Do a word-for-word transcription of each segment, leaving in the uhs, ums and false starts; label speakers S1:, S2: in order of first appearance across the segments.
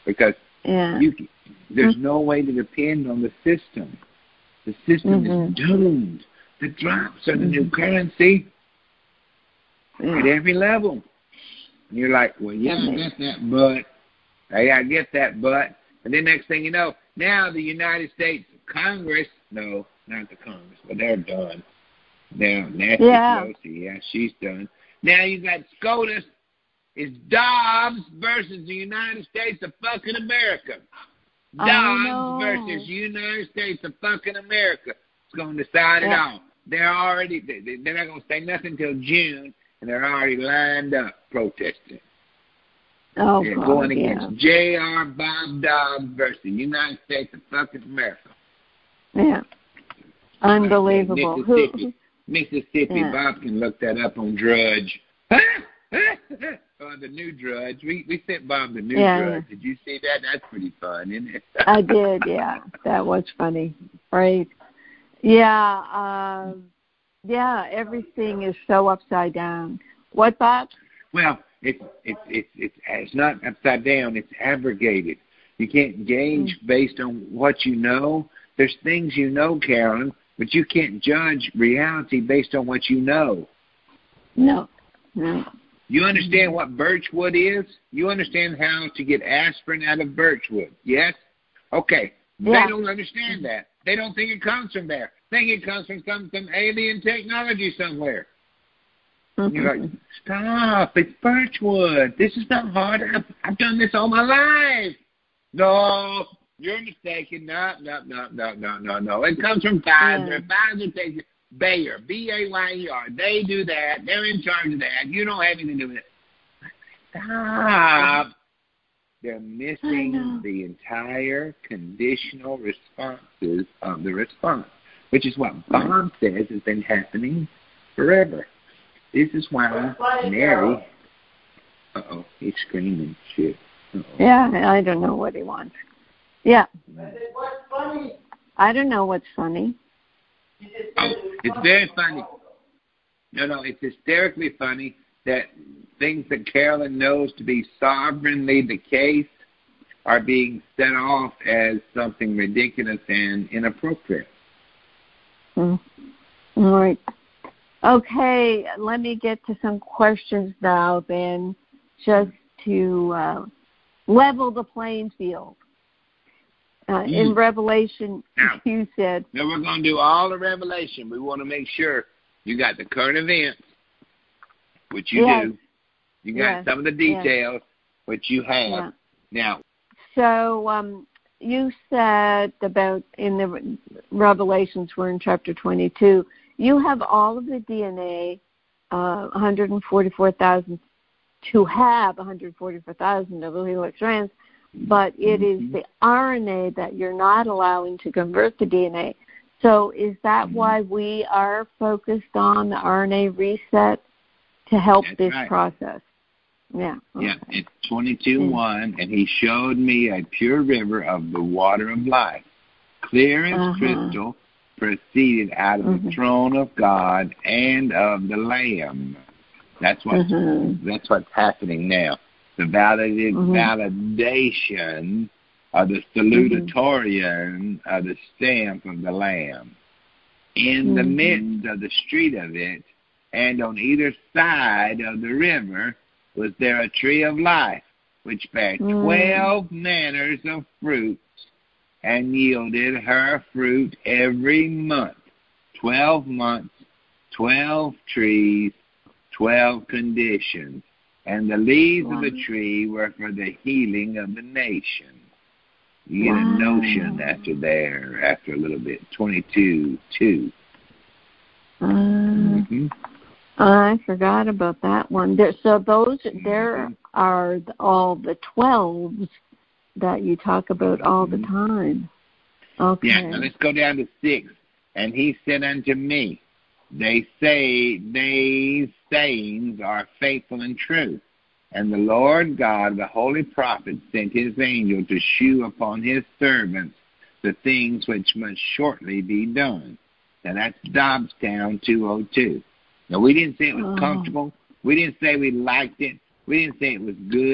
S1: because
S2: yeah.
S1: you, there's no way to depend on the system. The system
S2: mm-hmm.
S1: is doomed. The drops are the
S2: mm-hmm.
S1: new currency
S2: yeah.
S1: at every level. And you're like, well, yeah, I get that, but hey, I get that, but and then next thing you know, now the United States Congress, no, not the Congress, but they're done. Now, Nancy
S2: yeah.
S1: Pelosi, yeah, she's done. Now you got SCOTUS. It's Dobbs versus the United States of fucking America. Dobbs versus United States of fucking America. It's going to decide yeah. it all. They're already, they, they're not going to say nothing until June, and they're already lined up protesting.
S2: Oh,
S1: they're
S2: God,
S1: going against
S2: yeah.
S1: J R. Bob Dobbs versus the United States of fucking America.
S2: Yeah. Unbelievable.
S1: Like Mississippi.
S2: Who?
S1: Mississippi.
S2: Yeah.
S1: Bob can look that up on Drudge. On the new Drudge. We we sent Bob the new
S2: yeah,
S1: Drudge.
S2: Yeah.
S1: Did you see that? That's pretty fun, isn't it?
S2: I did, yeah. That was funny. Right. Yeah. Um, yeah, everything is so upside down. What, Bob?
S1: Well, it's it's it's it's it's not upside down. It's abrogated. You can't gauge mm. based on what you know. There's things you know, Carolyn, but you can't judge reality based on what you know.
S2: No, no.
S1: You understand mm-hmm. what birchwood is? You understand how to get aspirin out of birchwood, yes? Okay.
S2: Yeah.
S1: They don't understand that. They don't think it comes from there. They think it comes from some, some alien technology somewhere. Mm-hmm. You're like, stop, it's birchwood. This is not hard. I've, I've done this all my life. No, you're mistaken. No, no, no, no, no, no, no. It comes from Pfizer. Yeah. Pfizer takes it. Bayer, B A Y E R. They do that. They're in charge of that. You don't have anything to do with it. Stop. They're missing the entire conditional responses of the response, which is what Bob says has been happening forever. This is why Mary... Uh-oh, he's screaming shit. Uh-oh.
S2: Yeah, I don't know what he wants. Yeah.
S3: What's funny?
S2: I don't know what's funny.
S1: Oh, it's very funny. No, no, it's hysterically funny that things that Carolyn knows to be sovereignly the case are being set off as something ridiculous and inappropriate.
S2: Mm. All right. Okay, let me get to some questions now then, just to uh, level the playing field. Uh, mm. In Revelation, now, you said...
S1: Now, we're going to do all the Revelation. We want to make sure you got the current events, which you
S2: yes.
S1: do. You got
S2: yes.
S1: some of the details,
S2: yes.
S1: which you have.
S2: Yeah.
S1: Now...
S2: So, um, you said about in the Revelations, we're in chapter twenty-two, you have all of the D N A, uh, one hundred forty-four thousand, to have one hundred forty-four thousand of helix strands, but it is the R N A that you're not allowing to convert the D N A. So is that why we are focused on the R N A reset to help
S1: That's
S2: this
S1: right.
S2: process? Yeah. Okay.
S1: Yeah, it's twenty-two one, and he showed me a pure river of the water of life, clear as
S2: uh-huh.
S1: crystal, proceeded out of
S2: mm-hmm.
S1: the throne of God and of the Lamb. That's what mm-hmm. that's what's happening now. The valid, mm-hmm. validation of the salutatorian mm-hmm. of the stamp of the Lamb. In mm-hmm. the midst of the street of it, and on either side of the river, was there a tree of life, which bare mm. twelve manners of fruits, and yielded her fruit every month. Twelve months, twelve trees, twelve conditions. And the leaves wow. of the tree were for the healing of the nation. You get wow. a notion after there, after a little bit. twenty-two two.
S2: Uh,
S1: mm-hmm.
S2: I forgot about that one. There, so those, there are all the twelves that you talk about all the time. Okay.
S1: Yeah, now let's go down to six. And he said unto me, they say, these sayings are faithful and true. And the Lord God, the holy prophet, sent his angel to shew upon his servants the things which must shortly be done. Now that's Dobbstown two oh two. Now, we didn't say it was
S2: oh.
S1: comfortable. We didn't say we liked it. We didn't say it was good.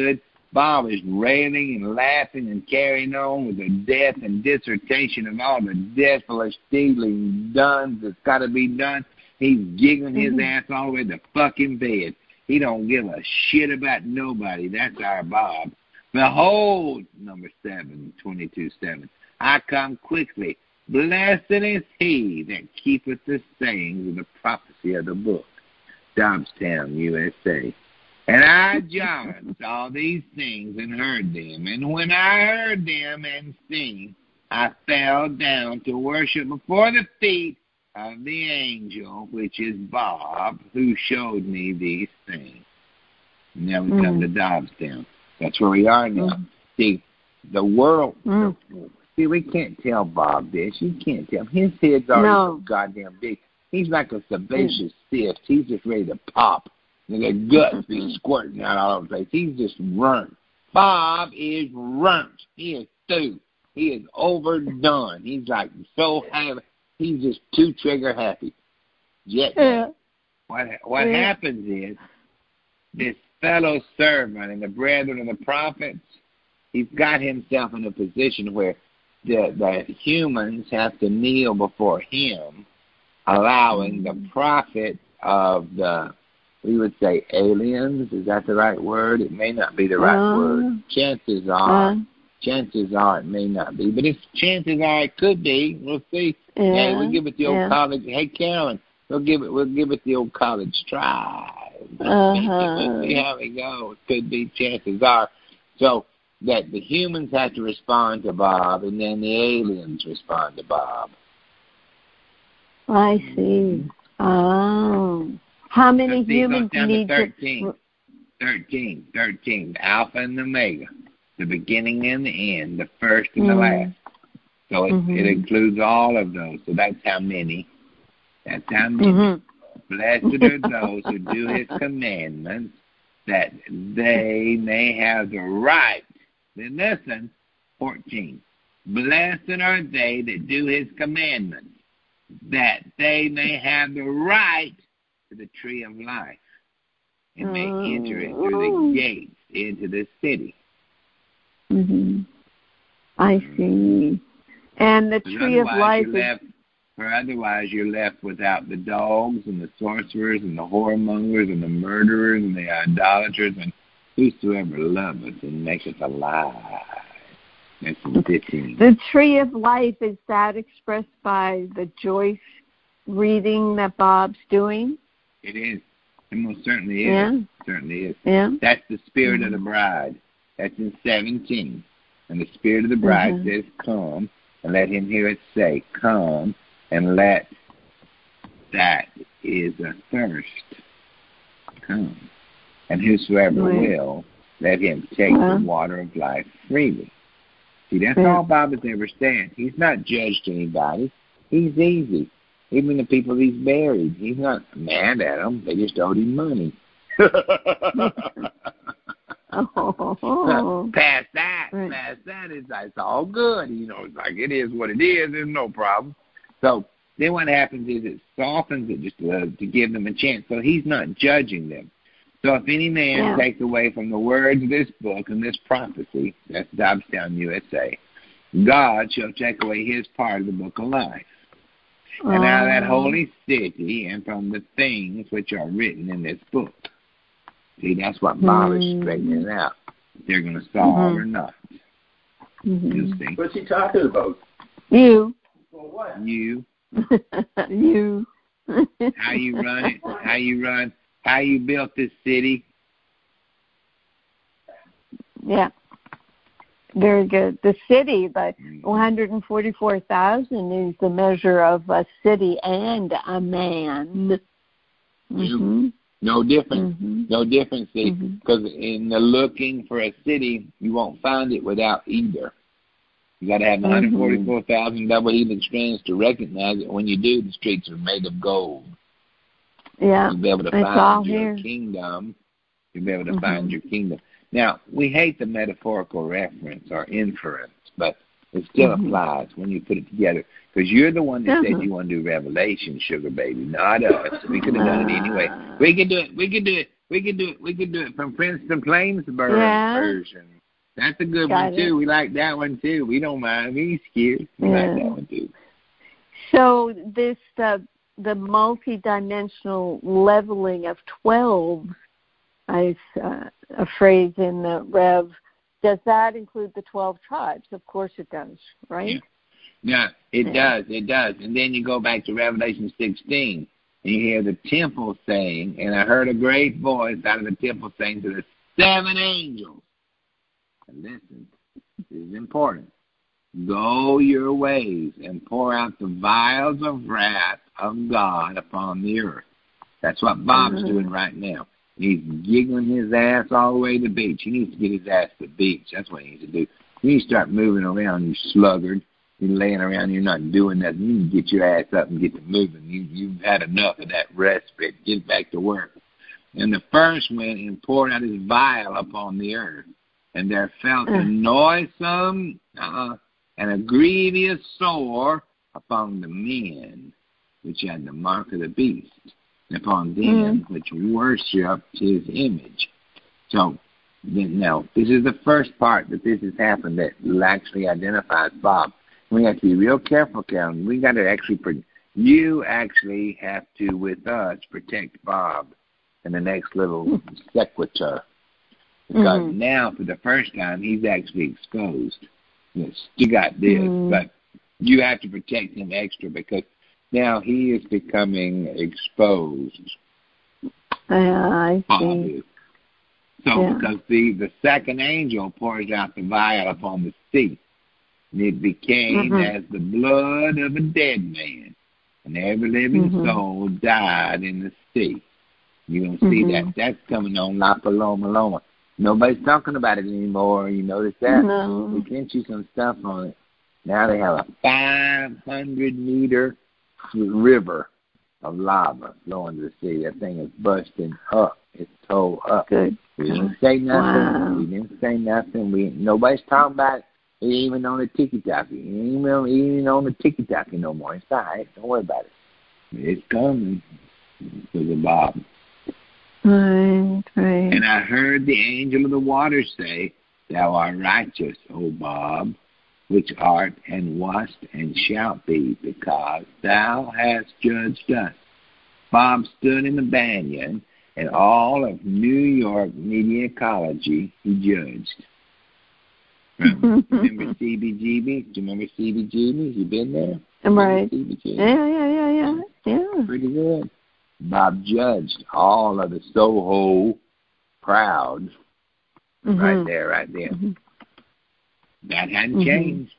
S1: Bob is railing and laughing and carrying on with the death and dissertation of all the devilish stealing done that's got to be done. He's giggling his mm-hmm. ass all the way to fucking bed. He don't give a shit about nobody. That's our Bob. Behold, number seven, twenty-two seven, I come quickly. Blessed is he that keepeth the sayings of the prophecy of the book. Dobbstown, U S A. And I, John, saw these things and heard them. And when I heard them and seen, I fell down to worship before the feet of the angel, which is Bob, who showed me these things. Now we mm. come to Dobbstown. That's where we are now. Mm. See, the world, mm. see, we can't tell Bob this. You can't tell him. His head's already no. so goddamn big. He's like a sebaceous mm. cyst. He's just ready to pop. And the guts be squirting out all over the place. He's just runt. Bob is runt. He is through. He is overdone. He's like so happy. He's just too trigger happy. Yet, yeah. what what yeah. happens is this fellow servant and the brethren of the prophets, he's got himself in a position where the, the humans have to kneel before him, allowing the prophet of the, we would say aliens. Is that the right word? It may not be the right uh, word. Chances are. Uh, chances are it may not be. But if chances are it could be, we'll see. Yeah, hey, we'll give it the old yeah. college. Hey, Carolyn, we'll give it. We'll give it the old college try. Uh-huh. We'll see how it goes. Could be. Chances are. So that the humans have to respond to Bob, and then the aliens respond to Bob.
S2: I see. Oh. How many see, humans need
S1: to thirteen, thirteen, thirteen, the Alpha and the Omega, the beginning and the end, the first and mm-hmm. the last. So it, mm-hmm. it includes all of those. So that's how many. That's how many. Mm-hmm. Blessed are those who do his commandments, that they may have the right. Then listen, fourteen. Blessed are they that do his commandments, that they may have the right to the tree of life, and may oh. enter it through the gates into the city.
S2: Mm-hmm. I see. And the tree of life is... Left,
S1: for otherwise you're left without the dogs and the sorcerers and the whoremongers and the murderers and the idolaters and whosoever loveth and maketh alive. That's in fifteen.
S2: The tree of life, is that expressed by the Joyce reading that Bob's doing?
S1: It is. It most certainly is.
S2: Yeah.
S1: It certainly is.
S2: Yeah.
S1: That's the spirit mm-hmm. of the bride. That's in seventeen. And the spirit of the bride mm-hmm. says, come, and let him hear it say, come, and let that is athirst come. And whosoever right. will, let him take uh-huh. the water of life freely. See, that's yeah. all Bob has ever said. He's not judged anybody. He's easy. Even the people he's buried, he's not mad at them. They just owed him money. oh. Past that, right. past that, it's, it's all good. You know, it's like it is what it is. There's no problem. So then what happens is it softens it just to, to give them a chance. So he's not judging them. So if any man yeah. takes away from the words of this book and this prophecy, that's Dobbstown, U S A, God shall take away his part of the book of life. And out of that holy city and from the things which are written in this book. See, that's what Bob is mm. straightening out. If they're going to solve mm-hmm. or not.
S2: Mm-hmm.
S1: You see.
S3: What's he talking about?
S2: You.
S3: Well, what?
S1: You.
S2: you.
S1: How you run it. How you run. How you built this city.
S2: Yeah. Very good. The city, the one hundred forty-four thousand is the measure of a city and a man. Mm-hmm.
S1: No difference.
S2: Mm-hmm.
S1: No difference, see, because mm-hmm. in the looking for a city, you won't find it without either. You got to have one hundred forty-four thousand mm-hmm. double helix strands to recognize it. When you do, the streets are made of gold.
S2: Yeah,
S1: you'll be able to
S2: it's
S1: find your
S2: here.
S1: kingdom. You'll be able to
S2: mm-hmm.
S1: find your kingdom. Now, we hate the metaphorical reference or inference, but it still mm-hmm. applies when you put it together. Because you're the one that mm-hmm. said you want to do Revelation, sugar baby, not us. We could have done it anyway. We can do it. We can do it. We could do it. We could do it from Princeton Plainsboro
S2: Yeah.
S1: version. That's a good
S2: Got
S1: one too.
S2: it.
S1: We like that one too. We don't mind. We ain't scared. We
S2: Yeah.
S1: like that one too.
S2: So this uh, the multi-dimensional leveling of twelve, is uh, a phrase in the Rev. Does that include the twelve tribes? Of course it does, right?
S1: Yeah, it
S2: Yeah.
S1: does. It does. And then you go back to Revelation sixteen, and you hear the temple saying, and I heard a great voice out of the temple saying to the seven angels, and listen, this is important, go your ways and pour out the vials of wrath of God upon the earth. That's what Bob's
S2: Mm-hmm.
S1: doing right now. He's giggling his ass all the way to the beach. He needs to get his ass to the beach. That's what he needs to do. You need to start moving around, you sluggard. You're laying around, you're not doing nothing. You need to get your ass up and get to moving. You, you've had enough of that respite. Get back to work. And the first went and poured out his vial upon the earth. And there fell a noisome uh, and a grievous sore upon the men which had the mark of the beast, and upon them mm. which worshipped his image. So, now, this is the first part that this has happened that actually identifies Bob. We have to be real careful, Karen. We got to actually, you actually have to, with us, protect Bob in the next little sequitur. Because mm-hmm. now, for the first time, he's actually exposed. Yes, you got this, mm-hmm. but you have to protect him extra because now he is becoming exposed.
S2: Uh, I see.
S1: So,
S2: yeah.
S1: because the, the second angel pours out the vial upon the sea, and it became mm-hmm. as the blood of a dead man, and every living mm-hmm. soul died in the sea. You don't see mm-hmm. that. That's coming on La Paloma Loma. Nobody's talking about it anymore. You notice that?
S2: No.
S1: We sent you some stuff on it. Now they have a five hundred meter river of lava flowing to the sea. That thing is busting up. It's towed up.
S2: Good.
S1: We didn't say nothing.
S2: Wow.
S1: We didn't say nothing. We nobody's talking about it. It ain't even on the tiki-taki. It ain't even, even on the tiki-taki no more. It's all right. Don't worry about it. It's coming to the Bob.
S2: Right, right.
S1: And I heard the angel of the waters say, Thou art righteous, O Bob, which art and wast and shalt be, because thou hast judged us. Bob stood in the banyan, and all of New York media ecology he judged. Remember C B G B? Do you remember C B G B? You been there?
S2: Right.
S1: C B G B?
S2: Yeah, yeah, yeah, yeah. Yeah.
S1: Pretty good. Bob judged all of the Soho crowds mm-hmm. right there, right there. Mm-hmm. That hadn't mm-hmm. changed.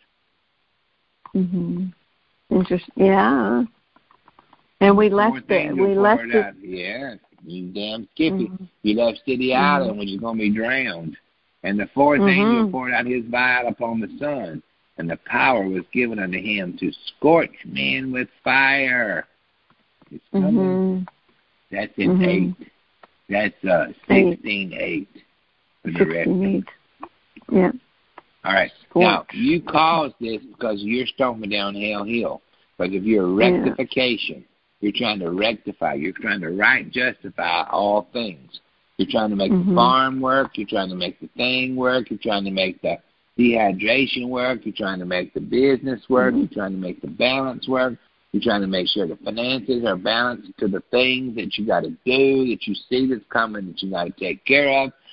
S2: Mm-hmm. Interesting. Yeah. And we left it. We left it.
S1: Out. Yeah, you damn skippy. Mm-hmm. You left City mm-hmm. Island when you're going to be drowned. And the fourth mm-hmm. angel poured out his vial upon the sun, and the power was given unto him to scorch men with fire. It's coming. Mm-hmm. That's in mm-hmm. eight. That's uh, sixteen eight.
S2: sixteen eight. Yeah.
S1: All right. Scorch. Now, you caused this because you're storming down Hell Hill. Because if you're a rectification, yeah. you're trying to rectify. You're trying to right justify all things. You're trying to make mm-hmm. the farm work. You're trying to make the thing work. You're trying to make the dehydration work. You're trying to make the business work. Mm-hmm. You're trying to make the balance work. You're trying to make sure the finances are balanced to the things that you got to do, that you see that's coming, that you got to take care of.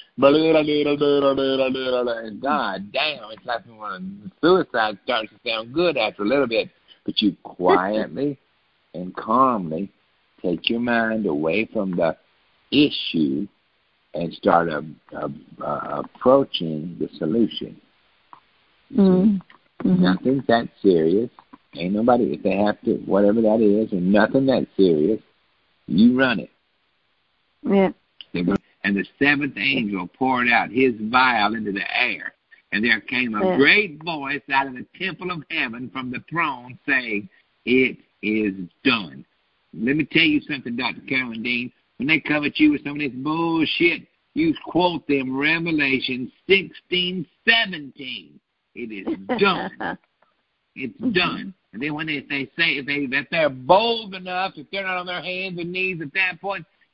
S1: And God damn, it's like when suicide starts to sound good after a little bit. But you quietly and calmly take your mind away from the issue and start a, a, a approaching the solution. Mm-hmm. Nothing's that serious. Ain't nobody, if they have to, whatever that is, and nothing that serious, you run it.
S2: Yeah.
S1: And the seventh angel poured out his vial into the air, and there came a yeah. great voice out of the temple of heaven from the throne saying, It is done. Let me tell you something, Doctor Carolyn Dean. When they come at you with some of this bullshit, you quote them Revelation sixteen seventeen. It is done. It's done. And then when they, they say, if, they, if they're bold enough, if they're not on their hands and knees at that point,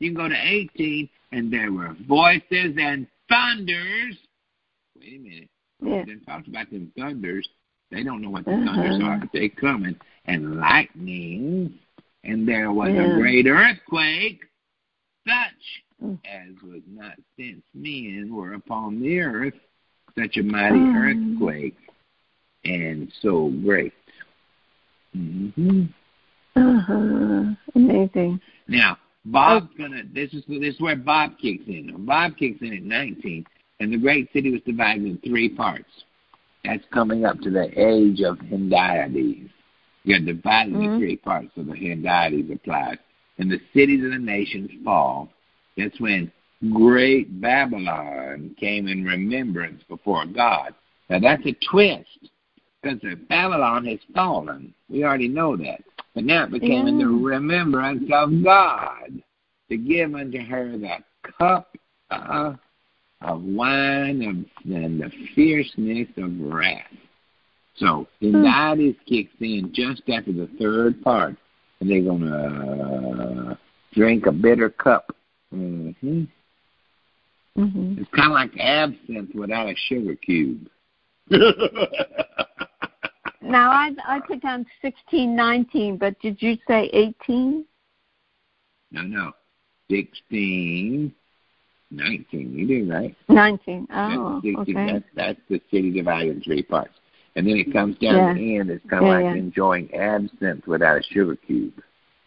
S1: You can go to eighteen, and there were voices and thunders. Wait a minute.
S2: Yeah.
S1: They talked about them thunders. They don't know what the
S2: Uh-huh.
S1: thunders are, but they coming. And lightning. And there was
S2: Yeah.
S1: a great earthquake, such
S2: Mm.
S1: as was not since men were upon the earth, such a mighty
S2: Mm.
S1: earthquake, and so great. Mm-hmm.
S2: Uh-huh. Amazing.
S1: Now, Bob's gonna. This is this is where Bob kicks in. Bob kicks in at nineteen, and the great city was divided in three parts. That's coming up to the age of Hendiades. You're divided
S2: Mm-hmm.
S1: into three parts, so the Hendiades applies. And the cities of the nations fall. That's when great Babylon came in remembrance before God. Now that's a twist, because Babylon has fallen. We already know that. But now it became in the
S2: Yeah.
S1: remembrance of God to give unto her the cup uh, of wine of, and the fierceness of wrath. So Hendiades kicks in just after the third part, and they're going to uh, drink a bitter cup. Mm-hmm.
S2: Mm-hmm.
S1: It's kind of like absinthe without a sugar cube.
S2: Now, I I put down sixteen, nineteen, but did you say eighteen?
S1: No, no. sixteen, nineteen. You did right.
S2: nineteen. Oh,
S1: that's, sixteen,
S2: okay.
S1: that's, that's the city divided in three parts. And then it comes down
S2: Yeah.
S1: to the end. It's kind of
S2: Yeah,
S1: like
S2: yeah.
S1: enjoying absinthe without a sugar cube.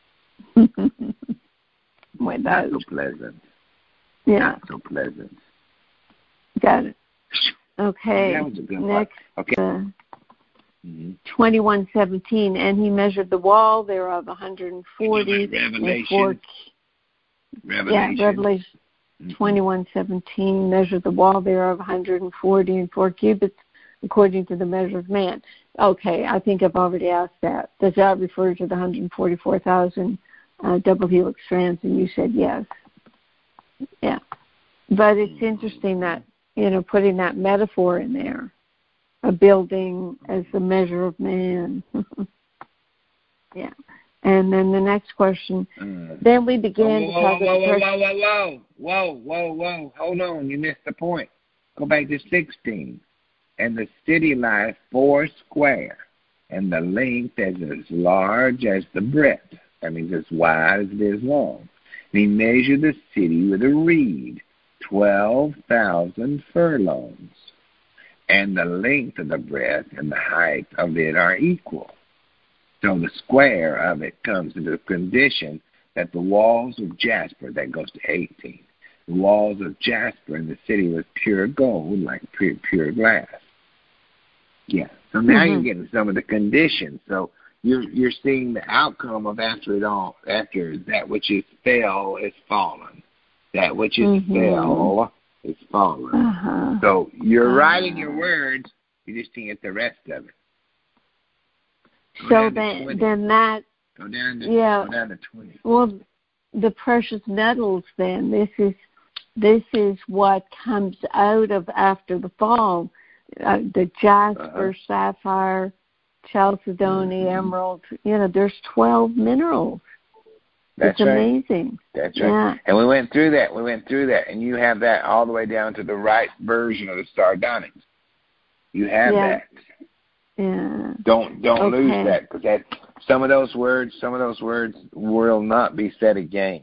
S2: Boy,
S1: Not
S2: that
S1: so
S2: is,
S1: pleasant.
S2: yeah,
S1: Not so pleasant.
S2: got it. Okay,
S1: That was a good
S2: next,
S1: part. Okay.
S2: uh,
S1: Mm-hmm.
S2: twenty-one seventeen, and he measured the wall thereof one hundred forty.
S1: Revelation.
S2: And four,
S1: Revelation.
S2: yeah, Revelation
S1: Mm-hmm.
S2: twenty-one seventeen, measured the wall thereof one hundred forty and four cubits, according to the measure of man. Okay, I think I've already asked that. Does that refer to the one hundred forty-four thousand uh, double helix strands? And you said yes. Yeah. But it's interesting that, you know, putting that metaphor in there, a building as the measure of man. Yeah. And then the next question,
S1: Uh,
S2: then we began
S1: whoa,
S2: to
S1: whoa,
S2: talk
S1: whoa, whoa,
S2: about
S1: whoa, whoa, whoa, whoa, whoa, whoa. Hold on, you missed the point. Go back to sixteen. And the city lies four square, and the length is as large as the breadth. That means as wide as it is long. And he measured the city with a reed, twelve thousand furlongs. And the length of the breadth and the height of it are equal. So the square of it comes into the condition that the walls of jasper, that goes to eighteen, the walls of jasper in the city was pure gold, like pure, pure glass. Yeah. So now
S2: Mm-hmm.
S1: you're getting some of the conditions. So you're you're seeing the outcome of after it all, after that which is fell is fallen. That which is
S2: Mhm.
S1: fell is fallen.
S2: Uh-huh.
S1: So you're
S2: Uh-huh.
S1: writing your words, you just can't get the rest of it. Go
S2: So
S1: down to
S2: then,
S1: twenty.
S2: then that,
S1: Go down to
S2: yeah.
S1: go down to twenty.
S2: well, the precious metals. Then this is this is what comes out of after the fall. Uh, the jasper,
S1: Uh-huh.
S2: sapphire, chalcedony,
S1: Mhm.
S2: emerald. You know, there's twelve minerals.
S1: That's
S2: it's
S1: right.
S2: amazing.
S1: That's right.
S2: Yeah.
S1: And we went through that. We went through that, and you have that all the way down to the right version of the sardonyx. You have
S2: Yeah.
S1: that.
S2: Yeah.
S1: Don't don't
S2: Okay.
S1: lose that, because that some of those words, some of those words will not be said again.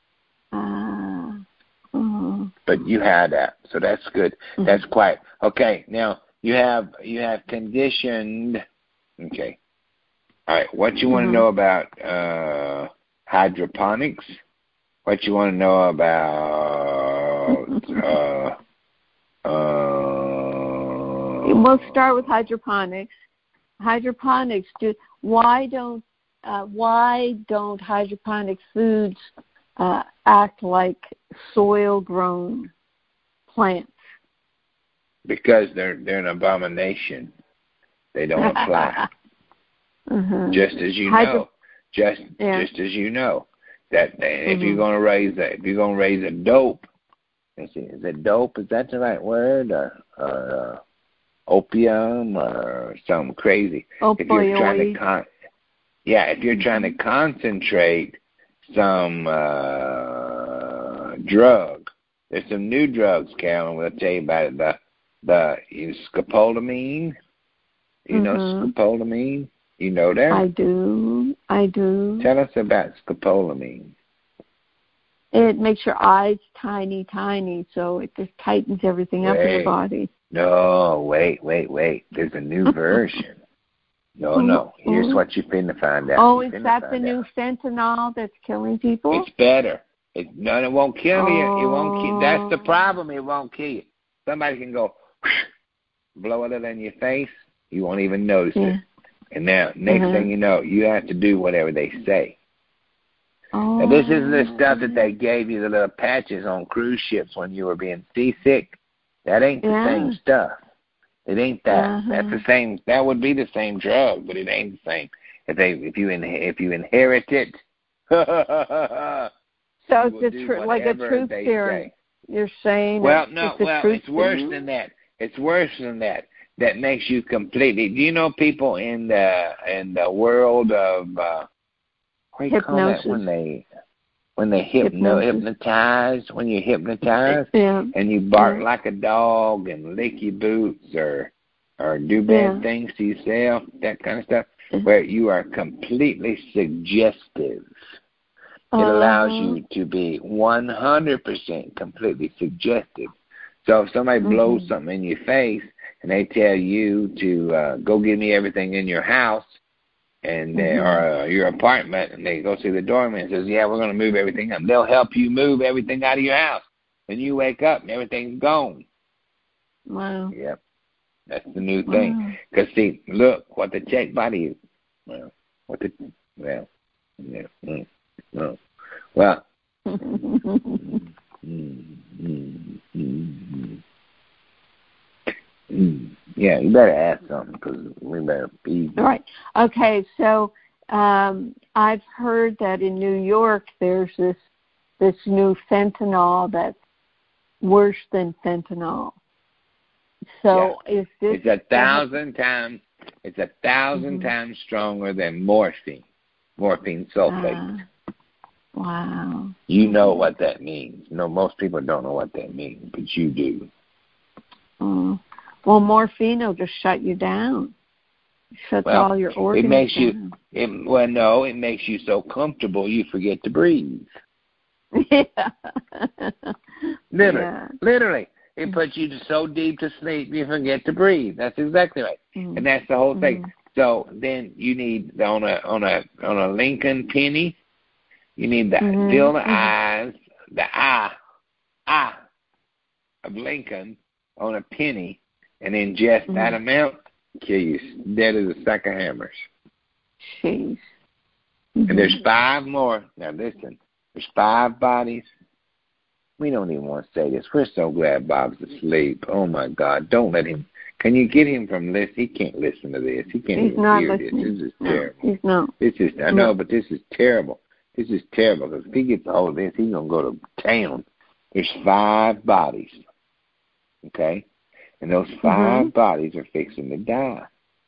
S2: Ah. Uh,
S1: But you have that, so that's good.
S2: Mhm.
S1: That's quite okay. Now you have you have conditioned. Okay. All right. What you want to
S2: Mhm.
S1: know about uh, hydroponics? What you want to know about? uh, uh,
S2: We'll start with hydroponics. Hydroponics. Do why don't uh, why don't hydroponic foods uh, act like soil-grown plants?
S1: Because they're they're an abomination. They don't apply.
S2: Uh-huh.
S1: Just as you
S2: Hydro-
S1: know, just
S2: Yeah.
S1: just as you know that if
S2: Mhm.
S1: you're gonna raise a if you're gonna raise a dope, let's see, is it dope? Is that the right word, or, or uh, opium, or something crazy? If you're trying to
S2: Opioid.
S1: con- yeah, if you're trying to concentrate some uh, drug. There's some new drugs, Carolyn. We'll tell you about it. The the scopolamine. You mm-hmm. know scopolamine? You know that?
S2: I do. I do.
S1: Tell us about scopolamine.
S2: It makes your eyes tiny, tiny, so it just tightens everything wait. up in your body.
S1: No, wait, wait, wait. There's a new version. No, no. Here's what you're finna find out.
S2: Oh,
S1: you're
S2: is that the new out. fentanyl that's killing people?
S1: It's better. It, no, it won't kill oh. you. It won't kill. That's the problem. It won't kill you. Somebody can go blow it in your face. You won't even notice yeah. it. And now, next uh-huh. thing you know, you have to do whatever they say.
S2: Oh.
S1: Now, this isn't the stuff that they gave you, the little patches on cruise ships when you were being seasick. That ain't the
S2: yeah.
S1: same stuff. It ain't that.
S2: Uh-huh.
S1: That's the same. That would be the same drug, but it ain't the same. If they, if you, in, if you inherit it,
S2: so it's a tr- like a truth serum. You're saying?
S1: Well, no.
S2: It's
S1: well, it's worse serum? than that. It's worse than that. That makes you completely. Do you know people in the in the world of uh, what do you call that when they when they hypno hypnotize when you hypnotize
S2: yeah.
S1: and you bark
S2: yeah.
S1: like a dog and lick your boots or or do bad
S2: yeah.
S1: things to yourself, that kind of stuff, where you are completely suggestive.
S2: Uh-huh.
S1: It allows you to be one hundred percent completely suggestive. So if somebody mm-hmm. blows something in your face and they tell you to uh, go give me everything in your house and mm-hmm. or uh, your apartment, and they go see the doorman and says, yeah, we're going to move everything up. They'll help you move everything out of your house. And you wake up and everything's gone.
S2: Wow.
S1: Yep. That's the new thing. Because, wow. see, look, what the check body is. Well, what the, well, yeah, mm, no. Well, mm, mm, mm, mm, mm. yeah, you better ask something because we better be.
S2: All right. Okay, so um, I've heard that in New York there's this this new fentanyl that's worse than fentanyl. So
S1: yeah.
S2: is this?
S1: It's a thousand times. It's a thousand mm-hmm. times stronger than morphine. Morphine sulfate.
S2: Uh, wow.
S1: You know what that means. No, most people don't know what that means, but you do.
S2: Mm. Well, morphine will just shut you down. It shuts
S1: well,
S2: all your organs
S1: It makes
S2: down.
S1: you. It, well, no, it makes you so comfortable you forget to breathe.
S2: Yeah.
S1: literally,
S2: yeah.
S1: literally, it puts you so deep to sleep you forget to breathe. That's exactly right,
S2: mm-hmm.
S1: and that's the whole thing.
S2: Mm-hmm.
S1: So then you need on a on a on a Lincoln penny, you need the
S2: mm-hmm.
S1: fill the
S2: mm-hmm.
S1: eyes, the eye, eye of Lincoln on a penny, and ingest mm-hmm. that amount, kill you dead as a sack of hammers.
S2: Jeez. Mm-hmm.
S1: And there's five more. Now listen, there's five bodies. We don't even want to say this. We're so glad Bob's asleep. Oh my God! Don't let him. Can you get him from this? He can't listen to this. He can't
S2: he's
S1: even
S2: not
S1: hear
S2: listening.
S1: this. This is
S2: no,
S1: terrible.
S2: He's not.
S1: This is I
S2: no.
S1: know, but this is terrible. This is terrible because if he gets a hold of this, he's gonna go to town. There's five bodies. Okay, and those five mm-hmm. bodies are fixing to die.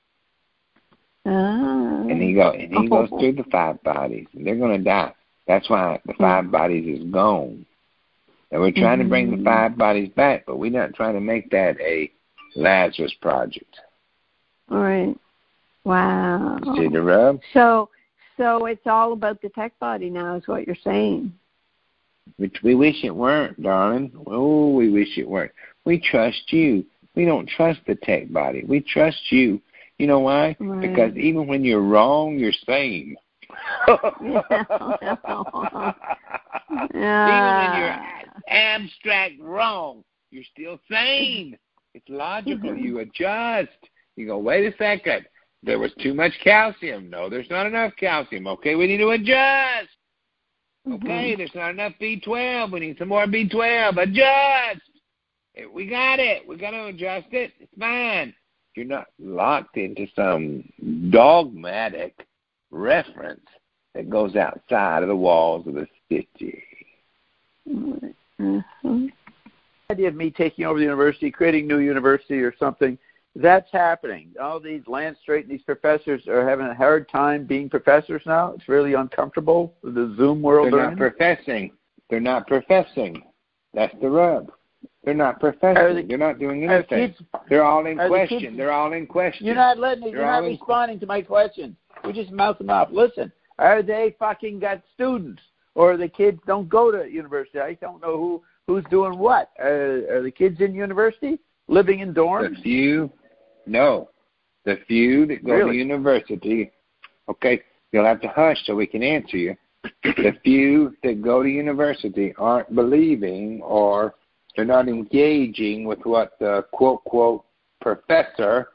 S2: Ah.
S1: And he go and he
S2: oh.
S1: goes through the five bodies, and they're gonna die. That's why the five mm-hmm. bodies is gone. And we're trying mm-hmm. to bring the five bodies back, but we're not trying to make that a Lazarus project.
S2: All right. Wow.
S1: See the rub?
S2: So, so it's all about the tech body now, is what you're saying.
S1: Which we wish it weren't, darling. Oh, we wish it weren't. We trust you. We don't trust the tech body. We trust you. You know why?
S2: Right.
S1: Because even when you're wrong, you're sane.
S2: yeah.
S1: Even when you're abstract wrong, you're still sane. It's logical. You adjust. You go, wait a second. There was too much calcium. No, there's not enough calcium. Okay, we need to adjust. Okay, mm-hmm. there's not enough B twelve. We need some more B twelve. Adjust. We got it. We got to adjust it. It's fine. You're not locked into some dogmatic reference that goes outside of the walls of the city.
S4: Mm-hmm. The idea of me taking over the university, creating a new university or something, that's happening. All these Lance Straight and these professors are having a hard time being professors now. It's really uncomfortable, the Zoom world.
S1: They're not professing. They're not professing. That's the rub. They're not professing. The, They're not doing anything. Kids, They're all in question. The kids, They're all in question.
S4: You're not letting. They're you're not responding to my questions. We just mouth them off. Listen, are they fucking got students, or the kids don't go to university? I don't know who who's doing what. Uh, are the kids in university, living in dorms?
S1: The few, no, the few that go really? to university. Okay, you'll have to hush so we can answer you. The few that go to university aren't believing, or they're not engaging with what the quote, quote, professor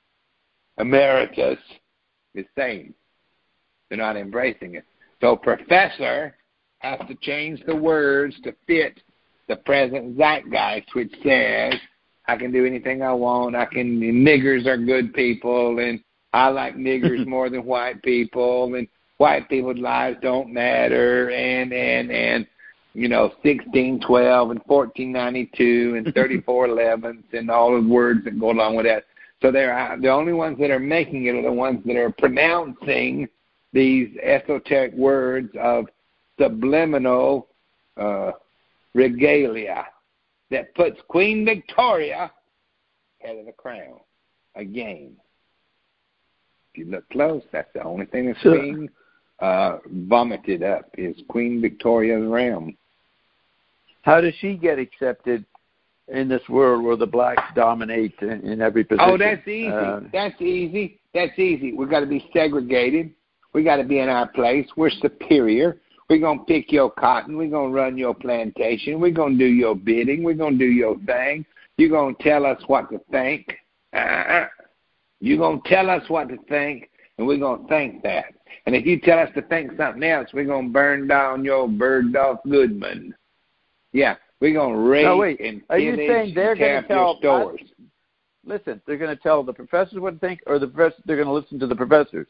S1: emeritus is saying. They're not embracing it. So professor has to change the words to fit the present zeitgeist, which says, I can do anything I want. I can, niggers are good people, and I like niggers more than white people, and white people's lives don't matter, and, and, and, you know, sixteen twelve and fourteen ninety-two and thirty-four elevenths and all the words that go along with that. So they're the only ones that are making it are the ones that are pronouncing these esoteric words of subliminal uh, regalia that puts Queen Victoria head of the crown again. If you look close, that's the only thing that's being uh, vomited up is Queen Victoria's realm.
S4: How does she get accepted in this world where the blacks dominate in, in every position?
S1: Oh, that's easy. Uh, that's easy. That's easy. We've got to be segregated. We got to be in our place. We're superior. We're going to pick your cotton. We're going to run your plantation. We're going to do your bidding. We're going to do your thing. You're going to tell us what to think. Uh-uh. You're going to tell us what to think, and we're going to think that. And if you tell us to think something else, we're going to burn down your Bergdorf Goodman. Yeah, we're going to raid
S4: no, wait.
S1: and
S4: Are you saying they're going to tell
S1: stores.
S4: Us, listen, they're going to tell the professors what to think, or the professors, they're going to listen to the professors?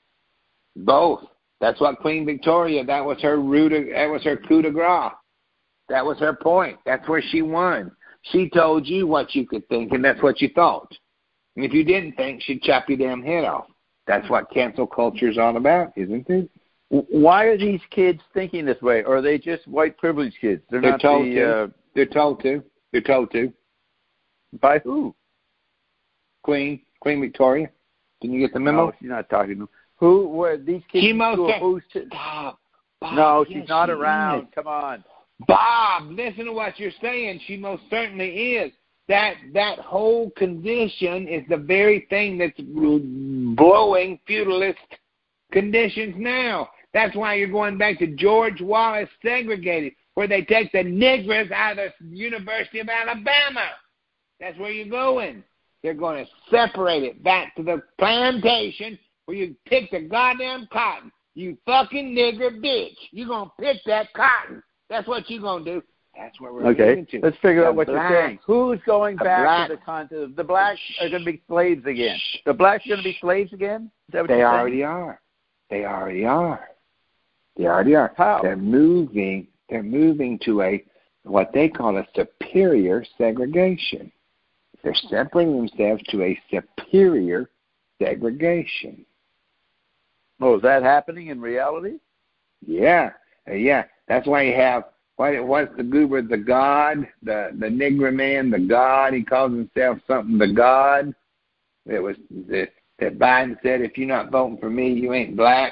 S1: Both. That's what Queen Victoria, that was her route, that was her coup de grace. That was her point. That's where she won. She told you what you could think, and that's what you thought. And if you didn't think, she'd chop your damn head off. That's what cancel culture is all about, isn't it?
S4: Why are these kids thinking this way? Or are they just white privileged kids? They're,
S1: They're
S4: not
S1: told
S4: the,
S1: to.
S4: Uh,
S1: They're told to. They're told to.
S4: By who?
S1: Queen. Queen Victoria. Didn't you get the memo?
S4: No, she's not talking to them. Who were these kids?
S1: She most
S4: who's to,
S1: Bob, Bob,
S4: no, she's
S1: yes,
S4: not
S1: she
S4: around.
S1: Is.
S4: Come on.
S1: Bob, listen to what you're saying. She most certainly is. That that whole condition is the very thing that's blowing feudalist conditions now. That's why you're going back to George Wallace segregated, where they take the niggers out of the University of Alabama. That's where you're going. They're going to separate it back to the plantation where you pick the goddamn cotton. You fucking nigger bitch. You're going to pick that cotton. That's what you're going to do. That's what we're
S4: okay.
S1: moving to.
S4: Let's figure
S1: the
S4: out what
S1: blacks,
S4: you're saying. Who's going back
S1: black,
S4: to the continent? The blacks are going to be slaves again. The blacks are going to be slaves again? Is that what
S1: they
S4: you're
S1: already
S4: saying?
S1: are. They already are. They already are.
S4: How?
S1: They're moving. They're moving to a what they call a superior segregation. They're separating themselves to a superior segregation.
S4: Oh, is that happening in reality?
S1: Yeah, uh, yeah. That's why you have what? What's the goober? The God, the the Negro man, the God. He calls himself something. The God. It was that that Biden said, if you're not voting for me, you ain't black.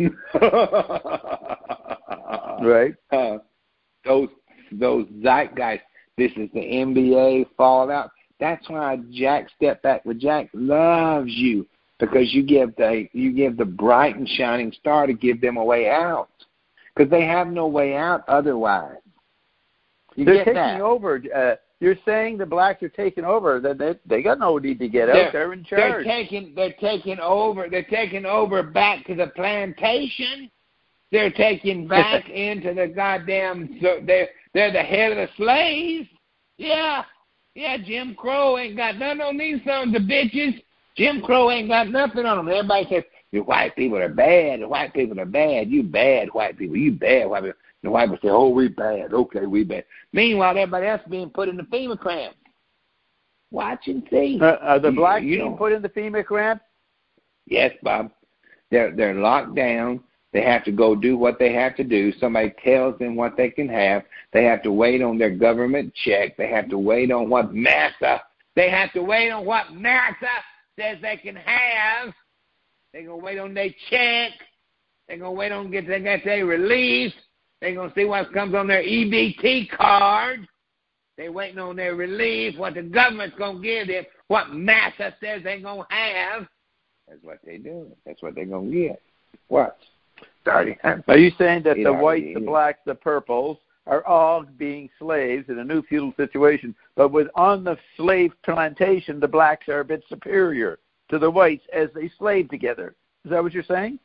S4: Right.
S1: Uh, those those zeitgeist. This is the N B A fallout. That's why Jack Step Back with Jack loves you, because you give the you give the bright and shining star to give them a way out, because they have no way out otherwise. You
S4: They're
S1: get
S4: taking
S1: that?
S4: over. Uh, you're saying the blacks are taking over. That they, they got no need to get out.
S1: They're,
S4: they're in
S1: They're
S4: charge.
S1: taking they're taking over. They're taking over back to the plantation. They're taking back into the goddamn. So they're they're the head of the slaves. Yeah. Yeah, Jim Crow ain't got nothing on these sons of bitches. Jim Crow ain't got nothing on them. Everybody says, the white people are bad. The white people are bad. You bad white people. You bad white people. The white people say, oh, we bad. Okay, we bad. Meanwhile, everybody else is being put in the FEMA cramp. Watch and see.
S4: Uh, are the blacks
S1: you, you
S4: being put in the FEMA cramp?
S1: Yes, Bob. They're, they're locked down. They have to go do what they have to do. Somebody tells them what they can have. They have to wait on their government check. They have to wait on what NASA, they have to wait on what NASA says they can have. They're going to wait on their check. They're going to wait on get they get their release. They're going to see what comes on their E B T card. They're waiting on their relief, what the government's going to give them, what NASA says they're going to have. That's what they do. That's what they're going to get. What? Starting.
S4: Are you saying that the whites, the blacks, the purples are all being slaves in a new feudal situation, but with on the slave plantation, the blacks are a bit superior to the whites as they slave together? Is that what you're saying?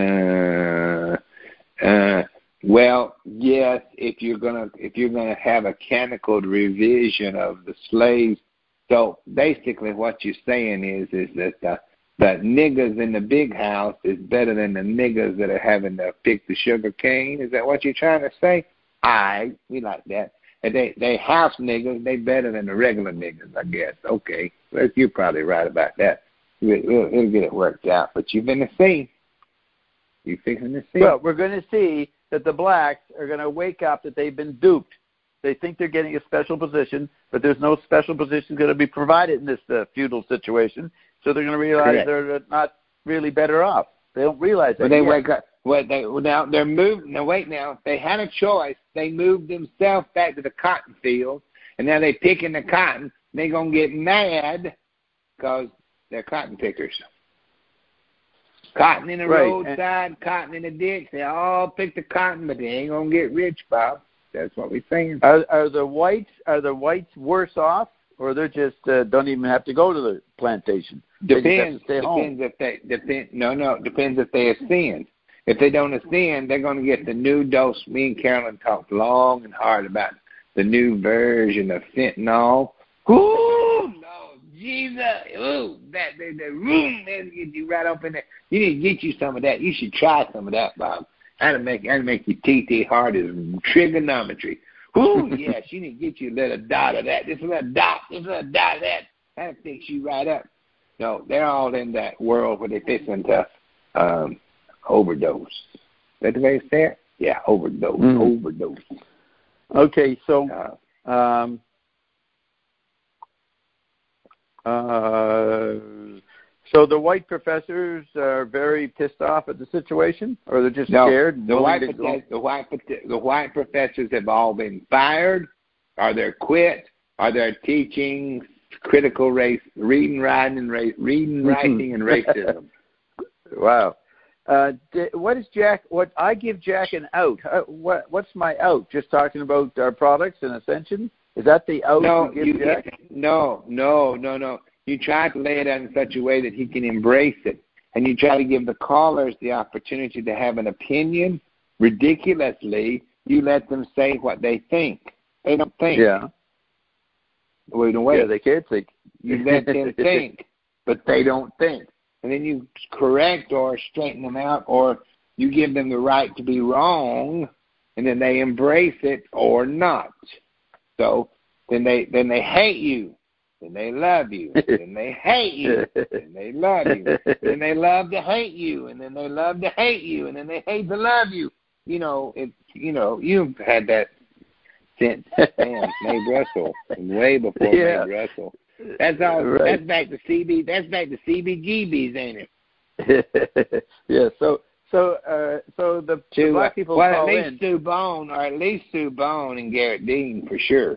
S1: Uh, uh, well, yes. If you're gonna if you're gonna have a canonical revision of the slaves, so basically what you're saying is is that the the niggers in the big house is better than the niggers that are having to pick the sugar cane. Is that what you're trying to say? I we like that. And they they house niggers, they better than the regular niggers, I guess. Okay, well, you're probably right about that. We'll, we'll, we'll get it worked out. But you're going to see. You're fixing to see.
S4: Well, we're going to see that the blacks are going to wake up that they've been duped. They think they're getting a special position, but there's no special position going to be provided in this uh, feudal situation. So they're going to realize Correct. They're not really better off. They don't realize that.
S1: Well, they
S4: yet.
S1: wake up. Well, they well, now they're moved. Now wait, now they had a choice. They moved themselves back to the cotton field, and now they picking the cotton. They're gonna get mad because they're cotton pickers. Cotton in the
S4: right.
S1: roadside, and cotton in the ditch. They all pick the cotton, but they ain't gonna get rich, Bob. That's what we're saying.
S4: Are, are the whites are the whites worse off, or they just uh, don't even have to go to the plantation?
S1: Depends.
S4: Stay
S1: depends
S4: home.
S1: if they depend. No, no. Depends if they ascend. If they don't ascend, they're going to get the new dose. Me and Carolyn talked long and hard about the new version of fentanyl. Ooh, no, Jesus. Ooh, that the, the room that'll get you right up in there. You need to get you some of that. You should try some of that, Bob. That'll make that'll make your T T hard as trigonometry. Ooh, yes, you need to get you a little dot of that. Just a little dot, just a little dot of that. That'll fix you right up. No, they're all in that world where they fit into um, overdose. Is that the way it's there? Yeah, overdose, mm. overdose.
S4: Okay, so uh, um, uh, so the white professors are very pissed off at the situation, or they're just
S1: no,
S4: scared?
S1: The white, the white, the white professors have all been fired, or they're quit, or they're teaching critical race, reading, writing, and race, reading, writing, and racism.
S4: Wow. Uh, what is Jack? What I give Jack an out? Uh, what What's my out? Just talking about our products and Ascension. Is that the out
S1: no,
S4: you give
S1: you,
S4: Jack?
S1: No, no, no, no. You try to lay it out in such a way that he can embrace it, and you try to give the callers the opportunity to have an opinion. Ridiculously, you let them say what they think. They don't think.
S4: Yeah.
S1: Wait, wait.
S4: Yeah, they can't think.
S1: You let them think, but they don't think. And then you correct or straighten them out, or you give them the right to be wrong, and then they embrace it or not. So then they then they hate you, then they love you, then they hate you, then they love you, then they love to hate you, and then they love to hate you, and then they hate to love you. You know, it. You know, you've had that since man, Mae Russell, way before
S4: yeah.
S1: Mae Russell. That's all.
S4: Right.
S1: That's back to C B. That's back to C B G Bs, ain't it?
S4: yeah. So, so, uh, so the,
S1: to,
S4: the black people
S1: well,
S4: call
S1: at least
S4: in.
S1: Sue Bone, or at least Sue Bone and Garrett Dean for sure.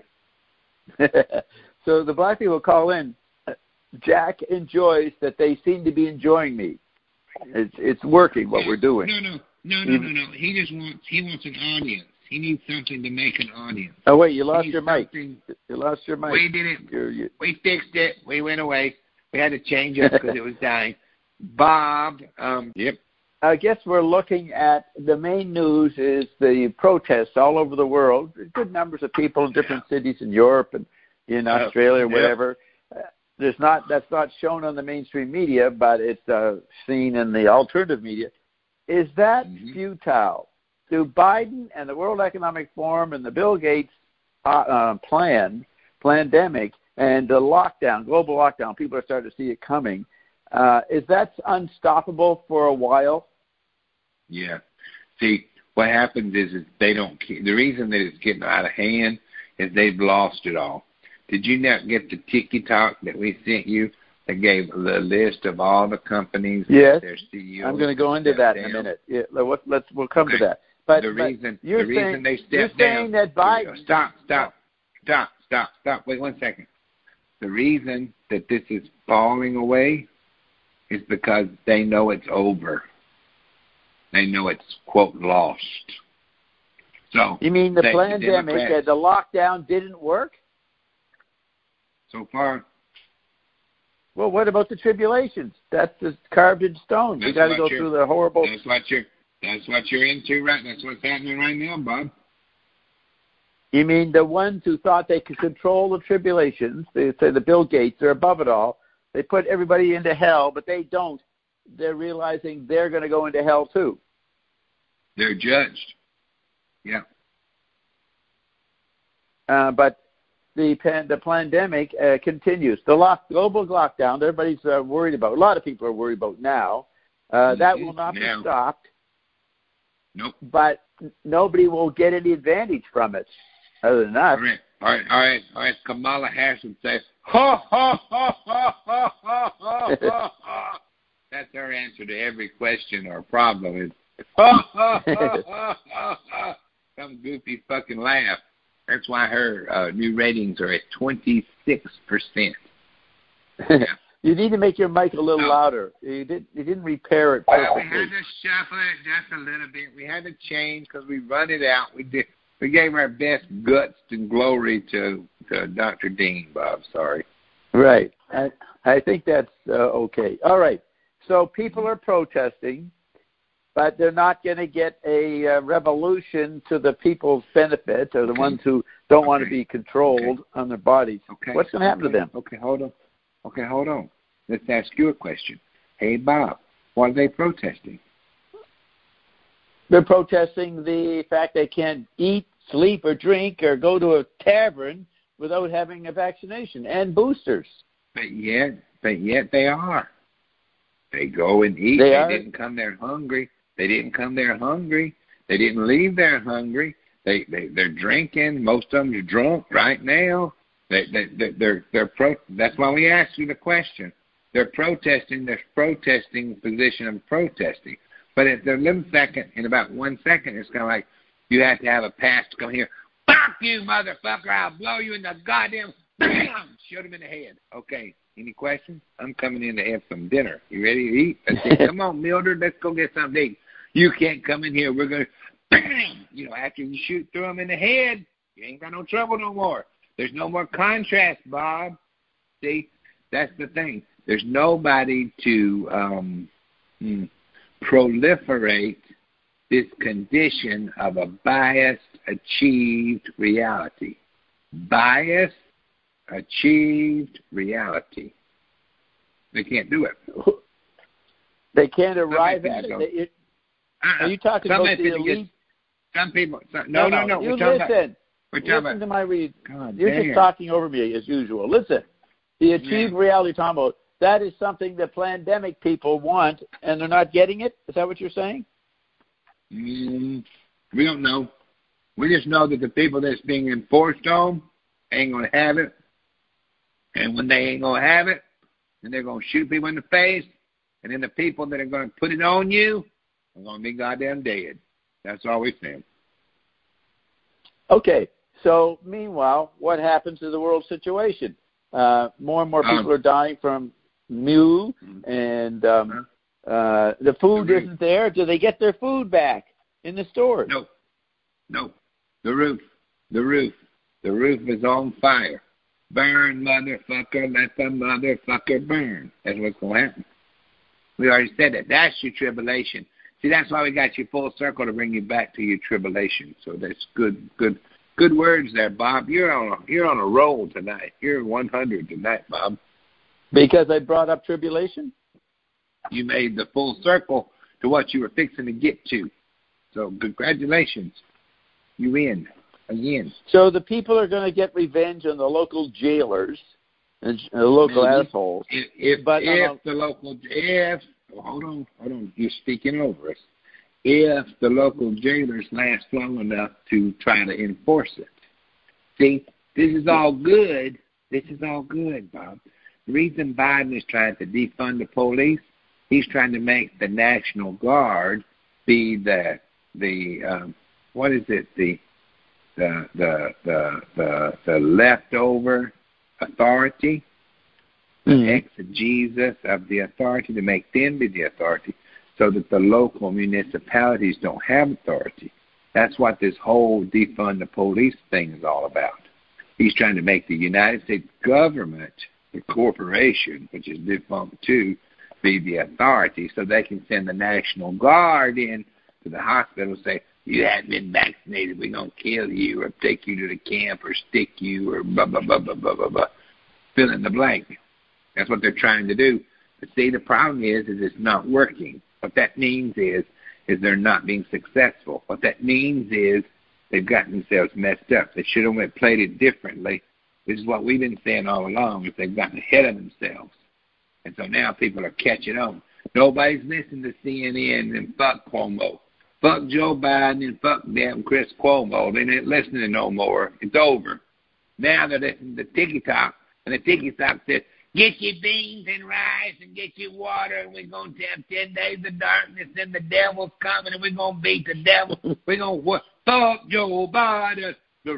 S4: So the black people call in. Jack enjoys that they seem to be enjoying me. It's it's working what
S1: yeah.
S4: we're doing.
S1: No, no, no, no, no, no. He just wants he wants an audience. He needs something to make an audience.
S4: Oh wait, you lost your mic. You lost your mic.
S1: We did it.
S4: You're, you...
S1: We fixed it. We went away. We had to change it because it was dying. Bob. Um, yep.
S4: I guess we're looking at the main news is the protests all over the world. Good numbers of people in different yeah. cities in Europe and in Australia or whatever. Yep. Uh, there's not that's not shown on the mainstream media, but it's uh, seen in the alternative media. Is that mm-hmm. futile? Do Biden and the World Economic Forum and the Bill Gates uh, uh, plan, pandemic, and the lockdown, global lockdown, people are starting to see it coming. Uh, is that unstoppable for a while?
S1: Yeah. See, what happens is, is they don't keep, the reason that it's getting out of hand is they've lost it all. Did you not get the TikTok that we sent you that gave the list of all the companies?
S4: Yes,
S1: their C E Os
S4: I'm going to go into that down. in a minute. Yeah, let's, let's we'll come
S1: okay.
S4: to that. But
S1: the
S4: but
S1: reason
S4: you're
S1: the
S4: saying,
S1: reason they stepped
S4: you're saying
S1: down.
S4: that Biden.
S1: Stop! Stop! Stop! Stop! Stop! Wait one second. The reason that this is falling away is because they know it's over. They know it's, quote, lost. So
S4: you mean the
S1: they,
S4: pandemic,
S1: the,
S4: uh, the lockdown didn't work?
S1: So far.
S4: Well, what about the tribulations? That's just carved in stone. We got to go through the horrible.
S1: That's what you're. That's what you're into, right? That's what's happening right now, Bob.
S4: You mean the ones who thought they could control the tribulations? They say the Bill Gates, they're above it all. They put everybody into hell, but they don't. They're realizing they're going to go into hell too.
S1: They're judged. Yeah.
S4: Uh, but the pan, the pandemic uh, continues. The lock, global lockdown, everybody's uh, worried about. A lot of people are worried about now. Uh, mm-hmm. That will not
S1: now.
S4: be stopped.
S1: Nope.
S4: But nobody will get any advantage from it. Other than that.
S1: All right, all right, all right, all right. Kamala Harris would say, ha, ha, ha, ha, ha, ha, ha, ha. That's her answer to every question or problem is, ha, ha, ha, ha, ha, ha. Some goofy fucking laugh. That's why her uh, new ratings are at twenty-six percent. Yeah.
S4: You need to make your mic a little
S1: no.
S4: louder. You, did, you didn't repair it perfectly.
S1: Well, we had to shuffle it just a little bit. We had to change because we run it out. We did. We gave our best guts and glory to, to Doctor Dean, Bob. Sorry.
S4: Right. I, I think that's uh, okay. All right. So people are protesting, but they're not going to get a uh, revolution to the people's benefit, or the
S1: okay.
S4: ones who don't
S1: okay.
S4: want to be controlled
S1: okay.
S4: on their bodies.
S1: Okay.
S4: What's going to happen
S1: okay.
S4: to them?
S1: Okay, hold on. Okay, hold on. Let's ask you a question. Hey, Bob, what are they protesting?
S4: They're protesting the fact they can't eat, sleep, or drink, or go to a tavern without having a vaccination and boosters.
S1: But yet, but yet they are. They go and eat.
S4: They,
S1: they
S4: are.
S1: didn't come there hungry. They didn't come there hungry. They didn't leave there hungry. They they they're drinking. Most of them are drunk right now. They they they they're they're pro. That's why we asked you the question. They're protesting. They're protesting the position of protesting. But at the little second, in about one second, it's kind of like you have to have a pass to come here. Fuck you, motherfucker! I'll blow you in the goddamn. Bam! Shoot him in the head. Okay. Any questions? I'm coming in to have some dinner. You ready to eat? I said, come on, Mildred, let's go get something to eat. You can't come in here. We're going to, bam! You know, after you shoot through them in the head, you ain't got no trouble no more. There's no more contrast, Bob. See, that's the thing. There's nobody to um, hmm, proliferate this condition of a biased, achieved reality. Biased, achieved reality. They can't do it.
S4: They can't arrive at it. They, it
S1: uh-uh.
S4: Are you talking
S1: some
S4: about the elite?
S1: Get, some people. Some, no, no, no. no.
S4: You
S1: we're
S4: listen.
S1: About, we're
S4: listen
S1: about,
S4: to my read.
S1: God
S4: You're
S1: damn.
S4: just talking over me as usual. Listen. The achieved
S1: yeah.
S4: reality, talking about, that is something the pandemic people want, and they're not getting it? Is that what you're saying?
S1: Mm, we don't know. We just know that the people that's being enforced on ain't going to have it. And when they ain't going to have it, then they're going to shoot people in the face. And then the people that are going to put it on you are going to be goddamn dead. That's all we're saying.
S4: Okay. So, meanwhile, what happens to the world situation? Uh, more and more people um, are dying from mu, and um, uh, the food the isn't there. Do they get their food back in the stores?
S1: No. No. The roof. The roof. The roof is on fire. Burn, motherfucker. Let the motherfucker burn. That's what's going to happen. We already said that. That's your tribulation. See, that's why we got you full circle to bring you back to your tribulation. So that's good, good, good words there, Bob. You're on a, you're on a roll tonight. You're one hundred tonight, Bob.
S4: Because I brought up tribulation?
S1: You made the full circle to what you were fixing to get to. So congratulations. You win again.
S4: So the people are going to get revenge on the local jailers and the local Maybe. assholes.
S1: If, if,
S4: but
S1: if
S4: um,
S1: the local, if, oh, hold on, hold on, you're speaking over us. if the local jailers last long enough to try to enforce it. See, this is all good. This is all good, Bob. The reason Biden is trying to defund the police, he's trying to make the National Guard be the the um, what is it the the the the the, the leftover authority, mm-hmm. the exegesis of the authority, to make them be the authority, so that the local municipalities don't have authority. That's what this whole defund the police thing is all about. He's trying to make the United States government, the corporation, which is defunct too, be the authority, so they can send the National Guard in to the hospital and say, you haven't been vaccinated, we're going to kill you or take you to the camp or stick you or blah, blah, blah, blah, blah, blah, blah. Fill in the blank. That's what they're trying to do. But see, the problem is, is it's not working. What that means is, is they're not being successful. What that means is they've gotten themselves messed up. They should have went played it differently. This is what we've been saying all along, is they've gotten ahead of themselves. And so now people are catching on. Nobody's listening to C N N and fuck Cuomo. Fuck Joe Biden and fuck damn Chris Cuomo. They ain't listening no more. It's over. Now they're listening to TikTok, and the TikTok says, get your beans and rice and get your water, and we're going to have ten days of darkness, and the devil's coming, and we're going to beat the devil. We're going to fuck Joe Biden, the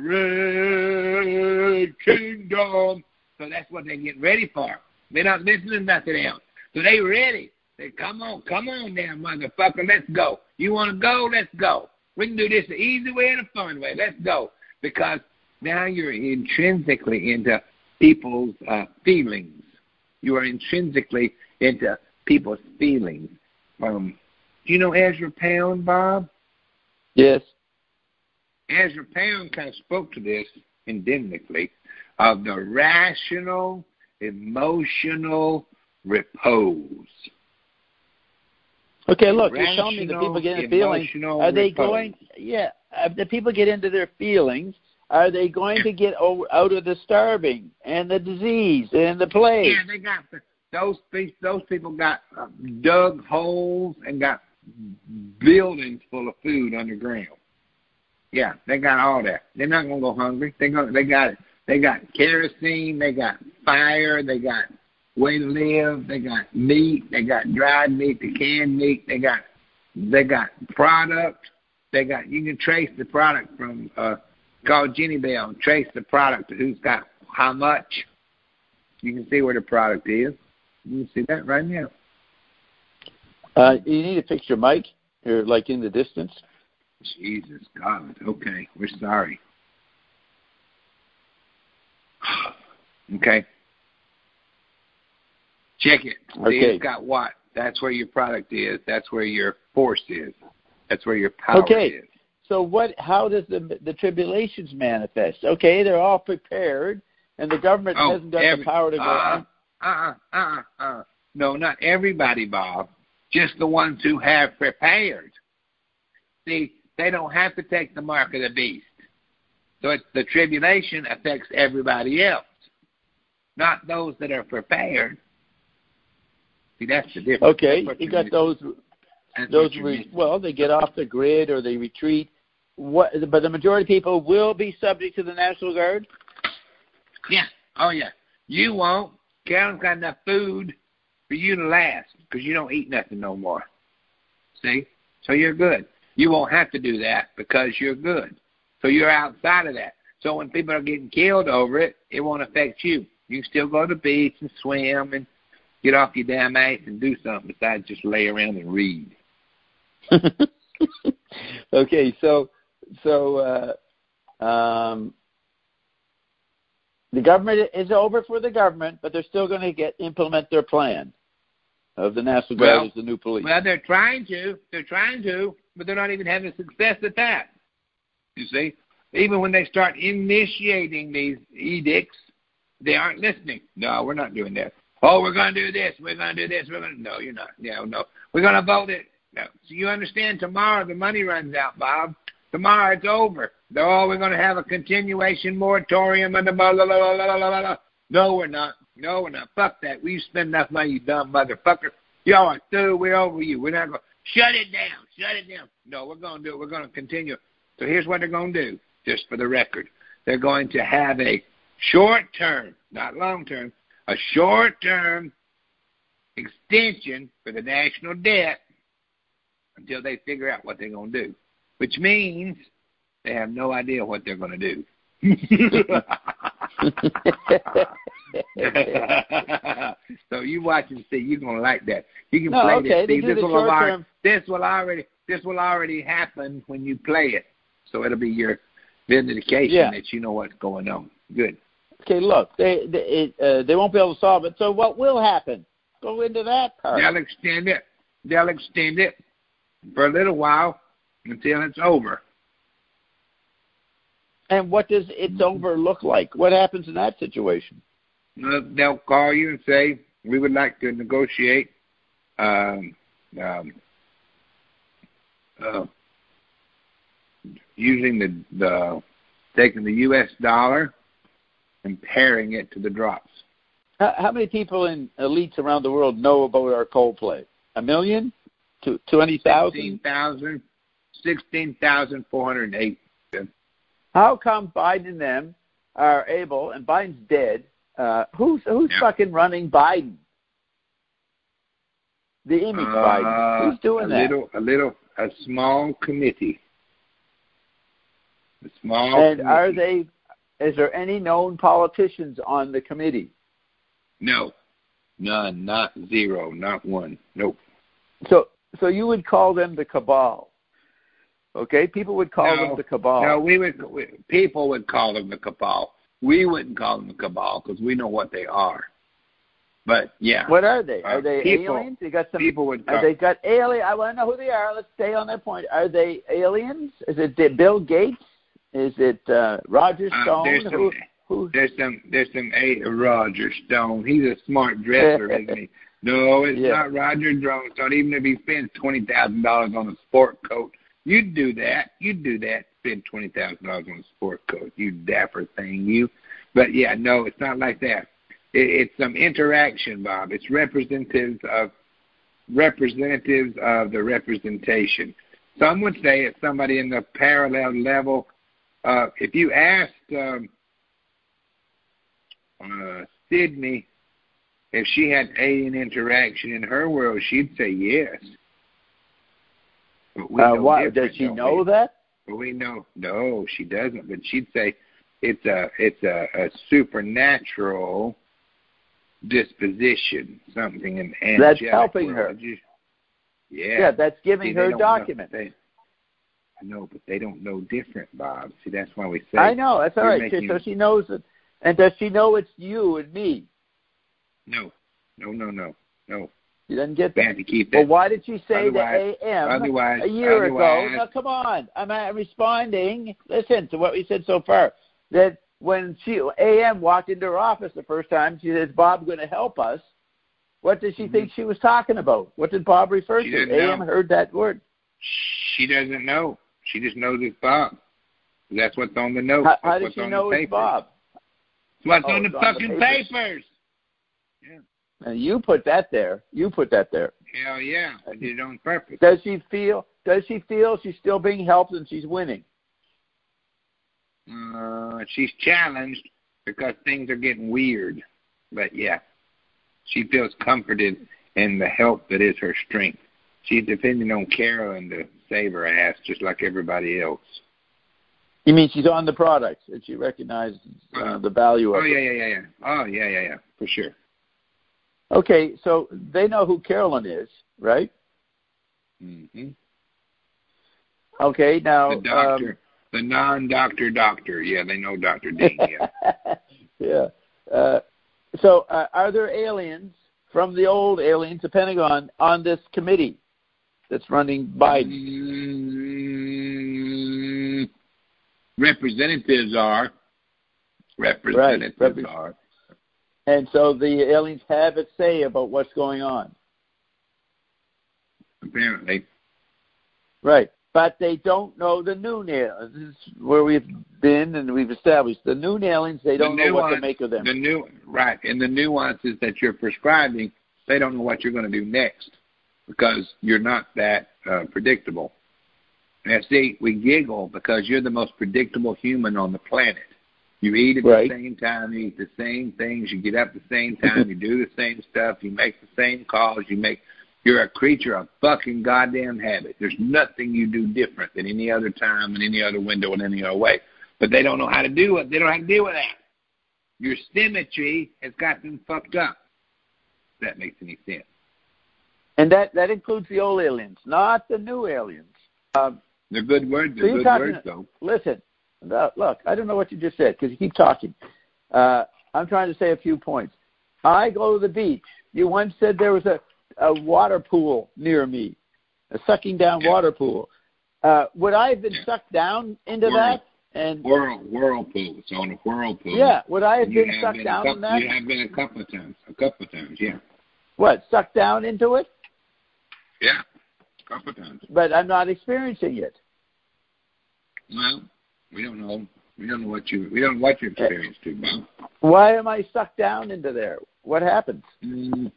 S1: Red Kingdom. So that's what they're getting ready for. They're not listening to nothing else. So they ready. They come on, come on now, motherfucker, let's go. You want to go? Let's go. We can do this the easy way and the fun way. Let's go. Because now you're intrinsically into people's uh, feelings. You are intrinsically into people's feelings. Um, do you know Ezra Pound, Bob?
S4: Yes.
S1: Ezra Pound kind of spoke to this endemically of the rational, emotional repose.
S4: Okay, look, you're telling me the people get into feelings. Are they repose. going, yeah, uh, the people get into their feelings. Are they going to get over, out of the starving and the disease and the plague?
S1: Yeah, they got, those, those people got uh, dug holes and got buildings full of food underground. Yeah, they got all that. They're not going to go hungry. They go, they got it. They got kerosene. They got fire. They got way to live. They got meat. They got dried meat, the canned meat. They got they got product. They got you can trace the product from uh, called Jenny Bell. Trace the product to who's got how much. You can see where the product is. You can see that right now.
S4: Uh, you need to fix your mic. You're like in the distance.
S1: Jesus God. Okay, we're sorry. Okay. Check it. See,
S4: okay.
S1: It's got what? That's where your product is. That's where your force is. That's where your power
S4: okay.
S1: is.
S4: So what? How does the the tribulations manifest? Okay, they're all prepared, and the government
S1: oh,
S4: hasn't got
S1: every,
S4: the power to go.
S1: Uh, uh, uh, uh, uh. No, not everybody, Bob. Just the ones who have prepared. See, they don't have to take the mark of the beast. So it's, the tribulation affects everybody else, not those that are prepared. See, that's the difference.
S4: Okay, you got those. Those re, well, they get off the grid or they retreat. What? But the majority of people will be subject to the National Guard.
S1: Yeah. Oh yeah. You won't. Carolyn's got enough food for you to last because you don't eat nothing no more. See? So you're good. You won't have to do that because you're good. So you're outside of that. So when people are getting killed over it, it won't affect you. You can still go to the beach and swim and get off your damn ass and do something besides just lay around and read.
S4: Okay, so so uh, um, the government is over for the government, but they're still going to get implement their plan of the National Guard
S1: well,
S4: as the new police.
S1: Well, they're trying to. They're trying to, but they're not even having success at that. You see, even when they start initiating these edicts, they aren't listening. No, we're not doing that. Oh, we're going to do this. We're going to do this. We're going to. No, you're not. No, no. We're going to vote it. No. So you understand? Tomorrow the money runs out, Bob. Tomorrow it's over. Oh, we're going to have a continuation moratorium and the blah blah blah blah blah blah. No, we're not. No, we're not. Fuck that. We spend enough money, you dumb motherfucker. Y'all are through. We're over you. We're not going to shut it down. Shut it down. No, we're going to do it. We're going to continue. So here's what they're going to do, just for the record. They're going to have a short-term, not long-term, a short-term extension for the national debt until they figure out what they're going to do, which means they have no idea what they're going to do. So you watch and see. You're going to like that. You can
S4: no,
S1: play
S4: okay.
S1: this. See,
S4: this,
S1: this, will
S4: already,
S1: this will already this will already happen when you play it. So it'll be your vindication
S4: yeah.
S1: that you know what's going on. Good.
S4: Okay, look, they they, it, uh, they won't be able to solve it. So what will happen? Go into that part.
S1: They'll extend it. They'll extend it for a little while until it's over.
S4: And what does it's over look like? What happens in that situation?
S1: Uh, they'll call you and say, we would like to negotiate um, um, uh, using the, the taking the U S dollar and pairing it to the drops.
S4: How, how many people in elites around the world know about our coal play? A million? To twenty thousand?
S1: Sixteen thousand. Sixteen thousand four hundred eight.
S4: How come Biden and them are able, and Biden's dead, uh, who's who's yeah. fucking running Biden? The image uh, Biden. Who's doing
S1: a
S4: that?
S1: Little, a little, a small committee. A small
S4: And
S1: committee.
S4: are they, is there any known politicians on the committee?
S1: No. None. Not zero. Not one. Nope.
S4: So, so you would call them the cabal. Okay, people would call
S1: no,
S4: them the cabal.
S1: No, we would. We, people would call them the cabal. We wouldn't call them the cabal because we know what they are. But yeah,
S4: what are they? Are
S1: uh,
S4: they
S1: people,
S4: aliens? They got some.
S1: People would. Call,
S4: are they got alien? I want to know who they are. Let's stay on that point. Are they aliens? Is it Bill Gates? Is it uh, Roger Stone?
S1: Uh, there's some.
S4: Who, who?
S1: There's some. There's some. A Roger Stone. He's a smart dresser, isn't he? No, it's yeah. not Roger Stone. Even if he spends twenty thousand dollars on a sport coat. You'd do that. You'd do that. Spend twenty thousand dollars on a sport coat. You dapper thing, you. But yeah, no, it's not like that. It, it's some interaction, Bob. It's representatives of representatives of the representation. Some would say it's somebody in the parallel level. Uh, if you asked um, uh, Sydney if she had alien interaction in her world, she'd say yes.
S4: Uh, why does she know
S1: we?
S4: that?
S1: But we know no, she doesn't. But she'd say it's a it's a, a supernatural disposition, something in
S4: that's helping
S1: world.
S4: her.
S1: You, yeah,
S4: yeah, that's giving
S1: See,
S4: her document.
S1: Know, they, I know, but they don't know different, Bob. See, that's why we say.
S4: I know that's all right.
S1: Making,
S4: so she knows it, and does she know it's you and me?
S1: No, no, no, no, no.
S4: You didn't get that.
S1: We had to keep that.
S4: Well, why did she say
S1: otherwise,
S4: the A M
S1: otherwise,
S4: a year
S1: otherwise,
S4: ago? Now, come on. I'm uh, responding. Listen to what we said so far. That when she A M walked into her office the first time, she says, "Bob going to help us." What did she mm-hmm. think she was talking about? What did Bob refer
S1: she
S4: to? A M heard that word.
S1: She doesn't know. She just knows it's Bob. That's what's on the note.
S4: How, how
S1: does
S4: she know it's Bob?
S1: It's what's
S4: oh,
S1: on the fucking
S4: on the
S1: papers.
S4: papers.
S1: Yeah.
S4: And you put that there. You put that there.
S1: Hell yeah, I did it on purpose.
S4: Does she feel? Does she feel she's still being helped and she's winning?
S1: Uh, she's challenged because things are getting weird. But yeah, she feels comforted in the help that is her strength. She's depending on Carolyn to save her ass, just like everybody else.
S4: You mean she's on the product and she recognizes uh, uh, the value of
S1: oh,
S4: it?
S1: Oh yeah, yeah, yeah, yeah. Oh yeah, yeah, yeah, for sure.
S4: Okay, so they know who Carolyn is, right?
S1: Mm-hmm.
S4: Okay, now
S1: the doctor,
S4: um,
S1: the non-doctor doctor. Yeah, they know Doctor Dean. Yeah.
S4: yeah. Uh, so, uh, are there aliens from the old aliens, the Pentagon, on this committee that's running Biden?
S1: Mm, representatives are. Representatives
S4: right. Repre-
S1: are.
S4: And so the aliens have a say about what's going on.
S1: Apparently.
S4: Right. But they don't know the new aliens. This is where we've been and we've established. The new aliens, they don't
S1: the
S4: know what
S1: nuance,
S4: to make of them.
S1: The new, right. And the nuances that you're prescribing, they don't know what you're going to do next. because you're not that uh, predictable. And see, we giggle because you're the most predictable human on the planet. You eat at
S4: right.
S1: the same time, you eat the same things, you get up at the same time, you do the same stuff, you make the same calls, you make you're a creature of fucking goddamn habit. There's nothing you do different than any other time and any other window in any other way. But they don't know how to do it. They don't know how to deal with that. Your symmetry has got them fucked up. If that makes any sense.
S4: And that, that includes the old aliens, not the new aliens. Um,
S1: they're good words. They're
S4: so
S1: good
S4: talking,
S1: words, though.
S4: Listen, look, I don't know what you just said because you keep talking. Uh, I'm trying to say a few points. I go to the beach. You once said there was a, a water pool near me, a sucking down
S1: yeah.
S4: water pool. Uh, would I have been yeah. sucked down into
S1: Whirl,
S4: that? And
S1: whirl, whirlpool. It's on a whirlpool.
S4: Yeah. Would I have
S1: you
S4: been
S1: have
S4: sucked
S1: been
S4: down
S1: couple,
S4: in that?
S1: You have been a couple of times. A couple of times, yeah.
S4: What, sucked down into it?
S1: Yeah, a couple of times.
S4: But I'm not experiencing it.
S1: Well, we don't know. We don't know what you. We don't know what you experienced, too, Bob.
S4: Why am I sucked down into there? What happens?
S1: Mm.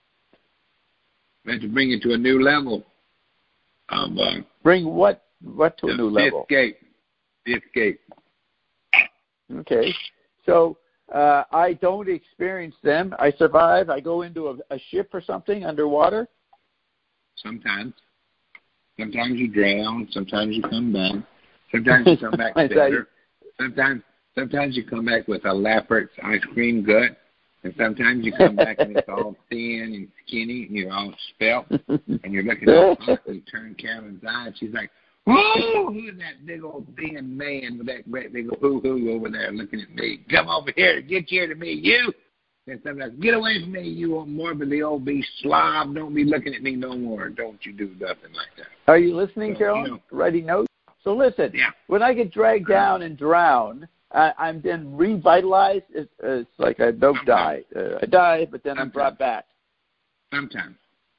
S1: We have to bring it to a new level. Of, uh,
S4: bring what? What to a new
S1: fifth
S4: level?
S1: Gate. Fifth gate.
S4: Okay, so uh, I don't experience them. I survive. I go into a, a ship or something underwater.
S1: Sometimes. Sometimes you drown. Sometimes you come back. Sometimes you come back better. Sometimes, sometimes you come back with a Laffert's ice cream gut, and sometimes you come back and it's all thin and skinny, and you're all spelt, and you're looking all up, and you turn Carolyn's eye, and she's like, "Whoa, who's that big old thin man with that great big old hoo-hoo over there looking at me? Come over here, get here to me, you!" And sometimes, "Get away from me, you old morbidly obese slob. Don't be looking at me no more. Don't you do nothing like that."
S4: Are you listening,
S1: so,
S4: Carolyn?
S1: You know,
S4: Writing notes? So listen,
S1: yeah.
S4: when I get dragged down and drown, I, I'm then revitalized. It's, it's like I don't die. Uh, I die, but then Sometimes. I'm brought back.
S1: Sometimes.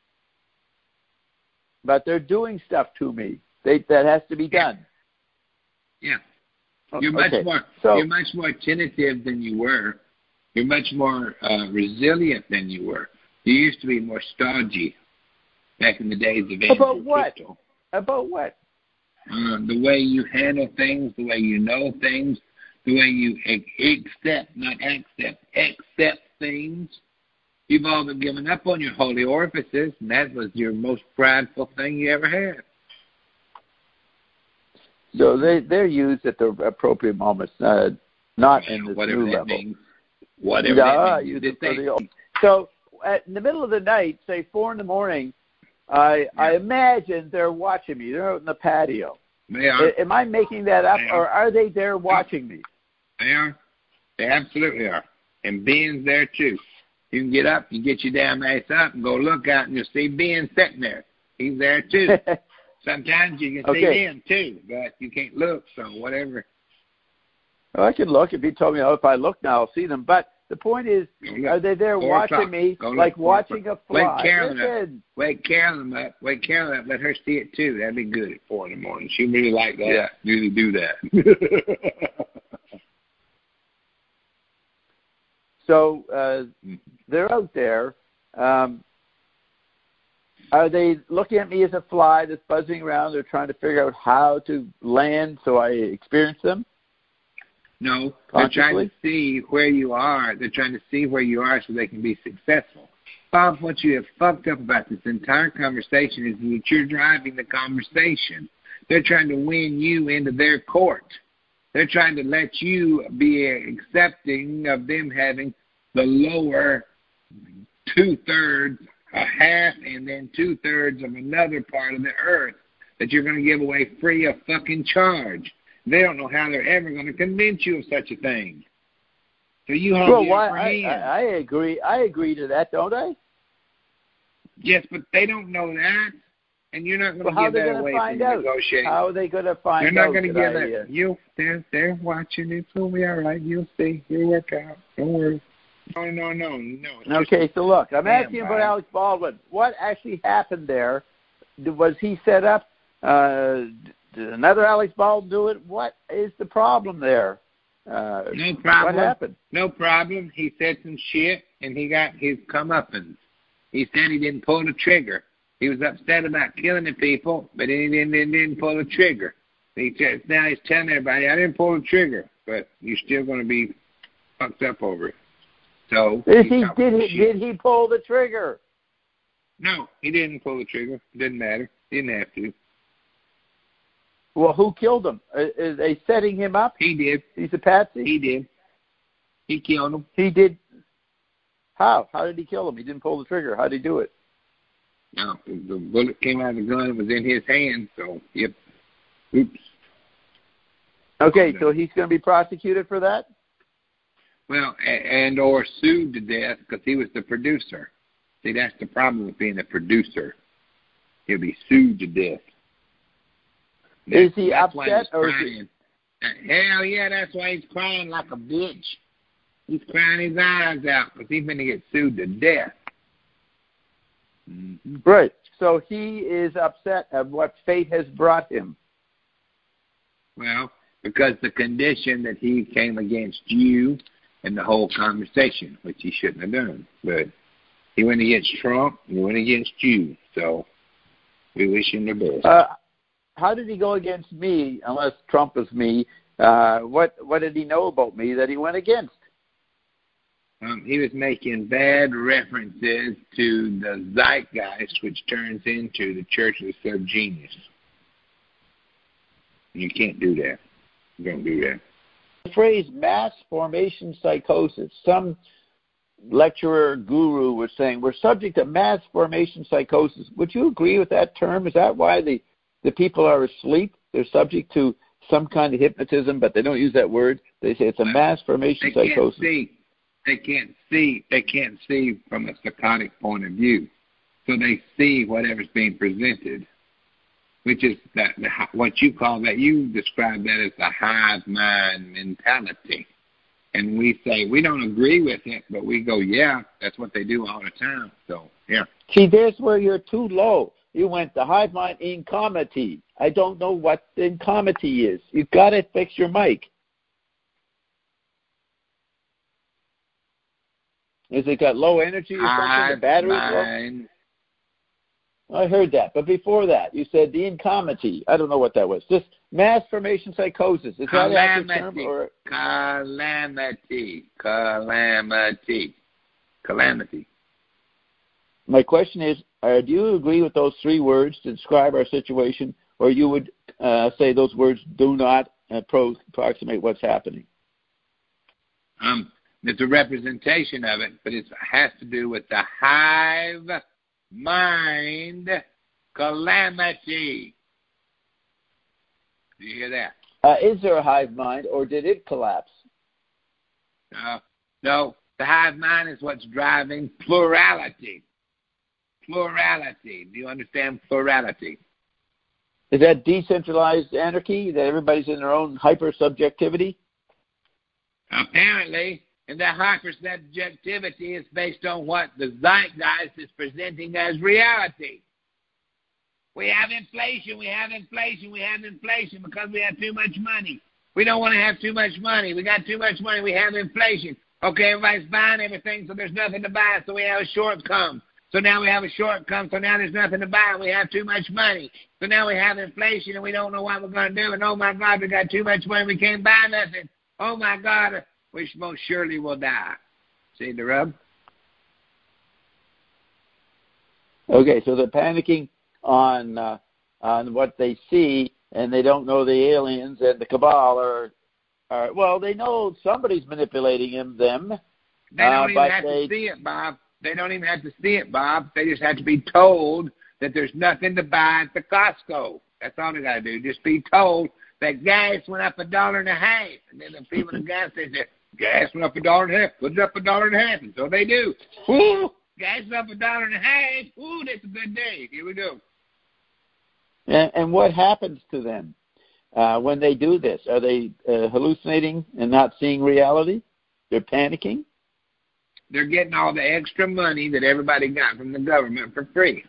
S4: But they're doing stuff to me. They, that has to be done.
S1: Yeah. You're much
S4: okay.
S1: more.
S4: So,
S1: you're much more tentative than you were. You're much more uh, resilient than you were. You used to be more stodgy back in the days of Andrew
S4: About what?
S1: Crystal.
S4: About what?
S1: Uh, the way you handle things, the way you know things, the way you accept, not accept, accept things. You've all been given up on your holy orifices, and that was your most prideful thing you ever had.
S4: So they, they're used at the appropriate moments, uh, not in this
S1: Whatever
S4: new
S1: that
S4: level.
S1: means. Whatever
S4: yeah,
S1: that means.
S4: You the, so at, in the middle of the night, say four in the morning, I yeah. I imagine they're watching me. They're out in the patio.
S1: They are.
S4: Am I making that up,
S1: are.
S4: or are they there watching me?
S1: They are. They absolutely are. And Ben's there, too. You can get up, you get your damn ass up, and go look out, and you'll see Ben sitting there. He's there, too. Sometimes you can
S4: okay.
S1: see him, too, but you can't look, so whatever.
S4: Well, I can look. If you told me, oh, if I look now, I'll see them. But the point is, are they there
S1: Four
S4: watching
S1: o'clock.
S4: me,
S1: Go
S4: like
S1: look.
S4: watching a fly?
S1: Wake Carolyn
S4: Listen.
S1: up. Wake Carolyn up. Wake Carolyn up. Let her see it, too. That'd be good at four in the morning. She really like that.
S4: Yeah.
S1: Really do that.
S4: So uh, they're out there. Um, are they looking at me as a fly that's buzzing around? They're trying to figure out how to land so I experience them?
S1: No, they're trying to see where you are. They're trying to see where you are so they can be successful. Bob, what you have fucked up about this entire conversation is that you're driving the conversation. They're trying to win you into their court. They're trying to let you be accepting of them having the lower two-thirds, a half, and then two-thirds of another part of the earth that you're going to give away free of fucking charge. They don't know how they're ever going to convince you of such a thing. So you hold
S4: well,
S1: the
S4: why,
S1: upper
S4: I,
S1: hand.
S4: I, I agree. I agree to that, don't I?
S1: Yes, but they don't know that, and you're not going
S4: well,
S1: to give that away
S4: find
S1: from
S4: out?
S1: negotiating.
S4: How are they going to find
S1: They're not
S4: out?
S1: going to give
S4: that.
S1: that. You'll, they're, they're watching. It's going to be all right. You'll see. You'll work out. Don't worry. No, no, no, no.
S4: Okay, so look, I'm
S1: Damn,
S4: asking
S1: Brian.
S4: about Alex Baldwin. What actually happened there? Was he set up? Uh, did another Alex Baldwin do it? What is the problem there? Uh,
S1: no problem.
S4: What happened?
S1: No problem. He said some shit, and he got his comeuppance. He said he didn't pull the trigger. He was upset about killing the people, but he didn't, didn't, didn't pull the trigger. He said, now he's telling everybody, I didn't pull the trigger, but you're still going to be fucked up over it. So
S4: Did he, did he, did he pull the trigger?
S1: No, he didn't pull the trigger. Didn't matter. He didn't have to.
S4: Well, who killed him? Is they setting him up?
S1: He did.
S4: He's a patsy?
S1: He did. He killed him.
S4: He did. How? How did he kill him? He didn't pull the trigger. How did he do it?
S1: No, the bullet came out of the gun. It was in his hand, so, yep. Oops.
S4: Okay, so he's going to be prosecuted for that?
S1: Well, and or sued to death because he was the producer. See, that's the problem with being a producer. He'll be sued to death. That's,
S4: is he upset or is he...
S1: Hell yeah, that's why he's crying like a bitch. He's crying his eyes out because he's going to get sued to death. Mm-hmm.
S4: Right. So he is upset at what fate has brought him.
S1: Well, because the condition that he came against you and the whole conversation, which he shouldn't have done. But he went against Trump, and he went against you. So we wish him the best.
S4: Uh, how did he go against me, unless Trump is me? Uh, what what did he know about me that he went against?
S1: Um, he was making bad references to the zeitgeist, which turns into the Church of the Subgenius. You can't do that. You don't do that.
S4: The phrase mass formation psychosis, some lecturer guru was saying we're subject to mass formation psychosis. Would you agree with that term? Is that why the, the people are asleep? They're subject to some kind of hypnotism, but they don't use that word. They say it's a mass formation
S1: they
S4: psychosis.
S1: Can't see. They can't see. They can't see from a psychotic point of view. So they see whatever's being presented, which is that what you call that. You describe that as the hive mind mentality. And we say, we don't agree with it, but we go, yeah, that's what they do all the time. So, yeah.
S4: See, there's where you're too low. You went the hive mind incomity. I don't know what incomity is. You've got to fix your mic. Is it got low energy or something?
S1: Hive
S4: The battery's
S1: mind.
S4: low? I heard that. But before that, you said the incomity. I don't know what that was. Just mass formation psychosis. Is that an term? Or?
S1: Calamity. Calamity. Calamity.
S4: My question is, uh, do you agree with those three words to describe our situation, or you would uh, say those words do not uh, pro- approximate what's happening?
S1: Um, it's a representation of it, but it has to do with the hive mind calamity. Do you hear that?
S4: Uh, is there a hive mind, or did it collapse?
S1: Uh, no, the hive mind is what's driving plurality. Plurality. Do you understand plurality?
S4: Is that decentralized anarchy, that everybody's in their own hyper-subjectivity?
S1: Apparently, and that hyper-subjectivity is based on what the zeitgeist is presenting as reality. We have inflation, we have inflation, we have inflation because we have too much money. We don't want to have too much money. We got too much money, we have inflation. Okay, everybody's buying everything, so there's nothing to buy, so we have a shortcome. So now we have a shortcome, so now there's nothing to buy. We have too much money. So now we have inflation, and we don't know what we're going to do. And, oh, my God, we got too much money. We can't buy nothing. Oh, my God, we most surely will die. See the rub?
S4: Okay, so they're panicking on uh, on what they see, and they don't know the aliens and the cabal are, are well, they know somebody's manipulating them.
S1: They don't
S4: uh,
S1: even
S4: but
S1: have
S4: they,
S1: to see it, Bob. They don't even have to see it, Bob. They just have to be told that there's nothing to buy at the Costco. That's all they got to do. Just be told that gas went up a dollar and a half. And then the people at the gas station say, gas went up a dollar and a half. Put it up a dollar and a half. And so they do. Woo! Gas went up a dollar and a half. Ooh, that's a good day. Here we go.
S4: And, and what happens to them uh, when they do this? Are they uh, hallucinating and not seeing reality? They're panicking?
S1: They're getting all the extra money that everybody got from the government for free.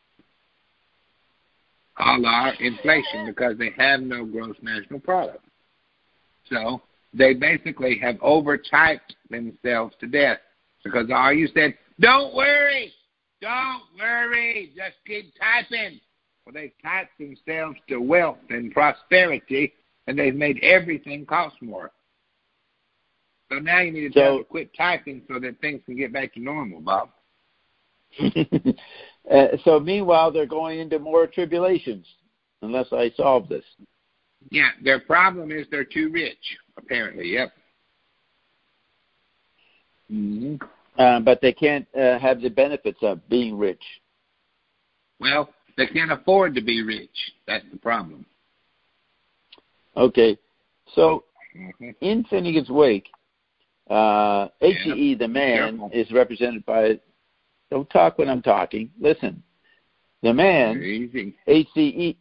S1: All our inflation because they have no gross national product. So they basically have overtyped themselves to death because all you said, don't worry, don't worry, just keep typing. Well, they've typed themselves to wealth and prosperity, and they've made everything cost more. So now you need to tell them to quit typing so that things can get back to normal, Bob.
S4: uh, so meanwhile, they're going into more tribulations unless I solve this.
S1: Yeah, their problem is they're too rich, apparently, yep. Mm-hmm.
S4: Uh, but they can't uh, have the benefits of being rich.
S1: Well, they can't afford to be rich. That's the problem.
S4: Okay. So, mm-hmm. in Finnegan's Wake, uh, H C E, the man, Careful. is represented by... Don't talk when I'm talking. Listen. The man,
S1: Easy.
S4: H C E...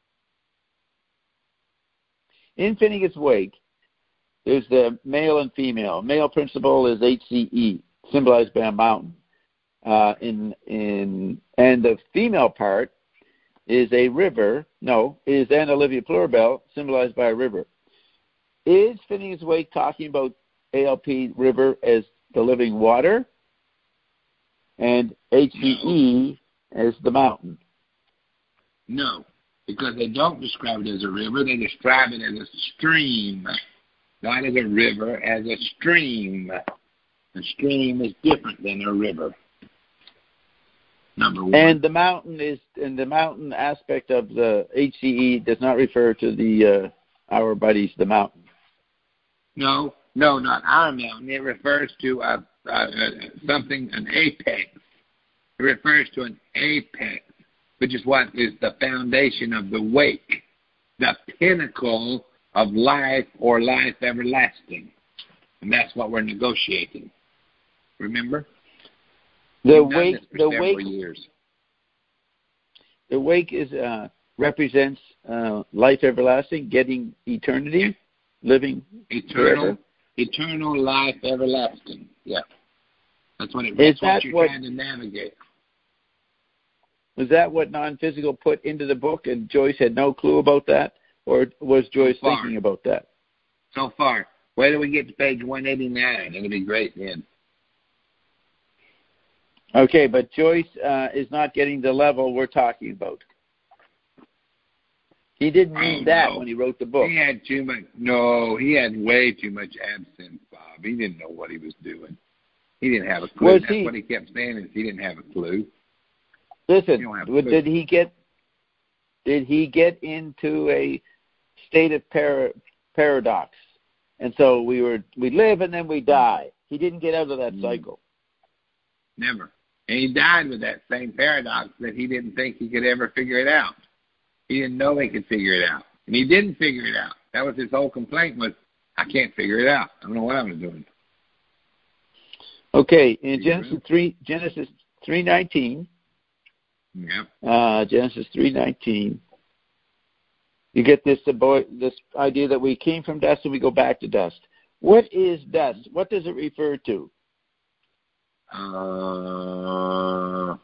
S4: In Finnegan's Wake, there's the male and female. Male principle is H C E, symbolized by a mountain. Uh, in in and the female part is a river. No, is Anna Olivia Pluribel, symbolized by a river. Is Finnegan's Wake talking about A L P river as the living water, and H C E no. as the mountain?
S1: No, because they don't describe it as a river. They describe it as a stream, not as a river, as a stream. A stream is different than a river. Number one.
S4: And the mountain is, and the mountain aspect of the H C E does not refer to the uh, our buddies, the mountain.
S1: No, no, not our mountain. It refers to a, a, a, something, an apex. It refers to an apex, which is what is the foundation of the wake, the pinnacle of life or life everlasting. And that's what we're negotiating. Remember?
S4: The wake, the wake,
S1: years.
S4: the wake is uh, represents uh, life everlasting, getting eternity, living
S1: eternal,
S4: forever.
S1: eternal life everlasting. Yeah, that's what it.
S4: Is
S1: That's what
S4: that
S1: you're
S4: what,
S1: trying to navigate.
S4: Was that what non-physical put into the book, and Joyce had no clue about that, or was Joyce
S1: so
S4: thinking about that?
S1: So far, wait till we get to page one eighty-nine. It'll be great then.
S4: Okay, but Joyce uh, is not getting the level we're talking about. He didn't mean
S1: oh,
S4: that
S1: no.
S4: when he wrote the book.
S1: He had too much. No, he had way too much absinthe, Bob. He didn't know what he was doing. He didn't have a clue.
S4: Was
S1: That's
S4: he,
S1: what he kept saying is he didn't have a clue.
S4: Listen, did he get? Did he get into a state of para, paradox? And so we were we live and then we die. He didn't get out of that cycle.
S1: Never. And he died with that same paradox that he didn't think he could ever figure it out. He didn't know he could figure it out. And he didn't figure it out. That was his whole complaint was, I can't figure it out. I don't know what I'm doing.
S4: Okay, in Genesis three Genesis three nineteen.
S1: Yep.
S4: Uh, Genesis three nineteen. You get this this idea that we came from dust and we go back to dust. What is dust? What does it refer to?
S1: Uh,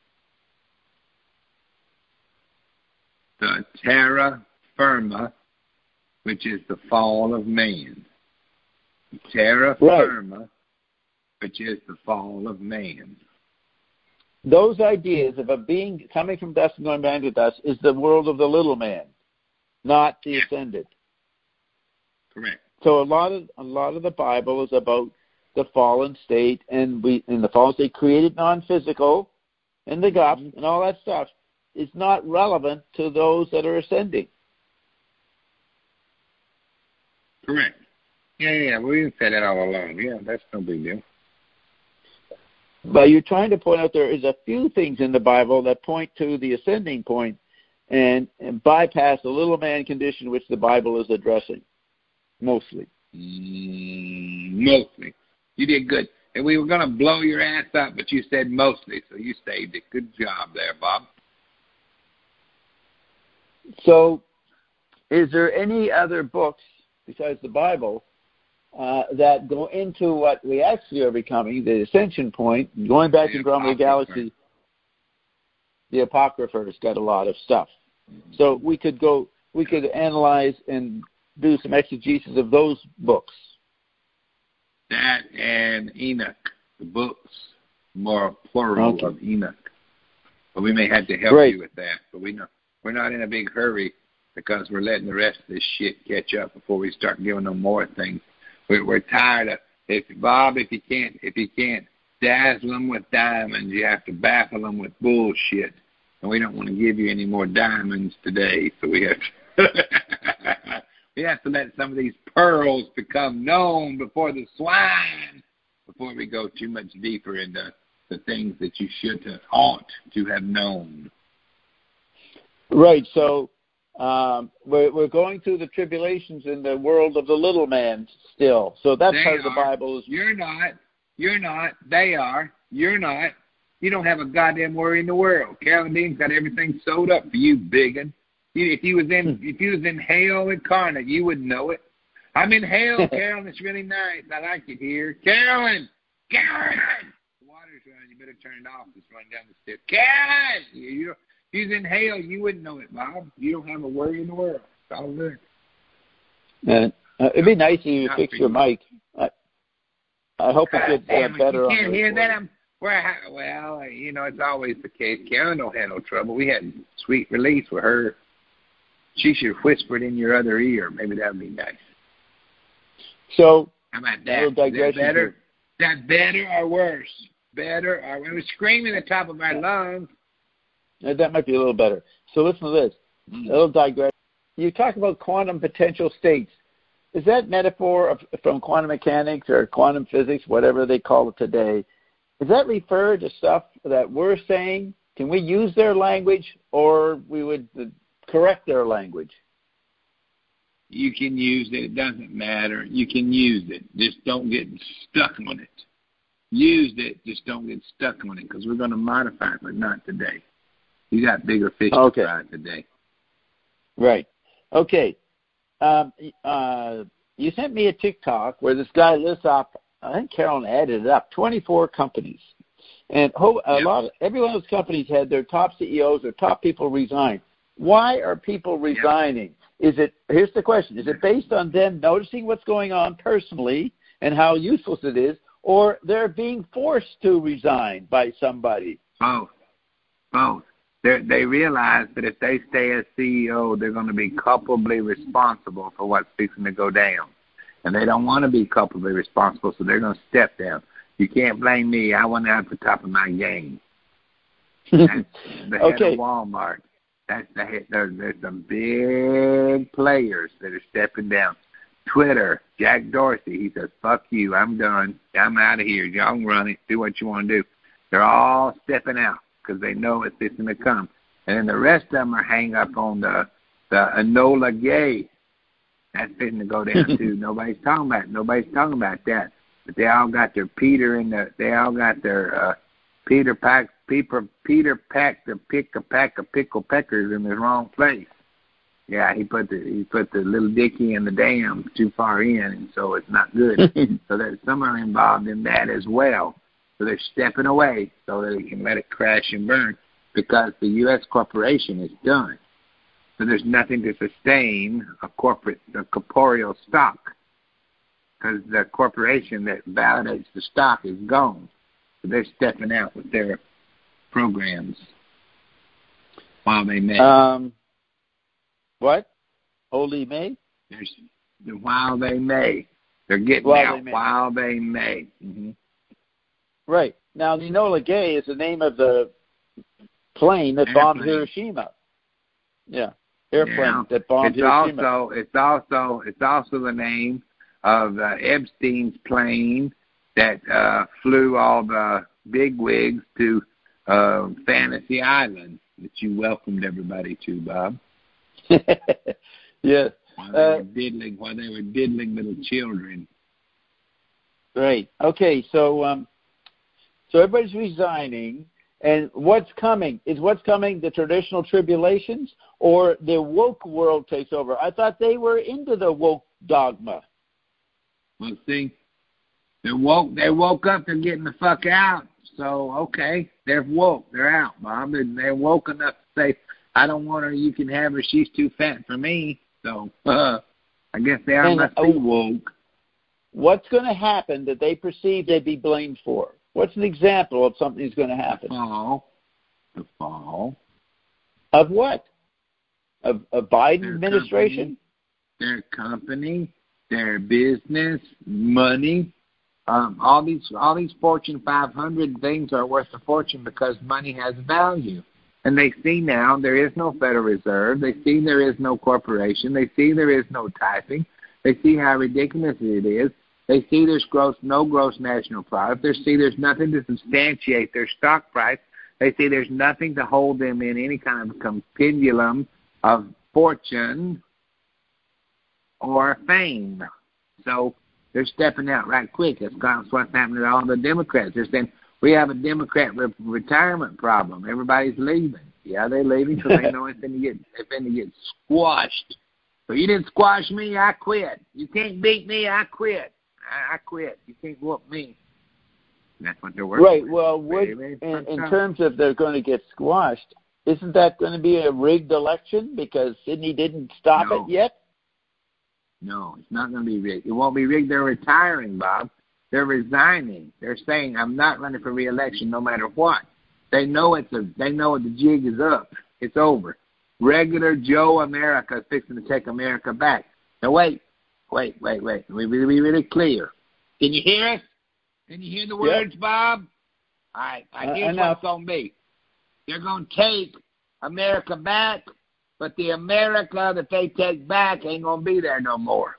S1: the terra firma, which is the fall of man. Terra
S4: right.
S1: firma, which is the fall of man.
S4: Those ideas of a being coming from dust and going back to dust is the world of the little man, not the ascended.
S1: Correct.
S4: So a lot of a lot of the Bible is about the fallen state, and we in the fallen state created non-physical, and the gups and all that stuff is not relevant to those that are ascending.
S1: Correct. Yeah, yeah, we didn't say that all along. Yeah, that's no big deal.
S4: But you're trying to point out there is a few things in the Bible that point to the ascending point and, and bypass the little man condition which the Bible is addressing, mostly.
S1: Mm, mostly. You did good. And we were going to blow your ass up, but you said mostly, so you saved it. Good job there, Bob.
S4: So is there any other books besides the Bible uh, that go into what we actually are becoming, the ascension point, going back
S1: the
S4: to Andromeda Galaxy? The Apocrypha has got a lot of stuff. Mm-hmm. So we could go, we could analyze and do some exegesis of those books.
S1: That and Enoch, the books, more plural
S4: okay.
S1: of Enoch. But we may have to help
S4: right.
S1: you with that. But we know we're not in a big hurry because we're letting the rest of this shit catch up before we start giving them more things. We're, we're tired of if Bob, if you can't, if you can't dazzle them with diamonds, you have to baffle them with bullshit. And we don't want to give you any more diamonds today, so we have to we have to let some of these pearls become known before the swine, before we go too much deeper into the things that you should have ought to have known.
S4: Right. So um, we're we're going through the tribulations in the world of the little man still. So that's
S1: they
S4: part of the
S1: are.
S4: Bible. Is,
S1: You're not. You're not. They are. You're not. You don't have a goddamn worry in the world. Carolyn Dean's got everything sewed up for you, biggin. You, if you was in if you was in hell incarnate, you would know it. I'm in hell, Carolyn. It's really nice. I like it here. Carolyn! Carolyn! The water's running. You better turn it off. It's running down the stairs. Carolyn! You, you, if you was in hell, you wouldn't know it, Bob. You don't have a worry in the world. It's all good.
S4: Uh, uh, it'd be nice if you
S1: Not
S4: fix
S1: for
S4: your
S1: you.
S4: mic. I, I hope it gets
S1: Damn
S4: uh,
S1: it,
S4: better.
S1: you
S4: on
S1: can't
S4: the
S1: hear that.
S4: recording.
S1: I'm, we're, well, you know, it's always the case. Carolyn don't have no trouble. We had sweet release with her. She should have whispered in your other ear. Maybe that would be nice.
S4: So,
S1: How about
S4: a
S1: that?
S4: little
S1: Is that
S4: digression
S1: better?
S4: here.
S1: Is that better or worse? Better or we were screaming at the top of our lungs.
S4: Uh, that might be a little better. So listen to this.
S1: Mm.
S4: A little digression. You talk about quantum potential states. Is that metaphor of, from quantum mechanics or quantum physics, whatever they call it today, does that refer to stuff that we're saying? Can we use their language, or we would correct their language?
S1: You can use it. It doesn't matter. You can use it. Just don't get stuck on it. Use it. Just don't get stuck on it because we're going to modify it, but not today. You got bigger fish
S4: Okay.
S1: to fry today.
S4: Right. Okay. Um, uh, you sent me a TikTok where this guy lists off, I think Carolyn added it up, twenty-four companies. And ho- a
S1: Yep.
S4: lot of, every one of those companies had their top C E Os or top people resign. Why are people resigning? Yep. Is it, here's the question, is it based on them noticing what's going on personally and how useless it is, or they're being forced to resign by somebody?
S1: Both. Both. They're, they realize that if they stay as C E O, they're going to be culpably responsible for what's fixing to go down. And they don't want to be culpably responsible, so they're going to step down. You can't blame me. I wasn't at the top of my game. That's the head
S4: Okay.
S1: of Walmart. That's the head. There, there's some big players that are stepping down. Twitter, Jack Dorsey, he says, fuck you, I'm done. I'm out of here. Y'all can run it. Do what you want to do. They're all stepping out because they know it's fixing to come. And then the rest of them are hang up on the, the Enola Gay. That's fitting to go down too. Nobody's talking about it. Nobody's talking about that. But they all got their Peter in the. They all got their uh, Peter pack. Peter Peter packed the pick a pack of pickle peckers in the wrong place. Yeah, he put the he put the little Dicky in the dam too far in, and so it's not good. So there's some are involved in that as well. So they're stepping away so that they can let it crash and burn because the U S corporation is done. So there's nothing to sustain a corporate, a corporeal stock because the corporation that validates the stock is gone. So they're stepping out with their programs while they may.
S4: Um, what? Holy May?
S1: There's, while they may. They're getting
S4: While
S1: out
S4: they may.
S1: while they may. Mm-hmm.
S4: Right. Now, the Enola Gay is the name of the plane that bombed
S1: Airplane.
S4: Hiroshima. Yeah, airplane
S1: Yeah.
S4: that bombed
S1: It's
S4: Hiroshima.
S1: also it's also it's also the name of uh, Epstein's plane that uh, flew all the bigwigs to uh, Fantasy Island that you welcomed everybody to, Bob.
S4: Yeah.
S1: While they
S4: Uh,
S1: were diddling, while they were diddling little children.
S4: Right. Okay. So, um, so everybody's resigning, and what's coming is what's coming. The traditional tribulations, or the woke world takes over. I thought they were into the woke dogma.
S1: Well, see, they woke. They woke up. They're getting the fuck out. So okay, they're woke. They're out, Bob. They're, they're woke enough to say, "I don't want her. You can have her. She's too fat for me." So uh, I guess they are
S4: And,
S1: must
S4: uh,
S1: be woke.
S4: What's going to happen that they perceive they'd be blamed for? What's an example of something that's going to happen?
S1: Fall, the fall.
S4: Of what? Of a Biden their administration?
S1: Company, their company, their business, money. Um, all these all these Fortune five hundred things are worth a fortune because money has value. And they see now there is no Federal Reserve. They see there is no corporation. They see there is no typing. They see how ridiculous it is. They see there's gross, no gross national product. They see there's nothing to substantiate their stock price. They see there's nothing to hold them in any kind of pendulum of fortune or fame. So they're stepping out right quick. That's what's happening to all the Democrats. They're saying, we have a Democrat re- retirement problem. Everybody's leaving. Yeah, they're leaving because they know it's going to get, it's going to get squashed. So you didn't squash me, I quit. You can't beat me, I quit. I, I quit. You can't whoop me. That's what they're working
S4: Right.
S1: with.
S4: Well, what, in, in terms of they're going to get squashed, isn't that going to be a rigged election because Sidney didn't stop
S1: no.
S4: it yet?
S1: No, it's not going to be rigged. It won't be rigged. They're retiring, Bob. They're resigning. They're saying, I'm not running for re-election no matter what. They know it's a. They know the jig is up. It's over. Regular Joe America is fixing to take America back. Now, wait, wait, wait, wait. We be really, really clear. Can you hear us? Can you hear the words, yep. Bob? All right. I hear uh, what's going to be. They're going to take America back, but the America that they take back ain't going to be there no more.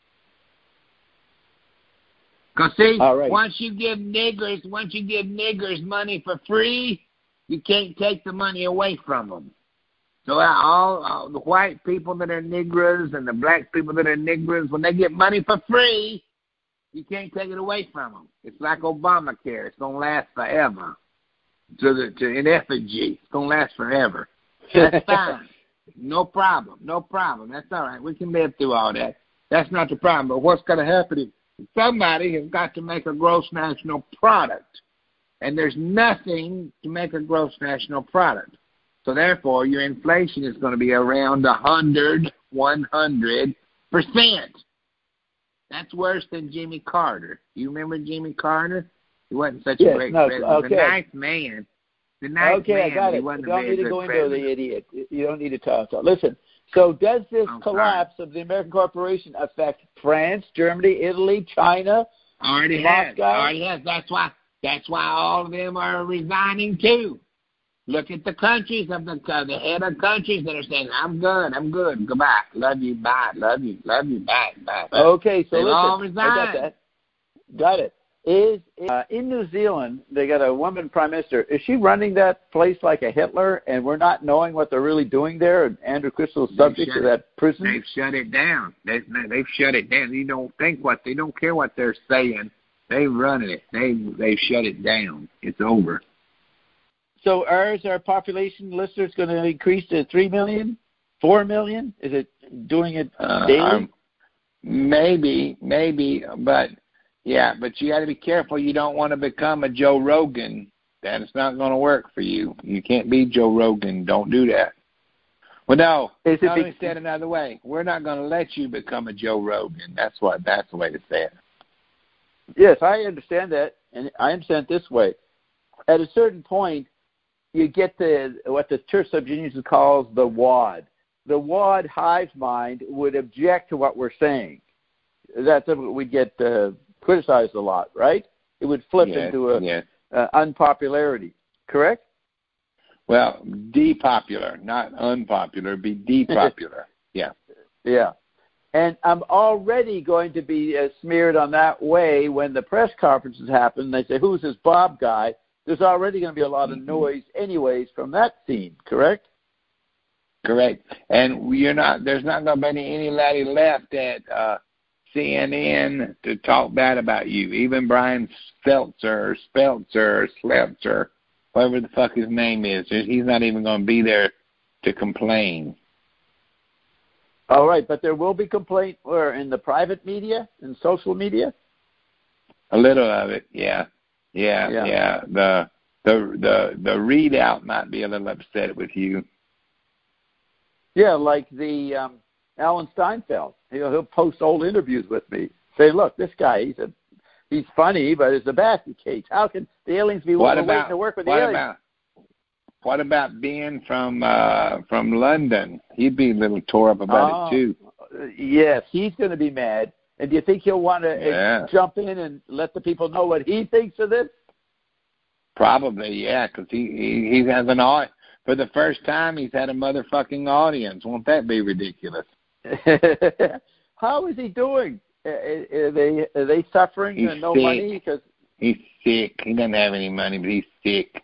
S1: Because, see, right. once you give niggers, once you give niggers money for free, you can't take the money away from them. So all, all the white people that are niggers and the black people that are niggers, when they get money for free, you can't take it away from them. It's like Obamacare. It's going to last forever. To the to in effigy. It's going to last forever. That's fine. No problem. No problem. That's all right. We can live through all that. That's not the problem. But what's going to happen is somebody has got to make a gross national product. And there's nothing to make a gross national product. So therefore, your inflation is going to be around one hundred, one hundred percent. That's worse than Jimmy Carter. You remember Jimmy Carter? He wasn't such
S4: yes,
S1: a great
S4: no,
S1: president.
S4: Okay.
S1: The nice man. The nice
S4: okay,
S1: man.
S4: I got it.
S1: He wasn't
S4: you don't need to go
S1: president.
S4: into the idiot. You don't need to talk. talk. Listen, so does this
S1: I'm
S4: collapse
S1: sorry.
S4: of the American corporation affect France, Germany, Italy, China,
S1: Already
S4: Moscow?
S1: has. Already has. That's why, that's why all of them are resigning too. Look at the countries of the uh, the head of countries that are saying, "I'm good, I'm good, goodbye, love you, bye, love you, love you, bye, bye." bye.
S4: Okay, so
S1: they
S4: listen,
S1: all
S4: I
S1: resign.
S4: got that. Got it. Is uh, in New Zealand they got a woman prime minister? Is she running that place like a Hitler, and we're not knowing what they're really doing there? And Andrew Crystal's subject to that prison.
S1: They've shut it down. They, they've shut it down. You don't think what they don't care what they're saying. They run it. They they've shut it down. It's over.
S4: So ours, our population listeners, going to increase to three million, four million? Is it doing it daily? Uh,
S1: maybe, maybe, but yeah, but you got to be careful. You don't want to become a Joe Rogan. That's not going to work for you. You can't be Joe Rogan. Don't do that. Well, no.
S4: Is it
S1: let
S4: be-
S1: me say it another way. We're not going to let you become a Joe Rogan. That's what. That's the way to say it.
S4: Yes, I understand that, and I understand it this way. At a certain point, you get the what the Church of Jesus calls the W A D. The W A D hive mind would object to what we're saying. That's what we get uh, criticized a lot, right? It would flip
S1: yes,
S4: into a
S1: yes.
S4: uh, unpopularity, correct?
S1: Well, depopular, not unpopular. Be depopular. yeah.
S4: Yeah. And I'm already going to be uh, smeared on that way when the press conferences happen. They say, "Who's this Bob guy?" There's already going to be a lot of noise anyways from that scene, correct?
S1: Correct. And you're not. There's not going to be anybody left at uh, C N N to talk bad about you. Even Brian Stelter, Speltzer, Slepter, whatever the fuck his name is, he's not even going to be there to complain.
S4: All right, but there will be complaint where in the private media, in social media?
S1: A little of it, yeah. Yeah, yeah, yeah. The the the the readout might be a little upset with you.
S4: Yeah, like the um, Alan Steinfeld. He'll, he'll post old interviews with me. Say, look, this guy, he's a he's funny, but it's a basket case. How can the aliens be
S1: what
S4: waiting
S1: about,
S4: to work with
S1: what
S4: the aliens?
S1: About, what about Ben from uh, from London? He'd be a little tore up about
S4: oh,
S1: it too.
S4: Yes, he's going to be mad. And do you think he'll want to
S1: Yeah.
S4: jump in and let the people know what he thinks of this?
S1: Probably, yeah, because he, he he has an audience. For the first time, he's had a motherfucking audience. Won't that be ridiculous?
S4: How is he doing? Are they are they suffering
S1: He's
S4: and no
S1: sick.
S4: money? Cause
S1: He's sick. He doesn't have any money, but he's sick.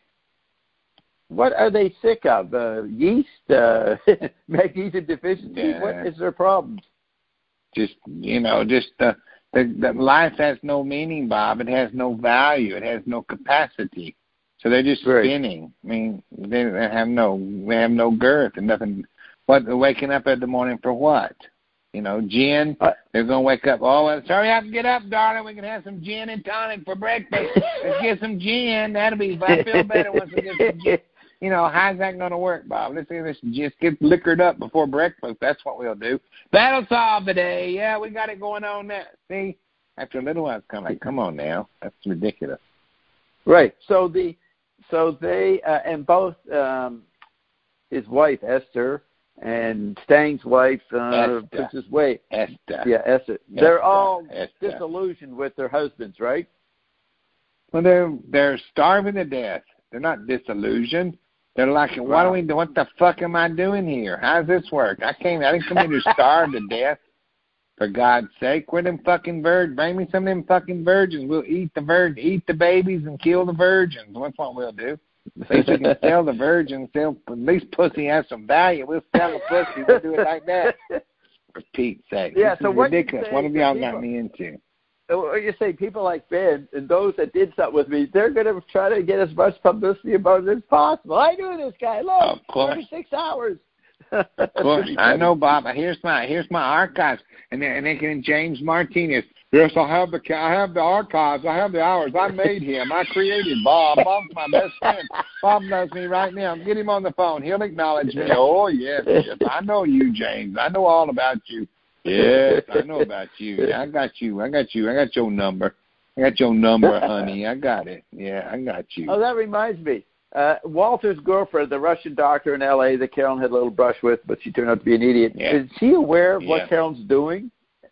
S4: what are they sick of? Uh, yeast, uh, magnesium deficiency.
S1: Yeah.
S4: What is their problem?
S1: Just, you know, just the, the the life has no meaning, Bob. It has no value. It has no capacity. So they're just
S4: Right.
S1: spinning. I mean, they, they have no they have no girth and nothing. What they're waking up in the morning for what? You know, gin.
S4: Uh,
S1: They're gonna wake up. Oh, well, hurry up and get up, darling. We can have some gin and tonic for breakfast. Let's get some gin. That'll be. I feel better once we get some gin. You know, how's that going to work, Bob? Let's see, let's just get liquored up before breakfast. That's what we'll do. That'll solve the day. Yeah, we got it going on now. See, after a little while, it's kind of like, come on now. That's ridiculous.
S4: Right. So the so they uh, and both um, his wife Esther and Stang's wife, uh,
S1: Esther.
S4: Princess Wei.
S1: Esther.
S4: Yeah, Esther. They're
S1: Esther.
S4: all
S1: Esther.
S4: disillusioned with their husbands, right?
S1: Well, they're they're starving to death. They're not disillusioned. They're like, what
S4: Wow.
S1: do we do? What the fuck am I doing here? How does this work? I came. I didn't come here to starve to death. For God's sake, where them fucking virgins? Bring me some of them fucking virgins. We'll eat the vir- eat the babies and kill the virgins. That's what we'll do. At least we can sell the virgins. Sell, at least pussy has some value. We'll sell the pussy. We'll do it like that. For Pete's sake.
S4: Yeah,
S1: This
S4: so
S1: is
S4: what you
S1: ridiculous.
S4: say
S1: What have
S4: to
S1: y'all
S4: people-
S1: got me into?
S4: What you say, people like Ben and those that did something with me, they're going to try to get as much publicity about it as possible. I knew this guy. Look,
S1: Of course.
S4: thirty-six hours.
S1: Of course, I know, Bob. Here's my here's my archives, and then and then can James Martinez. Yes, I have the I have the archives. I have the hours. I made him. I created Bob. Bob's my best friend. Bob knows me right now. Get him on the phone. He'll acknowledge me. Oh yes, yes. I know you, James. I know all about you. Yes, I know about you. I got you. I got you. I got your number. I got your number, honey. I got it. Yeah, I got you.
S4: Oh, that reminds me. Uh, Walter's girlfriend, the Russian doctor in L A that Carolyn had a little brush with, but she turned out to be an idiot.
S1: Yeah.
S4: Is she aware of
S1: Yeah.
S4: what Carolyn's doing?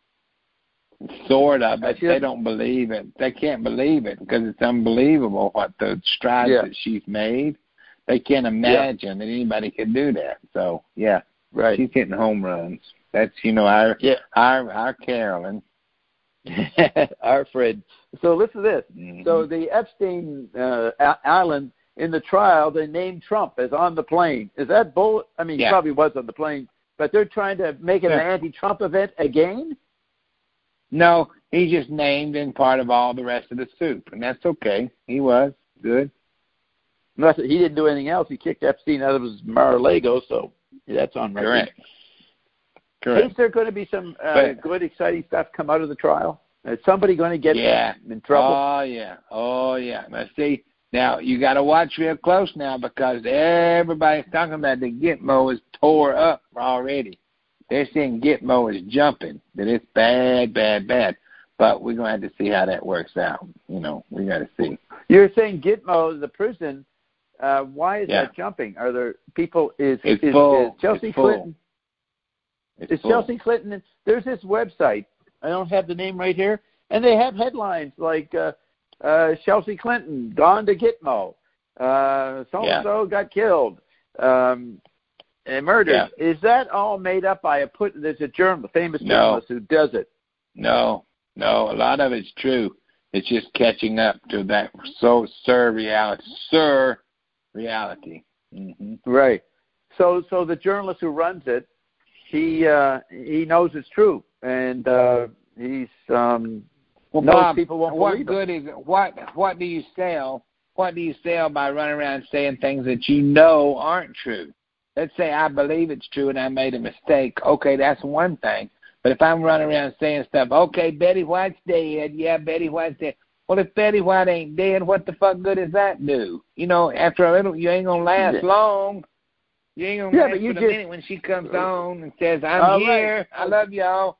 S1: Sort of, but
S4: She
S1: they
S4: doesn't-
S1: don't believe it. They can't believe it because it's unbelievable what the strides
S4: Yeah.
S1: that she's made. They can't imagine that anybody could do that. So, yeah,
S4: Right.
S1: she's hitting home runs. That's, you know, our
S4: Yeah.
S1: our, our Carolyn.
S4: Our friend. So listen to this.
S1: Mhm.
S4: So the Epstein uh, island, in the trial, they named Trump as on the plane. Is that bull? I mean,
S1: Yeah.
S4: he probably was on the plane, but they're trying to make it
S1: Yeah.
S4: an anti-Trump event again?
S1: No, he just named in part of all the rest of the soup, and that's okay. He was good.
S4: Unless he didn't do anything else. He kicked Epstein out of his Mar-a-Lago, so that's on record.
S1: Correct. Correct.
S4: Is there going to be some uh,
S1: But-
S4: good, exciting stuff come out of the trial? Is somebody going to get
S1: Yeah.
S4: in trouble?
S1: Oh, yeah. Oh, yeah. Now, see, now you got to watch real close now because everybody's talking about the Gitmo is tore up already. They're saying Gitmo is jumping, that it's bad, bad, bad. But we're going to have to see how that works out. You know, we got to see.
S4: You're saying Gitmo, the prison, uh, why is
S1: Yeah.
S4: that jumping? Are there people, is,
S1: It's
S4: is,
S1: full.
S4: is Chelsea
S1: It's full.
S4: Clinton,
S1: It's
S4: is
S1: full.
S4: Chelsea Clinton, there's this website, I don't have the name right here, and they have headlines like, uh, uh, Chelsea Clinton, gone to Gitmo, uh, so-and-so got killed, um, and murdered.
S1: Yeah.
S4: Is that all made up by a put, there's a journalist, famous
S1: No.
S4: journalist who does it?
S1: No, no, a lot of it's true. It's just catching up to that so sir reality, sir reality. Mm-hmm.
S4: Right. So, so the journalist who runs it, he uh, he knows it's true, and uh, he's um,
S1: Well,
S4: knows
S1: Bob,
S4: people won't
S1: what
S4: believe
S1: good is it? What what do you sell? What do you sell by running around saying things that you know aren't true? Let's say I believe it's true and I made a mistake. Okay, that's one thing. But if I'm running around saying stuff, okay, Betty White's dead. Yeah, Betty White's dead. Well, if Betty White ain't dead, what the fuck good does that do? You know, after a little, you ain't gonna last
S4: Yeah.
S1: long. You ain't gonna
S4: Yeah,
S1: last
S4: but you
S1: but a
S4: just-
S1: minute when she comes on and says, "I'm
S4: All
S1: here.
S4: right.
S1: I love y'all."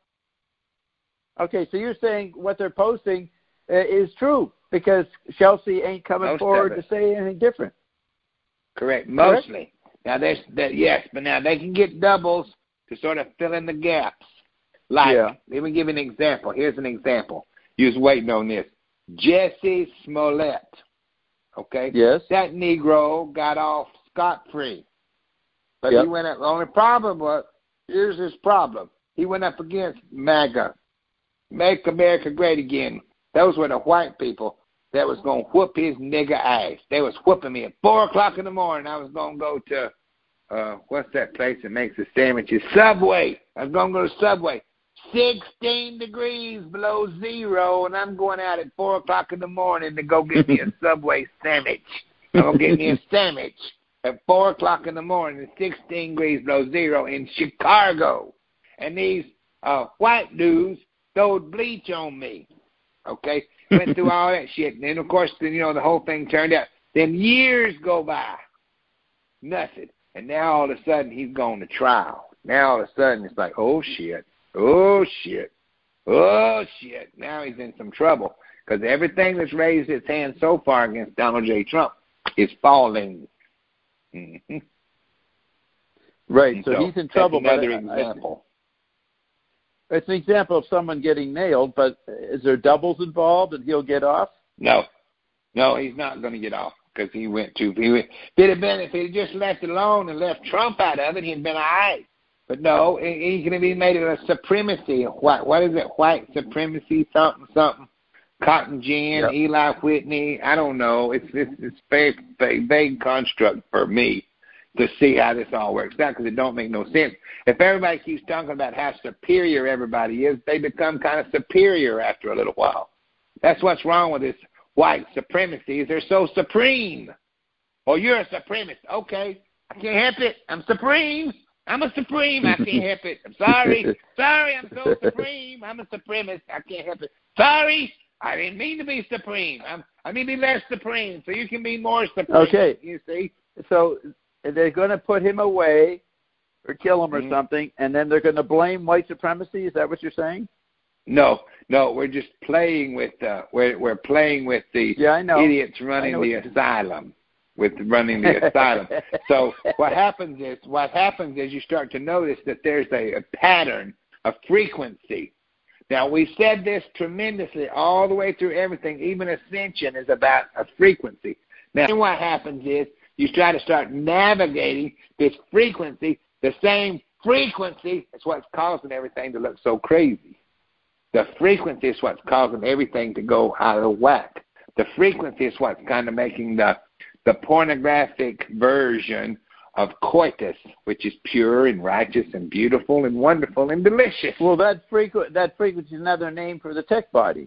S4: Okay, so you're saying what they're posting uh, is true because Chelsea ain't coming
S1: Most of
S4: forward
S1: it.
S4: to say anything different.
S1: Correct. Mostly. Correct. Now, there's that, yes, but now they can get doubles to sort of fill in the gaps. Like, yeah. Let me give you an example. Here's an example. You was waiting on this. Jesse Smollett. Okay?
S4: Yes.
S1: That Negro got off scot-free. But
S4: yep.
S1: he went up. The only problem was, here's his problem. He went up against MAGA. Make America Great Again. Those were the white people that was going to whoop his nigger ass. They was whooping me at four o'clock in the morning. I was going to go to, uh, what's that place that makes the sandwiches? Subway. I was going to go to Subway. sixteen degrees below zero, and I'm going out at four o'clock in the morning to go get me a Subway sandwich. I'm going to get me a sandwich at four o'clock in the morning, sixteen degrees below zero in Chicago. And these uh, white dudes throwed bleach on me. Okay? Went through all that shit. And then, of course, then, you know, the whole thing turned out. Then years go by. Nothing. And now all of a sudden he's going to trial. Now all of a sudden it's like, oh, shit. Oh, shit. Oh, shit. Now he's in some trouble. Because everything that's raised its hand so far against Donald J. Trump is falling. Mm-hmm.
S4: Right. So, so he's in trouble.
S1: That's another
S4: but
S1: example.
S4: I, it's an example of someone getting nailed, but is there doubles involved and he'll get off?
S1: No. No, he's not going to get off because he went too. He went, if it had been, if he had just left it alone and left Trump out of it, he'd been all right. But no, he's going to be made it a supremacy. What, what is it? White supremacy, something, something. Cotton Gin, yep. Eli Whitney. I don't know. It's it's it's a vague, vague construct for me to see how this all works out because it don't make no sense. If everybody keeps talking about how superior everybody is, they become kind of superior after a little while. That's what's wrong with this white supremacy is they're so supreme. Oh, you're a supremacist. Okay, I can't help it. I'm supreme. I'm a supreme. I can't help it. I'm sorry. Sorry, I'm so supreme. I'm a supremacist. I can't help it. Sorry. I didn't mean to be supreme. I'm, I mean to be less supreme, so you can be more supreme.
S4: Okay.
S1: You see?
S4: So they're going to put him away or kill him or mm-hmm. something, and then they're going to blame white supremacy? Is that what you're saying?
S1: No, no. We're just playing with uh, we're we're playing with the
S4: yeah, I know.
S1: idiots running
S4: know
S1: the asylum. With running the asylum. So what happens is what happens is you start to notice that there's a, a pattern, a frequency. Now, we said this tremendously all the way through everything. Even ascension is about a frequency. Now, what happens is you try to start navigating this frequency. The same frequency is what's causing everything to look so crazy. The frequency is what's causing everything to go out of whack. The frequency is what's kind of making the, the pornographic version of coitus, which is pure and righteous and beautiful and wonderful and delicious.
S4: Well, that frequ- that frequency is another name for the tech body.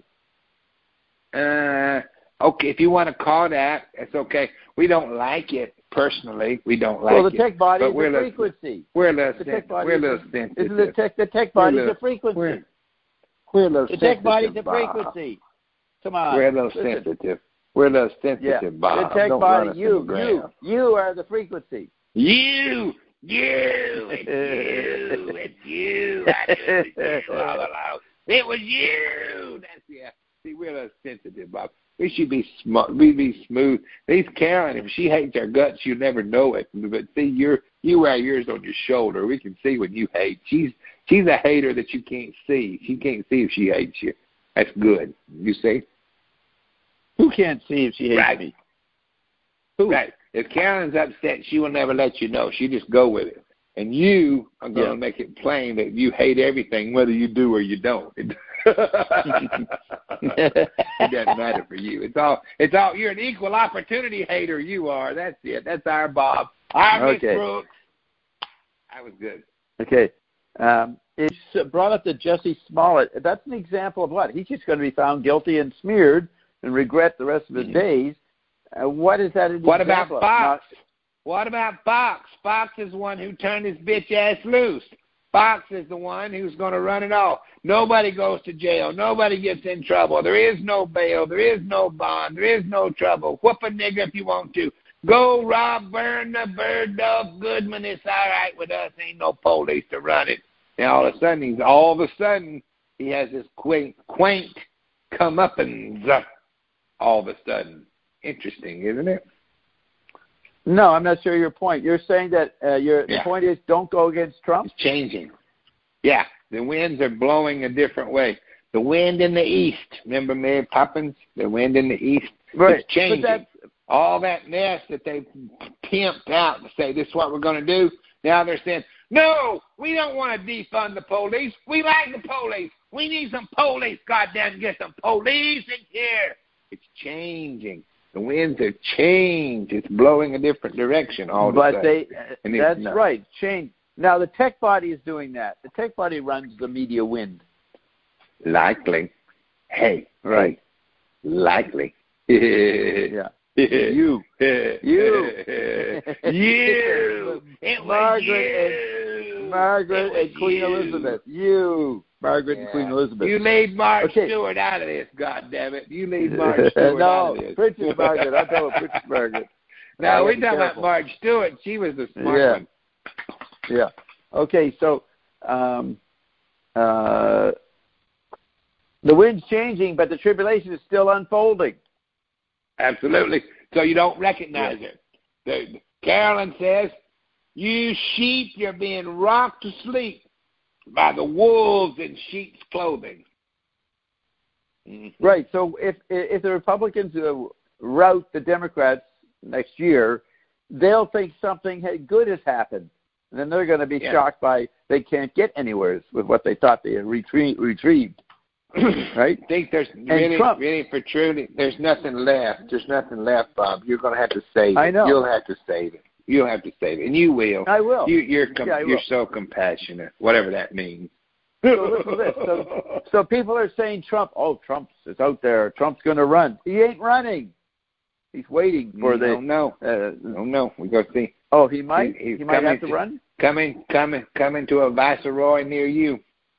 S1: Uh, okay, if you want to call that, it's okay. We don't like it personally. We don't like it.
S4: Well, the tech body
S1: it,
S4: is a frequency.
S1: We're a little,
S4: the
S1: tech body we're a little sensitive.
S4: Isn't the tech, the tech body is a frequency.
S1: We're, we're a little
S4: the
S1: sensitive.
S4: tech body is a frequency. Come on.
S1: We're a little
S4: listen.
S1: sensitive. We're a little sensitive,
S4: yeah.
S1: Bob.
S4: The tech
S1: don't
S4: body, you,
S1: the
S4: you, you are the frequency.
S1: You, you, it's you, it's you. I knew it was you all along. It was you. That's yeah. See, we're a little sensitive, Bob. We should be smart. We be smooth. These Karen, if she hates our guts, you'll never know it. But see, you're you wear yours on your shoulder. We can see when you hate. She's she's a hater that you can't see. She can't see if she hates you. That's good. You see.
S4: Who can't see if she hates
S1: right.
S4: me?
S1: Who? Right. If Karen's upset, she will never let you know. She just go with it. And you are going to yeah. make it plain that you hate everything, whether you do or you don't. It doesn't matter for you. It's all. It's all. You're an equal opportunity hater. You are. That's it. That's our Bob. Our Miss
S4: okay.
S1: Brooks. That was good.
S4: Okay. Um, it brought up the Jesse Smollett. That's an example of what? He's just going to be found guilty and smeared and regret the rest of his mm-hmm. days. Uh, what is that?
S1: What about
S4: Fox?
S1: Not... What about Fox? Fox is the one who turned his bitch ass loose. Fox is the one who's going to run it all. Nobody goes to jail. Nobody gets in trouble. There is no bail. There is no bond. There is no trouble. Whoop a nigga if you want to. Go rob, burn the bird dog Goodman. It's all right with us. Ain't no police to run it. And all of a sudden, he's all of a sudden he has this quaint, quaint comeuppance. All of a sudden. Interesting, isn't it?
S4: No, I'm not sure your point. You're saying that uh, your
S1: Yeah.
S4: the point is don't go against Trump?
S1: It's changing. Yeah, the winds are blowing a different way. The wind in the east, remember Mary Poppins? The wind in the east?
S4: Right.
S1: It's changing.
S4: But that's,
S1: all that mess that they pimped out to say this is what we're going to do, now they're saying, no, we don't want to defund the police. We like the police. We need some police. Goddamn, get some police in here. It's changing. The winds have changed. It's blowing a different direction all the
S4: but
S1: time.
S4: they,
S1: And
S4: that's
S1: no.
S4: right, change. Now, the tech body is doing that. The tech body runs the media wind.
S1: Likely. Hey.
S4: Right.
S1: Hey. Likely.
S4: Yeah. You. You.
S1: You. It was
S4: Margaret
S1: you.
S4: and Margaret
S1: It was
S4: and Queen
S1: you.
S4: Elizabeth. You. Margaret
S1: Yeah.
S4: and Queen Elizabeth.
S1: You leave Mark
S4: Okay.
S1: Stewart out of this, goddammit. You leave Mark Stewart
S4: no,
S1: out of this.
S4: Princess Margaret. I'm talking about Princess Margaret.
S1: No,
S4: I
S1: we're
S4: gotta be
S1: talking about
S4: careful.
S1: Mark Stewart. She was the smart
S4: Yeah.
S1: one.
S4: Yeah. Okay, so um, uh, the wind's changing, but the tribulation is still unfolding.
S1: Absolutely. So you don't recognize it. The, Carolyn says, you sheep, you're being rocked to sleep by the wolves in sheep's clothing. Mm-hmm.
S4: Right. So if if the Republicans uh, rout the Democrats next year, they'll think something good has happened. And then they're going to be
S1: Yeah.
S4: shocked by they can't get anywhere with what they thought they had retrie- retrieved. Right?
S1: I think there's really,
S4: Trump.
S1: really for truly, there's nothing left. There's nothing left, Bob. You're going to have to save it.
S4: I know.
S1: You'll have to save it. You'll have to save it, and you will.
S4: I will.
S1: You, you're com-
S4: Yeah, I
S1: you're
S4: will.
S1: so compassionate, whatever that means.
S4: So listen to this. So, so people are saying Trump, oh, Trump's is out there. Trump's going to run. He ain't running. He's waiting for the.
S1: No, no,
S4: Uh,
S1: no, no. We go see.
S4: oh, he might.
S1: He- he's
S4: he might have
S1: coming
S4: to
S1: to-
S4: run.
S1: Coming, coming, coming to a viceroy near you.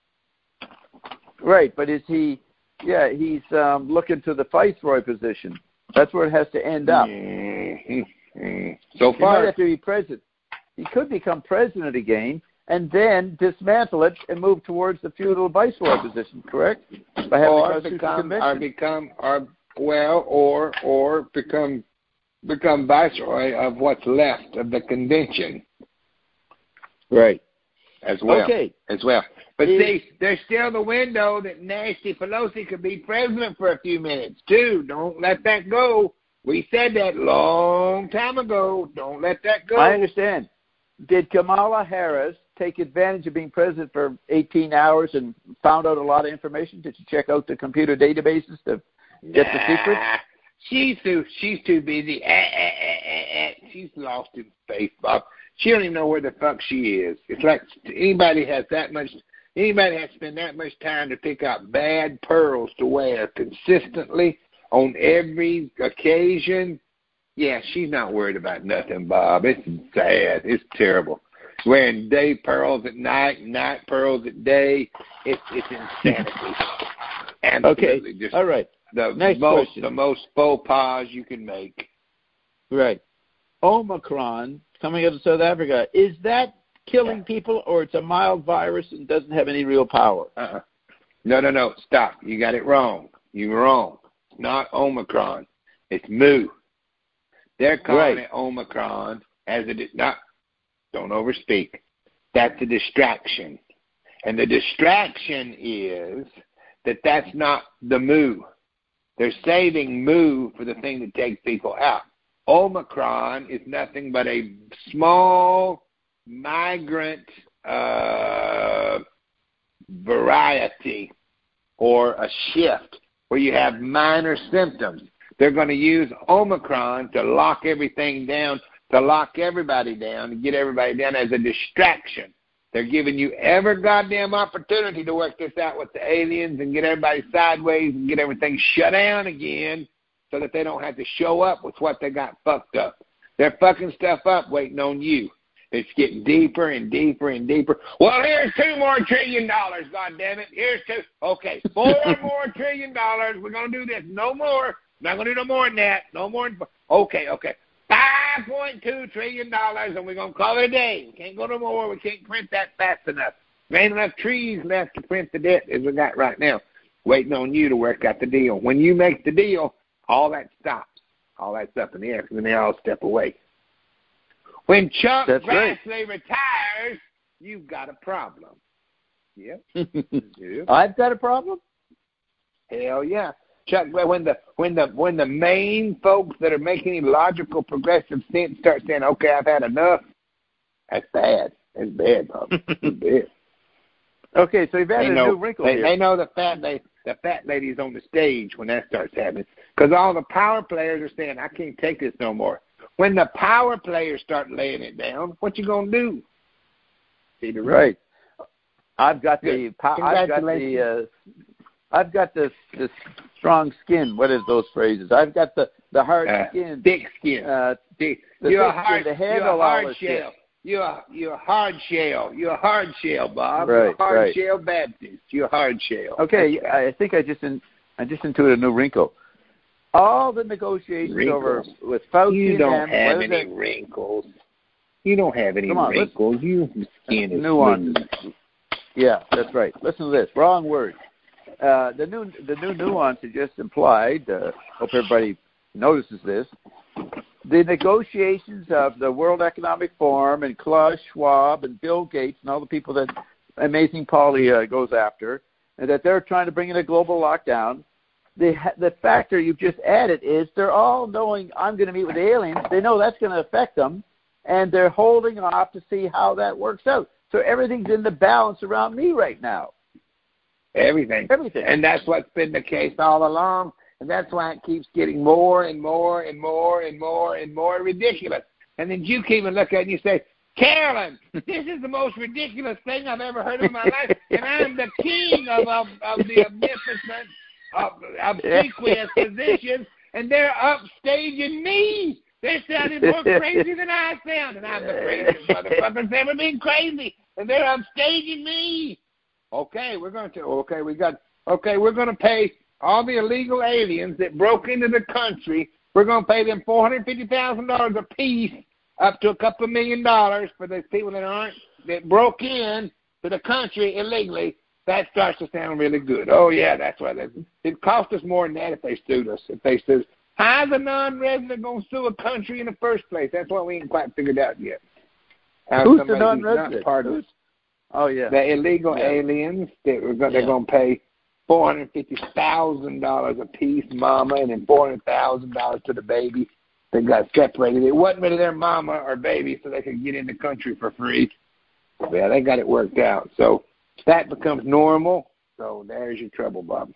S4: Right, but is he? Yeah, he's um, looking to the viceroy position. That's where it has to end up.
S1: Mm-hmm. Mm-hmm. So
S4: He might
S1: far,
S4: have to be president. He could become president again and then dismantle it and move towards the feudal viceroy position. Correct? By having a
S1: or
S4: constitutional
S1: become,
S4: convention.
S1: or become, or well, or or become, become viceroy of what's left of the convention.
S4: Right.
S1: As well.
S4: Okay.
S1: As well. But
S4: Is-
S1: see, there's still the window that nasty Pelosi could be president for a few minutes, too. Don't let that go. We said that long time ago. Don't let that go.
S4: I understand. Did Kamala Harris take advantage of being president for eighteen hours and found out a lot of information? Did you check out the computer databases to get the secrets?
S1: Nah, She's too, she's too busy. Eh, eh, eh, eh, eh. She's lost in space, Bob. She don't even know where the fuck she is. It's like anybody has that much, anybody has to spend that much time to pick out bad pearls to wear consistently on every occasion. Yeah, she's not worried about nothing, Bob. It's sad. It's terrible. Wearing day pearls at night, night pearls at day. It's it's insanity. Absolutely.
S4: Okay.
S1: Just
S4: All right.
S1: the
S4: Next
S1: most
S4: question.
S1: the most faux pas you can make.
S4: Right. Omicron coming out of South Africa, is that killing people or it's a mild virus and doesn't have any real power?
S1: Uh-uh. No, no, no. Stop. You got it wrong. You're wrong. It's not Omicron. It's Mu. They're calling
S4: Right.
S1: it Omicron as a di- not. Don't overspeak. That's a distraction, and the distraction is that that's not the Mu. They're saving Mu for the thing that takes people out. Omicron is nothing but a small migrant uh, variety or a shift where you have minor symptoms. They're going to use Omicron to lock everything down, to lock everybody down, to get everybody down as a distraction. They're giving you every goddamn opportunity to work this out with the aliens and get everybody sideways and get everything shut down again so that they don't have to show up with what they got fucked up. They're fucking stuff up waiting on you. It's getting deeper and deeper and deeper. Well, here's two more trillion dollars, goddammit. Here's two. Okay, four more trillion dollars. We're going to do this. No more. Not going to do no more than that. No more. Than, okay, okay. five point two trillion dollars, and we're going to call it a day. We can't go no more. We can't print that fast enough. There ain't enough trees left to print the debt as we got right now. Waiting on you to work out the deal. When you make the deal, all that stops. All that's up in the air, and then they all step away. When Chuck
S4: That's
S1: Grassley
S4: right.
S1: retires, you've got a problem. Yep. Yep.
S4: I've got a problem?
S1: Hell yeah. Chuck, when the when the when the main folks that are making logical progressive sense start saying, "Okay, I've had enough," that's bad. That's bad, Bob. That's bad.
S4: Okay, so you've added
S1: They know,
S4: a new wrinkle
S1: they,
S4: here.
S1: they know the fat they, the fat lady's on the stage when that starts happening, because all the power players are saying, "I can't take this no more." When the power players start laying it down, what you gonna do? See the
S4: right. I've got the I've got the
S1: Congratulations.
S4: uh, I've got this this strong skin. What is those phrases? I've got the, the hard
S1: Uh,
S4: skin.
S1: thick skin.
S4: Uh,
S1: Thick.
S4: the
S1: You're a
S4: thick
S1: hard.
S4: skin to
S1: You're
S4: handle
S1: a
S4: all
S1: hard
S4: this
S1: shell.
S4: shit.
S1: You're a, you're a hard shell. You're a hard shell, Bob.
S4: Right,
S1: you're a hard
S4: right.
S1: shell Baptist. You're a hard shell.
S4: Okay,
S1: That's right.
S4: I think I just in, I just intuited a new wrinkle. All the negotiations
S1: Wrinkles.
S4: over with Fauci
S1: You
S4: and
S1: don't
S4: them,
S1: have
S4: whether
S1: any
S4: they-
S1: wrinkles. You don't have any
S4: Come on, let's-
S1: wrinkles. Your skin is
S4: nuance.
S1: smooth.
S4: Yeah, that's right. Listen to this. Wrong word. Uh, the new the new nuance is just implied. Uh, hope everybody notices this. The negotiations of the World Economic Forum and Klaus Schwab and Bill Gates and all the people that Amazing Polly uh, goes after, and that they're trying to bring in a global lockdown. The the factor you've just added is they're all knowing I'm going to meet with the aliens. They know that's going to affect them, and they're holding off to see how that works out. So everything's in the balance around me right now.
S1: Everything.
S4: Everything.
S1: And that's what's been the case all along. And that's why it keeps getting more and more and more and more and more ridiculous. And then you keep and look at it and you say, Carolyn, this is the most ridiculous thing I've ever heard in my life. And I'm the king of, of, of the omnipotent, of obsequious positions. And they're upstaging me. They're sounding more crazy than I sound. And I'm the craziest motherfucker that's ever been crazy. And they're upstaging me. Okay, we're going to, okay, we got, okay, we're going to pay all the illegal aliens that broke into the country. We're going to pay them four hundred fifty thousand dollars a piece, up to a couple of million dollars for the people that aren't, that broke in to the country illegally. That starts to sound really good. Oh, yeah, that's why. That, it cost us more than that if they sued us. If they sued us. How's a non-resident going to sue a country in the first place? That's what we ain't quite figured out yet. How
S4: Who's the
S1: somebody who's not
S4: non-resident?
S1: part of
S4: Who's, oh, yeah.
S1: the illegal
S4: Yeah.
S1: aliens that were going, they're
S4: Yeah.
S1: going to pay four hundred fifty thousand dollars a piece, mama, and then four hundred thousand dollars to the baby that got separated. It wasn't really their mama or baby, so they could get in the country for free. Yeah, they got it worked out. So that becomes normal. So there's your trouble, Bob.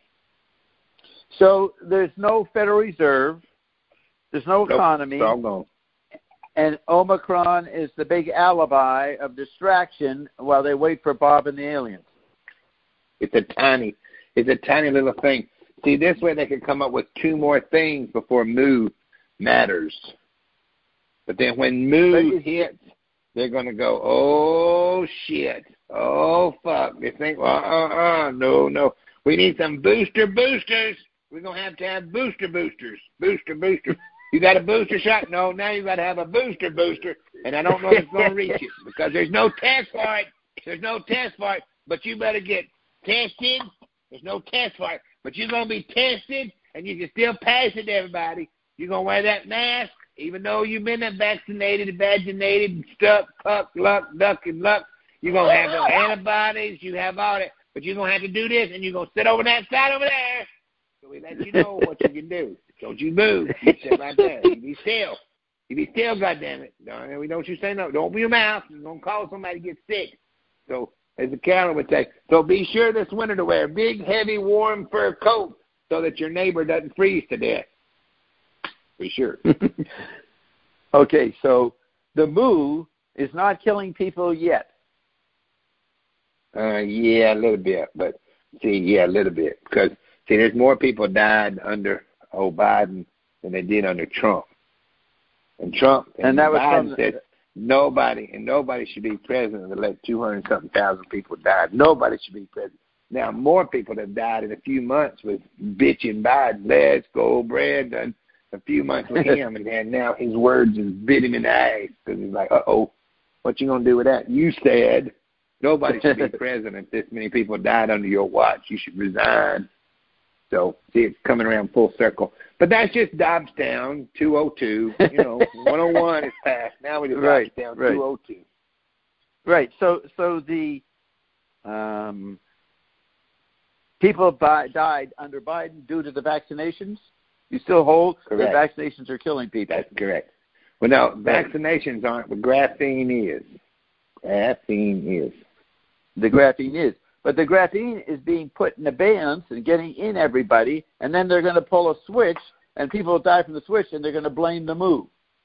S4: So there's no Federal Reserve. There's no
S1: Nope,
S4: economy.
S1: it's all gone.
S4: And Omicron is the big alibi of distraction while they wait for Bob and the aliens.
S1: It's a tiny, it's a tiny little thing. See, this way they could come up with two more things before Moo matters. But then when Moo hits, they're going to go, oh, shit. Oh, fuck. They think, uh-uh-uh, no, no. We need some booster boosters. We're going to have to have booster boosters. Booster booster. You got a booster shot? No, now you got to have a booster booster. And I don't know if it's going to reach it because there's no test for it. There's no test for it. But you better get tested. There's no test for it. But you're going to be tested, and you can still pass it to everybody. You're going to wear that mask, even though you've been vaccinated, vaginated, stuck, puck, luck, duck, and luck. You're going to have no antibodies. You have all that. But you're going to have to do this, and you're going to sit over that side over there. So we let you know what you can do. Don't you move. You sit right there. You be still. You be still, goddammit. Don't, don't you say no. Don't open your mouth. You're going to cause somebody to get sick. So as the calendar would say, so be sure this winter to wear a big, heavy, warm fur coat so that your neighbor doesn't freeze to death. Be sure.
S4: Okay, so the Moo is not killing people yet.
S1: Uh, yeah, a little bit. But, see, yeah, a little bit. Because, see, there's more people died under old Biden than they did under Trump. And Trump and,
S4: And that was
S1: Biden
S4: from
S1: said nobody, and nobody should be president to let two hundred something thousand people die. Nobody should be president. Now, more people have died in a few months with bitching Biden. Let's go, Brandon. A few months with him, and then now his words just bit him in the ass because he's like, uh-oh, what you going to do with that? You said nobody should be president. This many people died under your watch. You should resign. So, see, it's coming around full circle. But that's just Dobbstown, two oh two. You know, one oh one is past. Now we're just
S4: right,
S1: Dobbstown,
S4: right.
S1: two oh two.
S4: Right. So, so the um, people bi- died under Biden due to the vaccinations? You still hold
S1: Correct.
S4: that vaccinations are killing people?
S1: That's correct. Well, no, vaccinations aren't, but graphene is. Graphene is.
S4: The graphene is. But the graphene is being put in abeyance and getting in everybody, and then they're going to pull a switch, and people will die from the switch, and they're going to blame the move.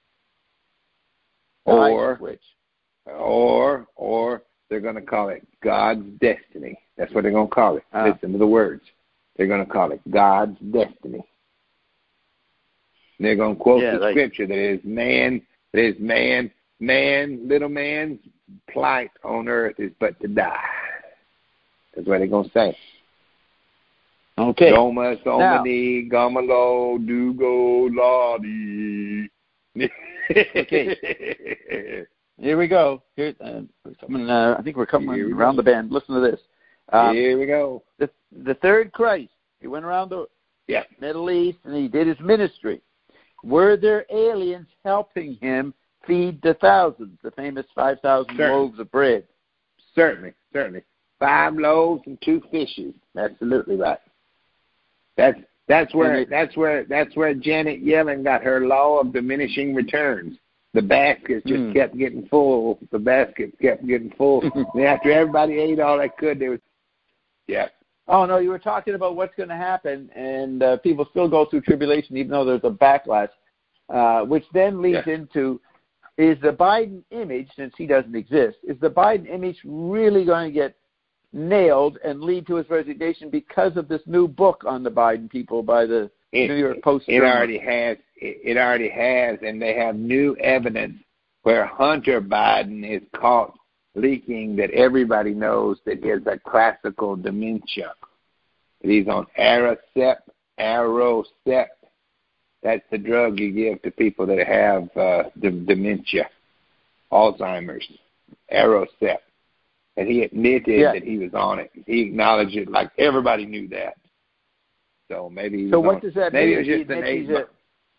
S1: Or,
S4: switch.
S1: or, or they're going to call it God's destiny. That's what they're going to call it.
S4: Ah.
S1: Listen to the words. They're going to call it God's destiny. And they're going to quote
S4: yeah,
S1: the
S4: like,
S1: scripture that is man, that is man, man, little man's plight on earth is but to die. That's what they're going to say.
S4: Okay.
S1: Goma, Somani, Gomalo, Dugo, Lodi.
S4: Okay. Here we go. Here, uh, coming, uh, I think we're coming
S1: Here we
S4: around
S1: go.
S4: the bend. Listen to this. Um,
S1: Here we go.
S4: The, the third Christ, he went around the
S1: Yeah.
S4: Middle East and he did his ministry. Were there aliens helping him feed the thousands, the famous five thousand loaves of bread?
S1: Certainly, certainly. Five loaves and two fishes. Absolutely right. That's that's where
S4: it,
S1: that's where that's where Janet Yellen got her law of diminishing returns. The baskets just
S4: mm.
S1: kept getting full. The baskets kept getting full. And after everybody ate all they could, they was yeah.
S4: Oh no, you were talking about what's going to happen, and uh, people still go through tribulation, even though there's a backlash, uh, which then leads
S1: yeah.
S4: into: is the Biden image, since he doesn't exist, is the Biden image really going to get nailed and lead to his resignation because of this new book on the Biden people by the
S1: it,
S4: New York Post?
S1: It already has. It, it already has, and they have new evidence where Hunter Biden is caught leaking that everybody knows that he has a classical dementia. That he's on Aricept, Aricept. That's the drug you give to people that have uh, the dementia, Alzheimer's, Aricept. And he admitted
S4: yeah.
S1: that he was on it. He acknowledged it like everybody knew that. So maybe he was
S4: So what
S1: on,
S4: does that
S1: maybe
S4: mean?
S1: it was just an
S4: He
S1: eight.
S4: a,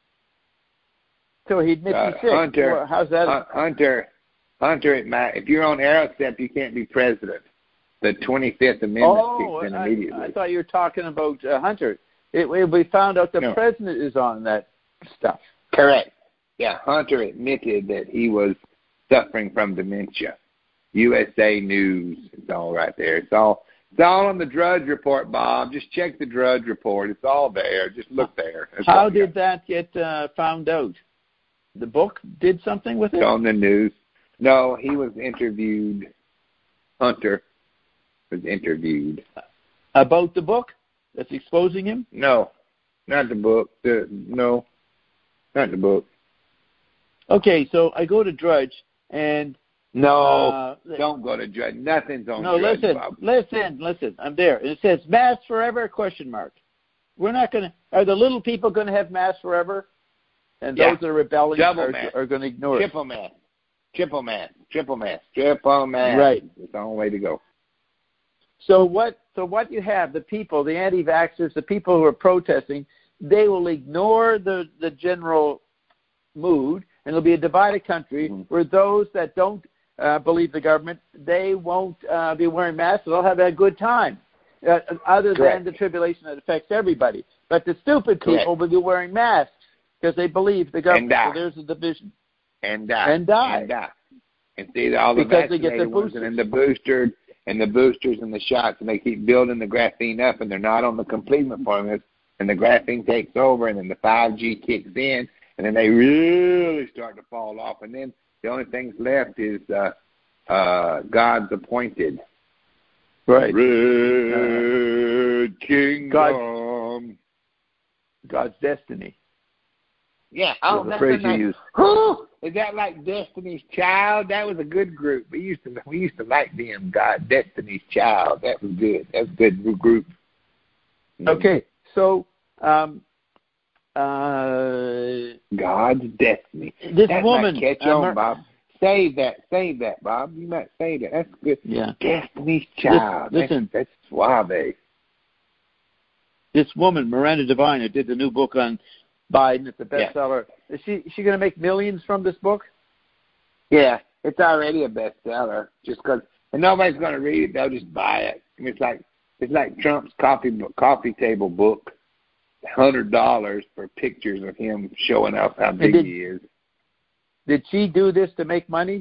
S4: so he admits
S1: Uh,
S4: he's sick.
S1: Hunter,
S4: Well, how's that?
S1: uh, Hunter, Hunter, it might, if you're on Aricept, you can't be president. The twenty-fifth Amendment
S4: oh,
S1: kicks in
S4: I,
S1: immediately.
S4: I thought you were talking about uh, Hunter. It, it, we found out the
S1: No.
S4: president is on that stuff.
S1: Correct. Yeah, Hunter admitted that he was suffering from dementia. U S A News. It's all right there. It's all it's all on the Drudge Report, Bob. Just check the Drudge Report. It's all there. Just look there. That's
S4: How
S1: all
S4: did that get uh, found out? The book did something with it?
S1: It's on the news. No, he was interviewed. Hunter was interviewed.
S4: About the book that's exposing him?
S1: No, not the book. The, no, not the book.
S4: Okay, so I go to Drudge, and...
S1: No,
S4: uh,
S1: don't go to Drudge. Nothing's on
S4: No,
S1: Drudge,
S4: listen,
S1: Bob.
S4: listen, listen. I'm there. It says mass forever, question mark. We're not going to... Are the little people going to have mass forever? And
S1: Yeah.
S4: those that are rebelling
S1: Double
S4: are,
S1: mass.
S4: are going to ignore it.
S1: Triple mass. Triple mass. Triple mass. Triple mass.
S4: Right.
S1: It's the only way to go.
S4: So what So what you have, the people, the anti-vaxxers, the people who are protesting, they will ignore the, the general mood, and it'll be a divided country
S1: Mm-hmm.
S4: where those that don't uh, believe the government, they won't uh, be wearing masks. They'll have a good time, uh, other
S1: Correct.
S4: than the tribulation that affects everybody. But the stupid
S1: Correct.
S4: people will be wearing masks because they believe the government.
S1: And die.
S4: So there's a division.
S1: And die.
S4: And die.
S1: And die. And see all the
S4: Because they get
S1: vaccinated
S4: their
S1: ones and then the boosters and the boosters and the shots, and they keep building the graphene up, and they're not on the complement formulas, and the graphene takes over, and then the five G kicks in, and then they really start to fall off, and then the only things left is uh, uh, God's appointed.
S4: Right.
S1: Red uh, Kingdom.
S4: God, God's destiny.
S1: Yeah, oh,
S4: the
S1: that's
S4: phrase
S1: a
S4: you
S1: nice,
S4: use.
S1: Whew, is that like Destiny's Child? That was a good group. We used to we used to like them. God, Destiny's Child. That was good. That was a good group.
S4: Okay, so um, uh,
S1: God's destiny.
S4: this
S1: that
S4: woman,
S1: might catch
S4: uh,
S1: on,
S4: Mar-
S1: Bob. Save that. Save that, Bob. You might say that. That's good.
S4: Yeah.
S1: Destiny's Child.
S4: Listen,
S1: that's, that's suave.
S4: this woman, Miranda Devine, who did the new book on Biden. It's a bestseller.
S1: Yeah.
S4: Is she is she going to make millions from this book?
S1: Yeah, it's already a bestseller. Just because, and nobody's going to read it. They'll just buy it. I mean, it's like it's like Trump's coffee coffee table book, hundred dollars for pictures of him showing off how big
S4: did,
S1: he is.
S4: Did she do this to make money?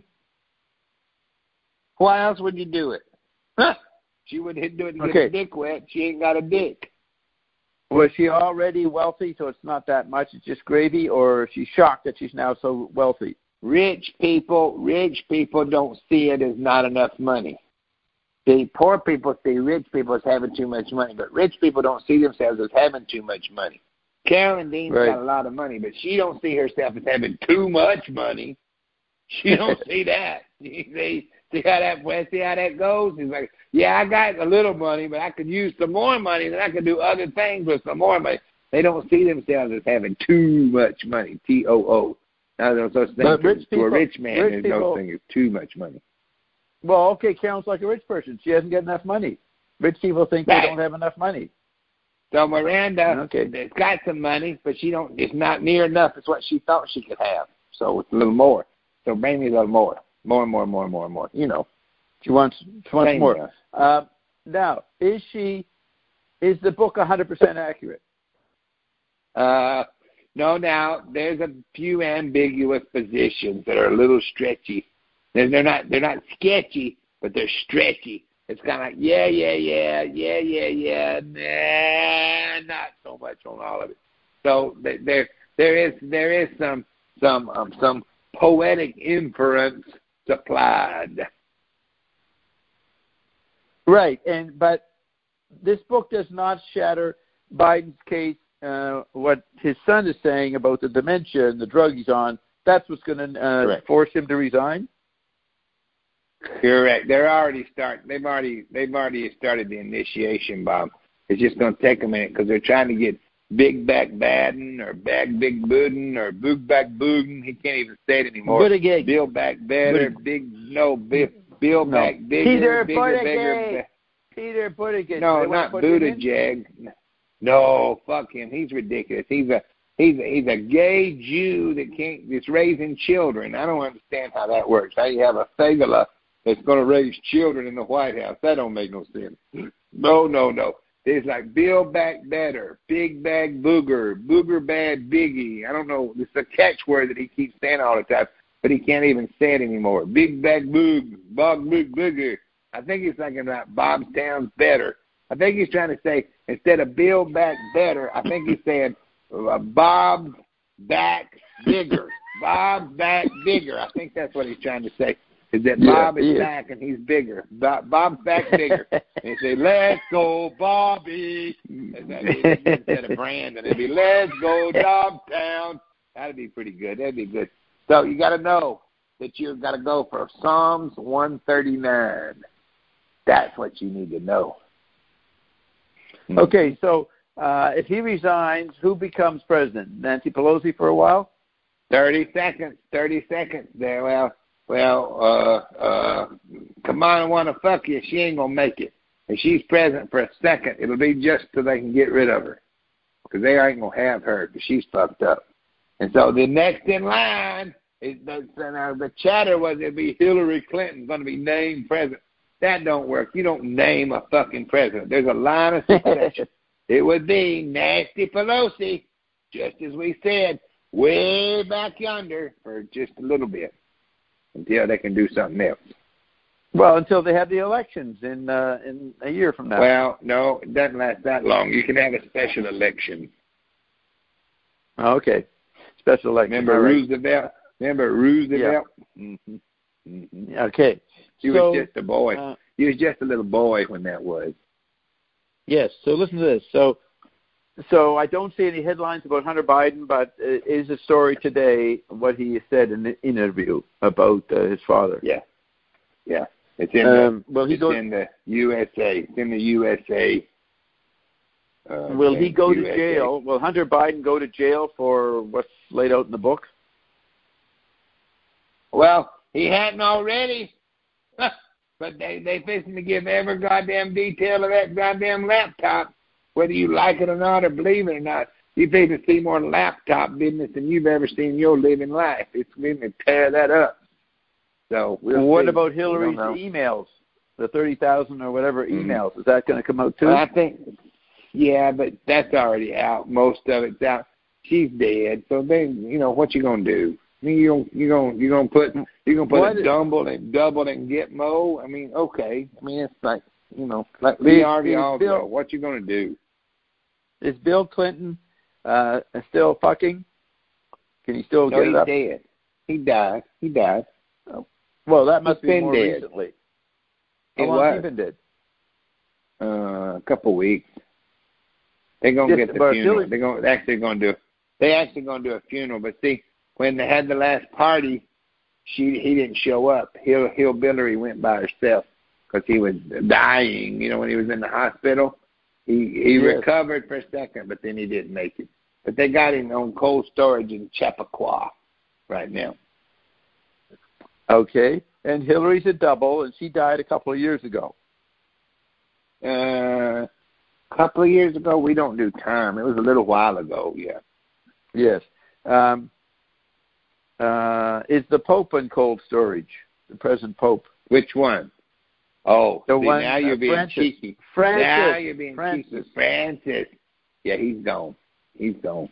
S1: Why else would you do it? Huh. She wouldn't do it to get
S4: okay.
S1: her dick wet. She ain't got a dick.
S4: Was she already wealthy, so it's not that much, it's just gravy, or is she shocked that she's now so wealthy?
S1: Rich people, rich people don't see it as not enough money. See, poor people see rich people as having too much money, but rich people don't see themselves as having too much money. Carolyn Dean's
S4: right.
S1: got a lot of money, but she don't see herself as having too much money. She don't see that. See, see how that see how that goes? He's like, yeah, I got a little money, but I could use some more money, then I could do other things with some more money. They don't see themselves as having too much money. T O O. Now, there's no such thing
S4: rich
S1: to
S4: people,
S1: a rich man.
S4: Rich
S1: there's
S4: people,
S1: no thing as too much money.
S4: Well, okay, Carolyn's like a rich person. She hasn't got enough money. Rich people think
S1: right.
S4: they don't have enough money.
S1: So Miranda
S4: okay.
S1: has got some money, but she don't. It's not near enough. It's what she thought she could have. So it's a little more. So bring me a little more, more and more and more and more and more. You know,
S4: she wants she wants
S1: Same
S4: more. Uh, now, is she? Is the book one hundred percent accurate?
S1: Uh, no. Now there's a few ambiguous positions that are a little stretchy. They're, they're not. They're not sketchy, but they're stretchy. It's kind of like yeah, yeah, yeah, yeah, yeah, yeah. Nah, not so much on all of it. So there, there is, there is some, some, um, some poetic inference supplied.
S4: Right, and but this book does not shatter Biden's case. Uh, what his son is saying about the dementia and the drug he's on, that's what's going to uh, force him to resign.
S1: Correct. They're already starting. They've already they've already started the initiation, Bob. It's just going to take a minute because they're trying to get Big Back Baden or Bag Big Buden or Boog Back Boogen. He can't even say it anymore.
S4: Buttigieg.
S1: Bill Back Better.
S4: Buttigieg.
S1: Big no. Bill, Bill
S4: no.
S1: Back Bigger.
S4: Peter
S1: bigger,
S4: Buttigieg.
S1: bigger.
S4: Peter Buttigieg.
S1: No, not Buttigieg. No, fuck him. He's ridiculous. He's a he's a, he's a gay Jew that can't that's raising children. I don't understand how that works. How you have a Fagala that's going to raise children in the White House. That don't make no sense. No, no, no. It's like Bill Back Better, Big Bag Booger, Booger Bad Biggie. I don't know. It's a catchword that he keeps saying all the time, but he can't even say it anymore. Big Bag Boog, Bog Boog Booger. I think he's thinking about Bobstown's Better. I think he's trying to say, instead of Bill Back Better, I think he's saying uh, Bob's Back Bigger. Bob's Back Bigger. I think that's what he's trying to say. Is that yeah, Bob is, is back and he's bigger. Bob, Bob's back bigger. And he say, let's go, Bobby. Instead of Brandon, it'd be, let's go, Dogtown. That'd be pretty good. That'd be good. So you got to know that you've got to go for Psalms one thirty-nine. That's what you need to know.
S4: Okay, so uh, if he resigns, who becomes president? Nancy Pelosi for a while?
S1: thirty seconds. thirty seconds there. Well, Well, uh, uh, Kamala want to fuck you. She ain't going to make it. If she's president for a second, it'll be just so they can get rid of her. Because they ain't going to have her because she's fucked up. And so the next in line, is the, uh, the chatter was it'll be Hillary Clinton going to be named president. That don't work. You don't name a fucking president. There's a line of succession. It would be Nancy Pelosi, just as we said, way back yonder for just a little bit. Until they can do something else.
S4: Well, until they have the elections in uh, in a year from now.
S1: Well, no, it doesn't last that long. You can have a special election.
S4: Oh, okay, special election.
S1: Remember
S4: right.
S1: Roosevelt? Remember Roosevelt?
S4: Yeah.
S1: Mm-hmm. Mm-hmm.
S4: Okay.
S1: He
S4: so,
S1: was just a boy.
S4: Uh,
S1: he was just a little boy when that was.
S4: Yes. So listen to this. So. So I don't see any headlines about Hunter Biden, but it is a story today what he said in the interview about uh, his father.
S1: Yeah, yeah. It's in
S4: um,
S1: the
S4: well, he
S1: it's
S4: goes,
S1: in the U S A. It's in the U S A. Uh,
S4: will he go
S1: U S A.
S4: to jail? Will Hunter Biden go to jail for what's laid out in the book?
S1: Well, he hadn't already. But they they fixing to give every goddamn detail of that goddamn laptop. whether you like it or not or believe it or not, you people see more laptop business than you've ever seen in your living life. It's going to tear that up. So we'll
S4: well, what
S1: see.
S4: about Hillary's emails, the thirty thousand or whatever emails? Mm-hmm. Is that going to come out too?
S1: Well, I think, yeah, but that's already out. Most of it's out. She's dead. So then, you know, what you going to do? I mean, you you going you gonna put you gonna put what a double and double and Gitmo? I mean, okay. I mean, it's like, you know, like Lee Harvey Oswald. What you gonna do?
S4: Is Bill Clinton uh, still fucking? Can he still
S1: no,
S4: get it up?
S1: No, he's dead. He died. He died.
S4: Oh. Well, that must
S1: he's
S4: be more
S1: dead.
S4: recently. How
S1: it
S4: long
S1: was.
S4: has he been dead?
S1: Uh, a couple of weeks. They're gonna
S4: yes,
S1: get the funeral. Billy... They're gonna actually gonna do. They actually gonna do a funeral, but see. When they had the last party, she he didn't show up. Hill Hillbilly went by herself because he was dying. You know, when he was in the hospital, he he
S4: yes.
S1: recovered for a second, but then he didn't make it. But they got him on cold storage in Chappaqua right now.
S4: Okay, and Hillary's a double, and she died a couple of years ago.
S1: Uh, a couple of years ago, we don't do time. It was a little while ago. Yeah.
S4: Yes. Um, Uh, is the Pope in cold storage? The present Pope.
S1: Which one? Oh,
S4: the
S1: see,
S4: one,
S1: now you're
S4: uh,
S1: being
S4: Francis.
S1: cheeky.
S4: Francis.
S1: Now you're being
S4: Francis.
S1: cheeky. Francis. Yeah, he's gone. He's gone.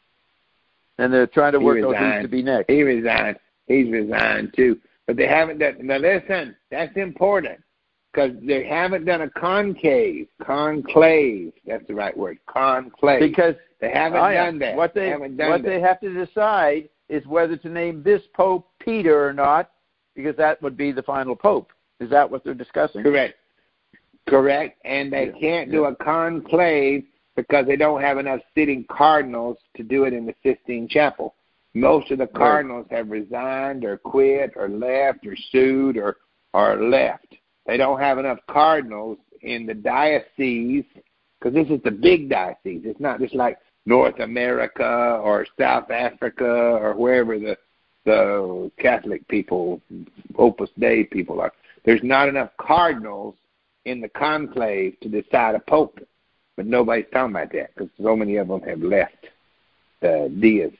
S4: And they're trying to
S1: he
S4: work
S1: resigned.
S4: out who's to be next.
S1: He resigned. He's resigned too. But they haven't done. Now listen, that's important because they haven't done a conclave. Conclave. That's the right word. Conclave.
S4: Because
S1: they haven't
S4: oh, yeah.
S1: done that.
S4: What they,
S1: they haven't done
S4: what
S1: that.
S4: they have to decide is whether to name this Pope Peter or not, because that would be the final Pope. Is that what they're discussing?
S1: Correct. Correct. And they
S4: yeah.
S1: can't do
S4: yeah.
S1: a conclave because they don't have enough sitting cardinals to do it in the Sistine Chapel. Most of the cardinals right. have resigned or quit or left or sued or, or left. They don't have enough cardinals in the diocese because this is the big diocese. It's not just like North America or South Africa or wherever the the Catholic people, Opus Dei people are. There's not enough cardinals in the conclave to decide a pope, but nobody's talking about that because so many of them have left the deists.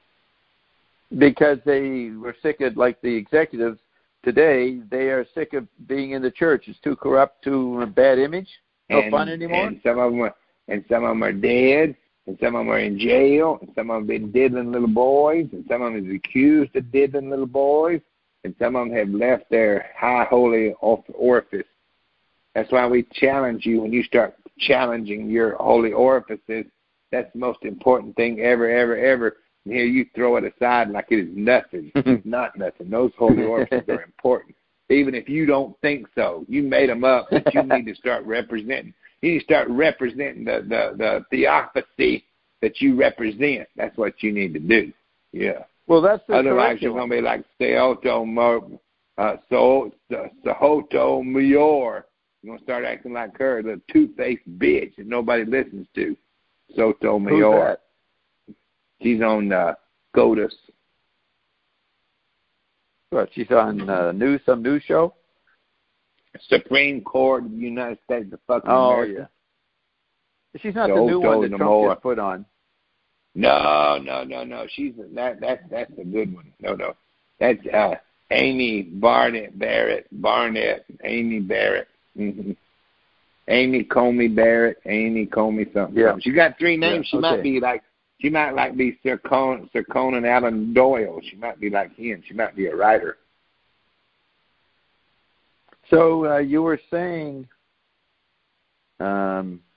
S4: Because they were sick of, like the executives today, they are sick of being in the church. It's too corrupt, too a bad image, no
S1: and,
S4: fun anymore.
S1: And some of them are, and some of them are dead. And some of them are in jail, and some of them have been diddling little boys, and some of them is accused of diddling little boys, and some of them have left their high holy orifice. That's why we challenge you when you start challenging your holy orifices. That's the most important thing ever, ever, ever. And here you throw it aside like it is nothing. It's not nothing. Those holy orifices are important. Even if you don't think so, you made them up, but you need to start representing. You need to start representing the, the, the theocracy that you represent. That's what you need to do. Yeah.
S4: Well, that's the
S1: Otherwise, you're going to be like Seoto Mo, uh, so, Sohoto Mayor. You're going to start acting like her, the two-faced bitch that nobody listens to. Soto Mayor. She's on uh, SCOTUS.
S4: What, she's on uh, news, some news show?
S1: Supreme Court of the United States of fucking
S4: oh,
S1: America.
S4: Yeah. She's not the, the new one that Trump more. just put on.
S1: No, no, no, no. She's that that that's a good one. No, no. That's uh, Amy Barnett Barrett. Barnett. Amy Barrett. Mm-hmm. Amy Comey Barrett. Amy Comey something.
S4: Yeah.
S1: something. She got three names.
S4: Yeah,
S1: she
S4: okay.
S1: might be like she might like be Sir Conan, Sir Conan Allen Doyle. She might be like him. She might be a writer.
S4: So uh, you were saying, um,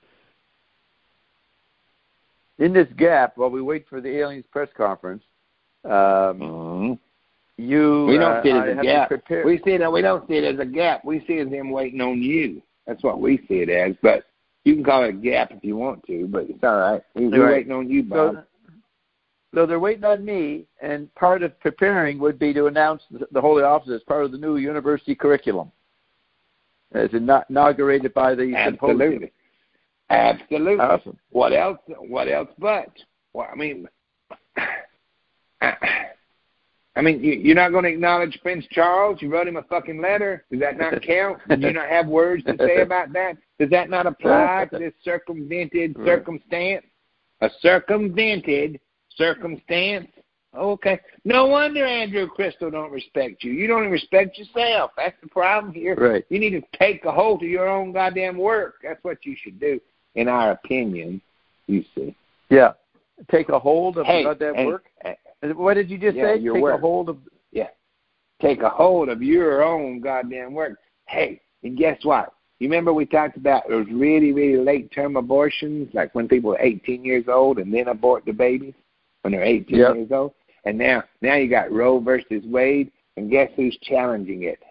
S4: in this gap, while we wait for the aliens press conference, um,
S1: mm-hmm.
S4: you
S1: we don't
S4: uh,
S1: see it as a gap.
S4: Prepare-
S1: we see that we don't see it as a gap. We see it as them waiting on you. That's what we see it as. But you can call it a gap if you want to. But it's all right. We're
S4: right.
S1: waiting on you, Bob.
S4: So, so they're waiting on me, and part of preparing would be to announce the Holy Office as part of the new university curriculum, as inaugurated by the
S1: Absolutely.
S4: Symposium.
S1: Absolutely.
S4: Awesome.
S1: What else? What else but? Well, I mean, I mean, you, you're not going to acknowledge Prince Charles? You wrote him a fucking letter. Does that not count? Do you not have words to say about that? Does that not apply to this circumvented right. circumstance? A circumvented circumstance? Okay. No wonder Andrew Crystal don't respect you. You don't even respect yourself. That's the problem here.
S4: Right.
S1: You need to take a hold of your own goddamn work. That's what you should do, in our opinion, you see.
S4: Yeah. Take a hold of
S1: hey,
S4: goddamn
S1: hey,
S4: work? What did you just
S1: yeah,
S4: say? Take
S1: work.
S4: a hold of...
S1: Yeah. Take a hold of your own goddamn work. Hey, and guess what? You remember we talked about those really, really late-term abortions, like when people are eighteen years old and then abort the babies when they're eighteen yep. years old? And now now you got Roe versus Wade, and guess who's challenging it?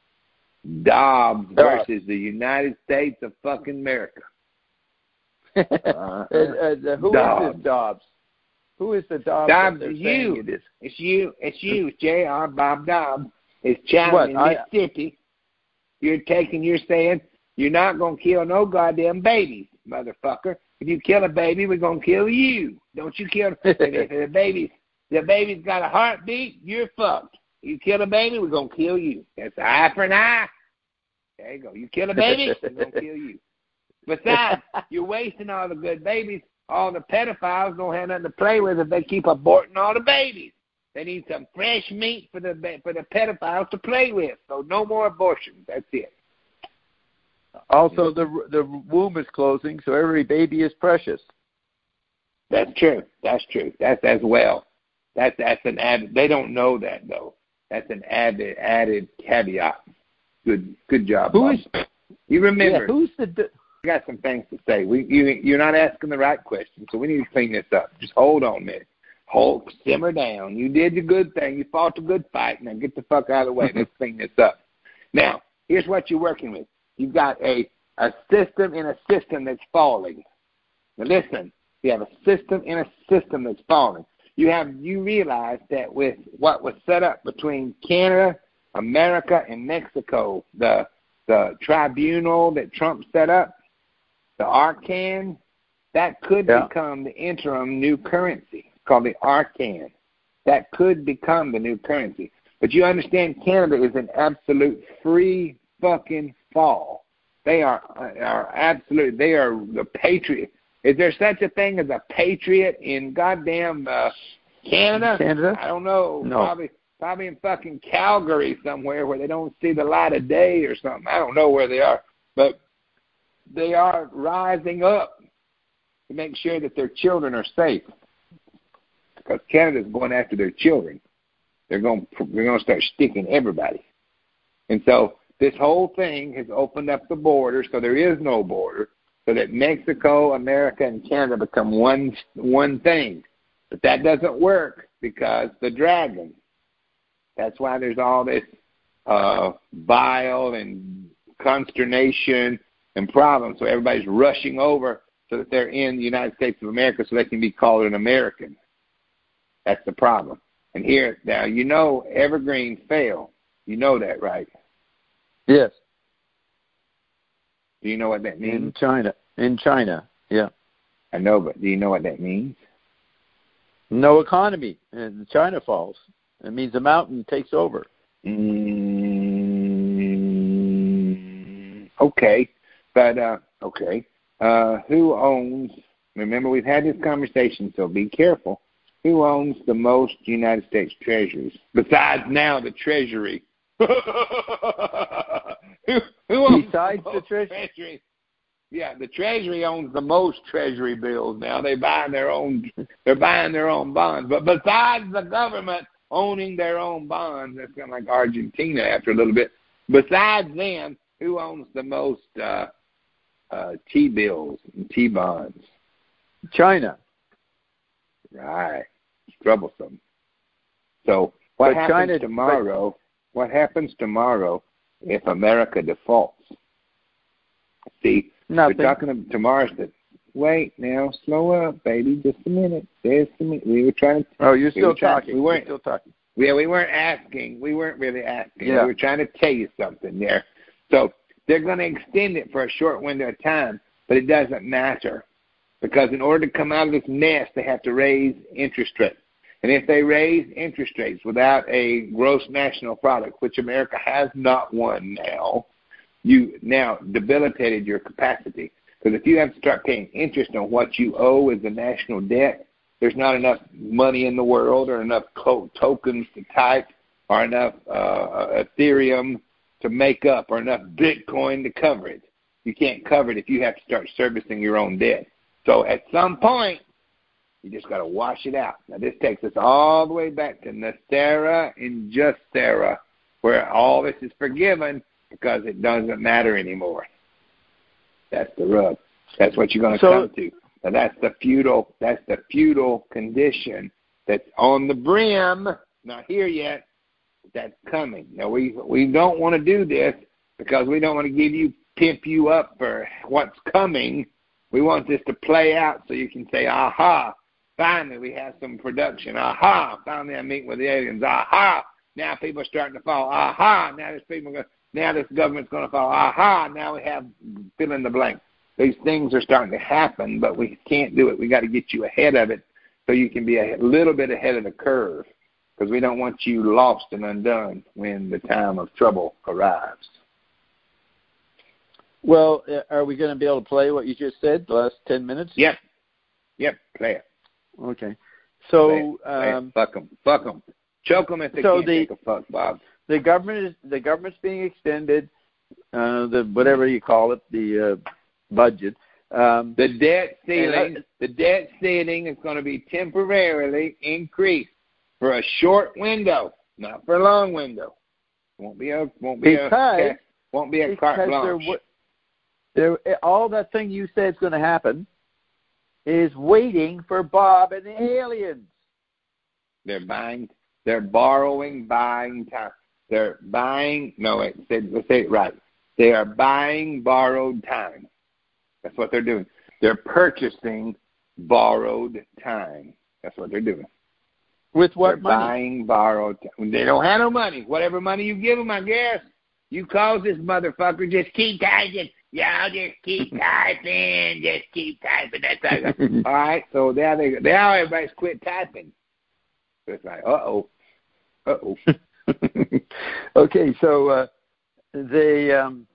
S1: Dobbs versus the United States of fucking America.
S4: uh, uh, uh, who
S1: Dobbs.
S4: is this Dobbs? Who is the Dobbs?
S1: Dobbs is you.
S4: It is?
S1: It's you. It's you. It's J R Bob Dobbs. It's challenging Mississippi. You're taking, you're saying, you're not going to kill no goddamn babies, motherfucker. If you kill a baby, we're going to kill you. Don't you kill if the baby. The baby's got a heartbeat, you're fucked. You kill a baby, we're going to kill you. That's eye for an eye. There you go. You kill a baby, we're going to kill you. Besides, you're wasting all the good babies. All the pedophiles don't have nothing to play with if they keep aborting all the babies. They need some fresh meat for the for the pedophiles to play with. So no more abortions. That's it.
S4: Also, the the womb is closing, so every baby is precious.
S1: That's true. That's true. That's as well. That's that's an added. They don't know that though. That's an added added caveat. Good good job.
S4: Who
S1: Bob.
S4: is?
S1: You remember?
S4: Yeah, who's the?
S1: I got some things to say. We you you're not asking the right questions, so we need to clean this up. Just hold on a minute. Hold, simmer down. You did the good thing. You fought the good fight. Now get the fuck out of the way. Let's clean this up. Now, here's what you're working with. You've got a a system in a system that's falling. Now listen. You have a system in a system that's falling. You have you realize that with what was set up between Canada, America, and Mexico, the the tribunal that Trump set up, the Arcan, that could yeah. become the interim new currency. It's called the Arcan. That could become the new currency. But you understand Canada is an absolute free fucking fall. They are are absolute. They are the patriot. Is there such a thing as a patriot in goddamn uh, Canada?
S4: Canada?
S1: I don't know.
S4: No.
S1: Probably, probably in fucking Calgary somewhere where they don't see the light of day or something. I don't know where they are. But they are rising up to make sure that their children are safe. Because Canada's going after their children. They're going, they're going to start sticking everybody. And so this whole thing has opened up the border, so there is no border, so that Mexico, America, and Canada become one one thing. But that doesn't work because the dragon. That's why there's all this uh, bile and consternation and problems. So everybody's rushing over so that they're in the United States of America so they can be called an American. That's the problem. And here, now, you know Evergreen fell. You know that, right?
S4: Yes.
S1: Do you know what that means?
S4: In China. In China, yeah.
S1: I know, but do you know what that means?
S4: No economy, and China falls. It means the mountain takes over.
S1: Mm, okay, but uh, okay. Uh, who owns? Remember, we've had this conversation, so be careful. Who owns the most United States treasuries besides now the Treasury? who, who owns
S4: besides
S1: the,
S4: the treasury?
S1: treasury? Yeah, the Treasury owns the most Treasury bills now. They buy their own. They're buying their own bonds. But besides the government owning their own bonds, that's kind of like Argentina after a little bit. Besides them, who owns the most uh, uh, T-bills and T-bonds?
S4: China.
S1: Right. It's troublesome. So what
S4: but
S1: happens
S4: China,
S1: tomorrow?
S4: But,
S1: what happens tomorrow if America defaults? See,
S4: nothing.
S1: we're talking about tomorrow's the wait now, slow up, baby, just a minute. Just a minute. We were trying to.
S4: Oh, you're still
S1: we trying,
S4: talking.
S1: We weren't
S4: you're still talking.
S1: Yeah, we weren't asking. We weren't really asking.
S4: Yeah.
S1: We were trying to tell you something there. So they're going to extend it for a short window of time, but it doesn't matter because in order to come out of this mess, they have to raise interest rates. And if they raise interest rates without a gross national product, which America has not won now, you now debilitated your capacity. Because if you have to start paying interest on what you owe as the national debt, there's not enough money in the world or enough co- tokens to type or enough uh, Ethereum to make up or enough Bitcoin to cover it. You can't cover it if you have to start servicing your own debt. So at some point, you just got to wash it out. Now, this takes us all the way back to Nestera and Justera, where all this is forgiven because it doesn't matter anymore. That's the rub. That's what you're going to so, come to. Now, that's the feudal. That's the feudal condition that's on the brim. Not here yet. That's coming. Now, we we don't want to do this because we don't want to give you pimp you up for what's coming. We want this to play out so you can say, aha, finally we have some production. Aha, finally I'm meeting with the aliens. Aha, now people are starting to fall. Aha, now this people go, now this government's going to fall. Aha, now we have fill in the blank. These things are starting to happen, but we can't do it. We got to get you ahead of it so you can be a little bit ahead of the curve, because we don't want you lost and undone when the time of trouble arrives.
S4: Well, are we going to be able to play what you just said, the last ten minutes?
S1: Yep. Yep, play it.
S4: Okay. So,
S1: play it. Play
S4: um,
S1: it. Fuck them. Fuck them. Choke them if they
S4: so
S1: can't
S4: the,
S1: take a fuck, Bob.
S4: The government is the government's being extended, uh, the whatever you call it, the uh, budget. Um,
S1: the debt ceiling,
S4: uh,
S1: the debt ceiling is going to be temporarily increased for a short window, not for a long window. Won't be a won't be
S4: because,
S1: a won't be a carte blanche.
S4: There, there, all that thing you said is going to happen is waiting for Bob and the aliens.
S1: They're buying. They're borrowing, buying time. They're buying. No, wait, let's say it right. They are buying borrowed time. That's what they're doing. They're purchasing borrowed time. That's what they're doing.
S4: With what
S1: they're
S4: money?
S1: Buying borrowed time. They don't have no money. Whatever money you give them, I guess. You cause this motherfucker. Just keep typing. Y'all just keep typing. Just keep typing. That's all right. So now they now everybody's quit typing. So it's like, uh oh, uh oh.
S4: Okay, so uh, the um,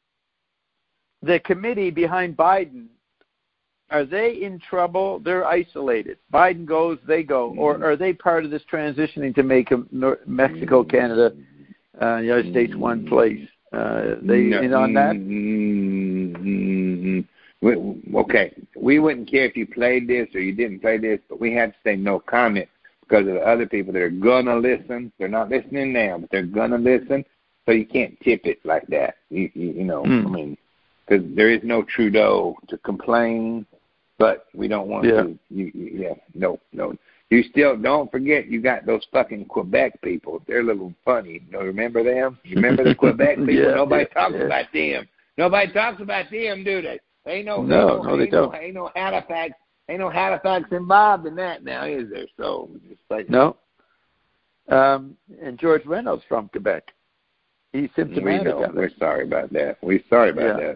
S4: the committee behind Biden, are they in trouble? They're isolated. Biden goes, they go, mm-hmm. or are they part of this transitioning to make a, Mexico, Canada, uh, United States one place? Uh, they no, in on that?
S1: Mm-hmm. We, okay, we wouldn't care if you played this or you didn't play this, but we had to say no comment because of the other people that are gonna listen. They're not listening now, but they're gonna listen. So you can't tip it like that. You, you, you know, mm. I mean, because there is no Trudeau to complain, but we don't want
S4: yeah.
S1: to. You, you, yeah, no, no. You still don't forget you got those fucking Quebec people. They're a little funny. You know, remember them? You remember the Quebec people?
S4: yeah,
S1: Nobody
S4: yeah,
S1: talks
S4: yeah.
S1: about them. Nobody talks about them, do they? Ain't no,
S4: no,
S1: ain't no,
S4: no, they
S1: ain't
S4: don't.
S1: No, ain't no Halifax, ain't no Halifax involved in that now, is there? So just like
S4: no. Um, and George Reynolds from Quebec. He's symptomatic.
S1: We know.
S4: Of it.
S1: We're sorry about that. We're sorry about
S4: yeah.
S1: that.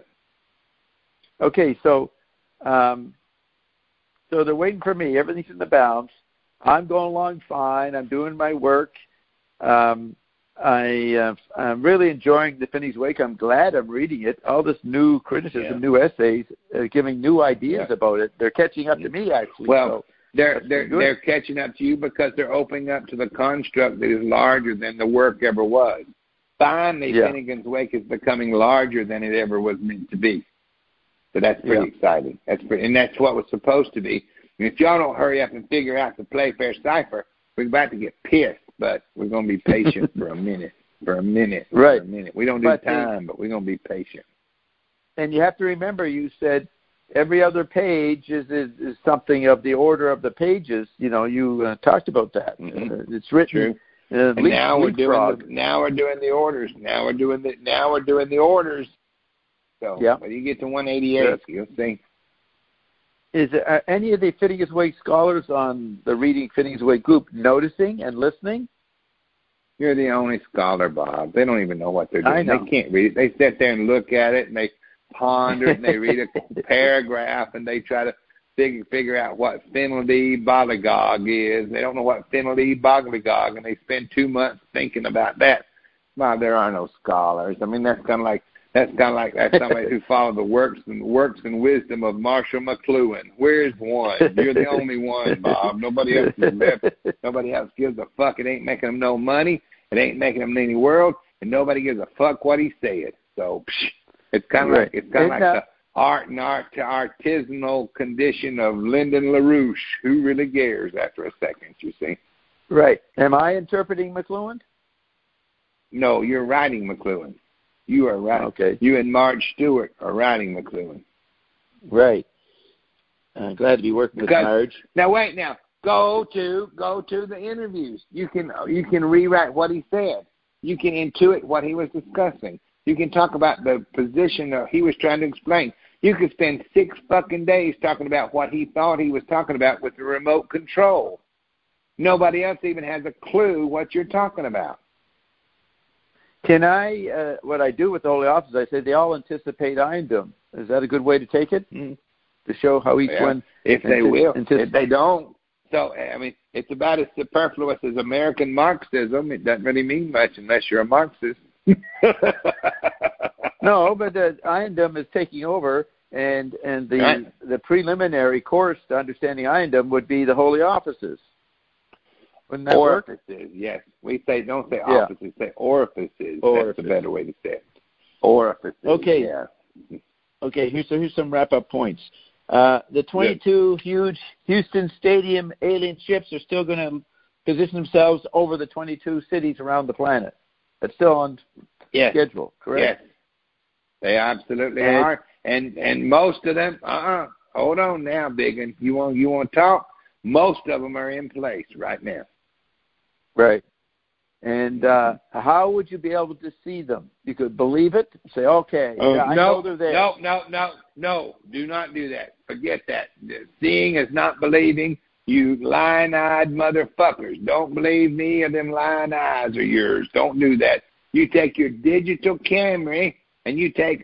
S4: Okay, so um, so they're waiting for me. Everything's in the bounds. I'm going along fine. I'm doing my work. Um, I, uh, I'm really enjoying the Finney's Wake. I'm glad I'm reading it. All this new criticism, yeah. new essays, uh, giving new ideas yeah. about it. They're catching up to me, actually.
S1: Well,
S4: so
S1: they're they're they're catching up to you because they're opening up to the construct that is larger than the work ever was. Finally,
S4: yeah.
S1: Finnegan's Wake is becoming larger than it ever was meant to be. So that's pretty yeah. exciting. That's pretty, and that's what was supposed to be. And if y'all don't hurry up and figure out the Playfair cipher, we're about to get pissed. But we're going to be patient for a minute. For a minute.
S4: Right.
S1: For a minute. We don't do
S4: but
S1: time,
S4: the,
S1: but we're going to be patient.
S4: And you have to remember, you said every other page is is, is something of the order of the pages. You know, you uh, talked about that.
S1: Mm-hmm.
S4: Uh, it's written.
S1: Uh, and
S4: leap,
S1: now we're doing
S4: frog.
S1: the, now we're doing the orders. Now we're doing the now we're doing the orders. So
S4: yeah.
S1: when you get to one eighty-eight, you'll see.
S4: Is uh, any of the Finney's Wake scholars on the Reading Finney's Wake group noticing and listening?
S1: You're the only scholar, Bob. They don't even know what they're doing.
S4: I know.
S1: They can't read it. They sit there and look at it, and they ponder it, and they read a paragraph, and they try to figure figure out what Finley Bolligog is. They don't know what Finley Bolligog, and they spend two months thinking about that. Well, there are no scholars. I mean, that's kind of like that's kind of like that's somebody who followed the works and works and wisdom of Marshall McLuhan. Where's one? You're the only one, Bob. Nobody else is left. Nobody else gives a fuck. It ain't making them no money. It ain't making them any world, and nobody gives a fuck what he said. So psh, it's kind of right. like it's kind of like the art and art artisanal condition of Lyndon LaRouche. Who really cares after a second, you see?
S4: Right. Am I interpreting McLuhan?
S1: No, you're writing McLuhan. You are right.
S4: Okay.
S1: You and Marge Stewart are writing McLuhan.
S4: Right. I'm glad to be working
S1: because,
S4: with Marge.
S1: Now wait. Now go to go to the interviews. You can you can rewrite what he said. You can intuit what he was discussing. You can talk about the position that he was trying to explain. You could spend six fucking days talking about what he thought he was talking about with the remote control. Nobody else even has a clue what you're talking about.
S4: Can I, uh, what I do with the Holy Office, I say they all anticipate Iendom. Is that a good way to take it? Mm-hmm. To show how each
S1: yeah,
S4: one...
S1: If they
S4: antici-
S1: will.
S4: antici-
S1: If they don't. So, I mean, it's about as superfluous as American Marxism. It doesn't really mean much unless you're a Marxist.
S4: No, but uh, Iendom is taking over, and, and the
S1: right.
S4: the preliminary course to understanding Iendom would be the Holy Offices. Wouldn't that
S1: orifices,
S4: work?
S1: Yes. We say, don't say
S4: yeah.
S1: offices, say orifices.
S4: Orifice.
S1: That's a better way to say it. Orifices.
S4: Okay.
S1: Yeah.
S4: Okay, here's, so here's some wrap-up points. Uh, the twenty-two Good. huge Houston Stadium alien ships are still going to position themselves over the twenty-two cities around the planet. That's still on
S1: yes.
S4: schedule, correct?
S1: Yes. They absolutely
S4: and,
S1: are. And and most of them, uh-uh, hold on now, Biggin. You want, you want to talk? Most of them are in place right now.
S4: Right. And uh, how would you be able to see them? You could believe it, say, okay,
S1: oh,
S4: yeah, I
S1: no,
S4: know they're there.
S1: No, no, no, no. Do not do that. Forget that. Seeing is not believing. You lying-eyed motherfuckers. Don't believe me or them lying eyes are yours. Don't do that. You take your digital camera and you take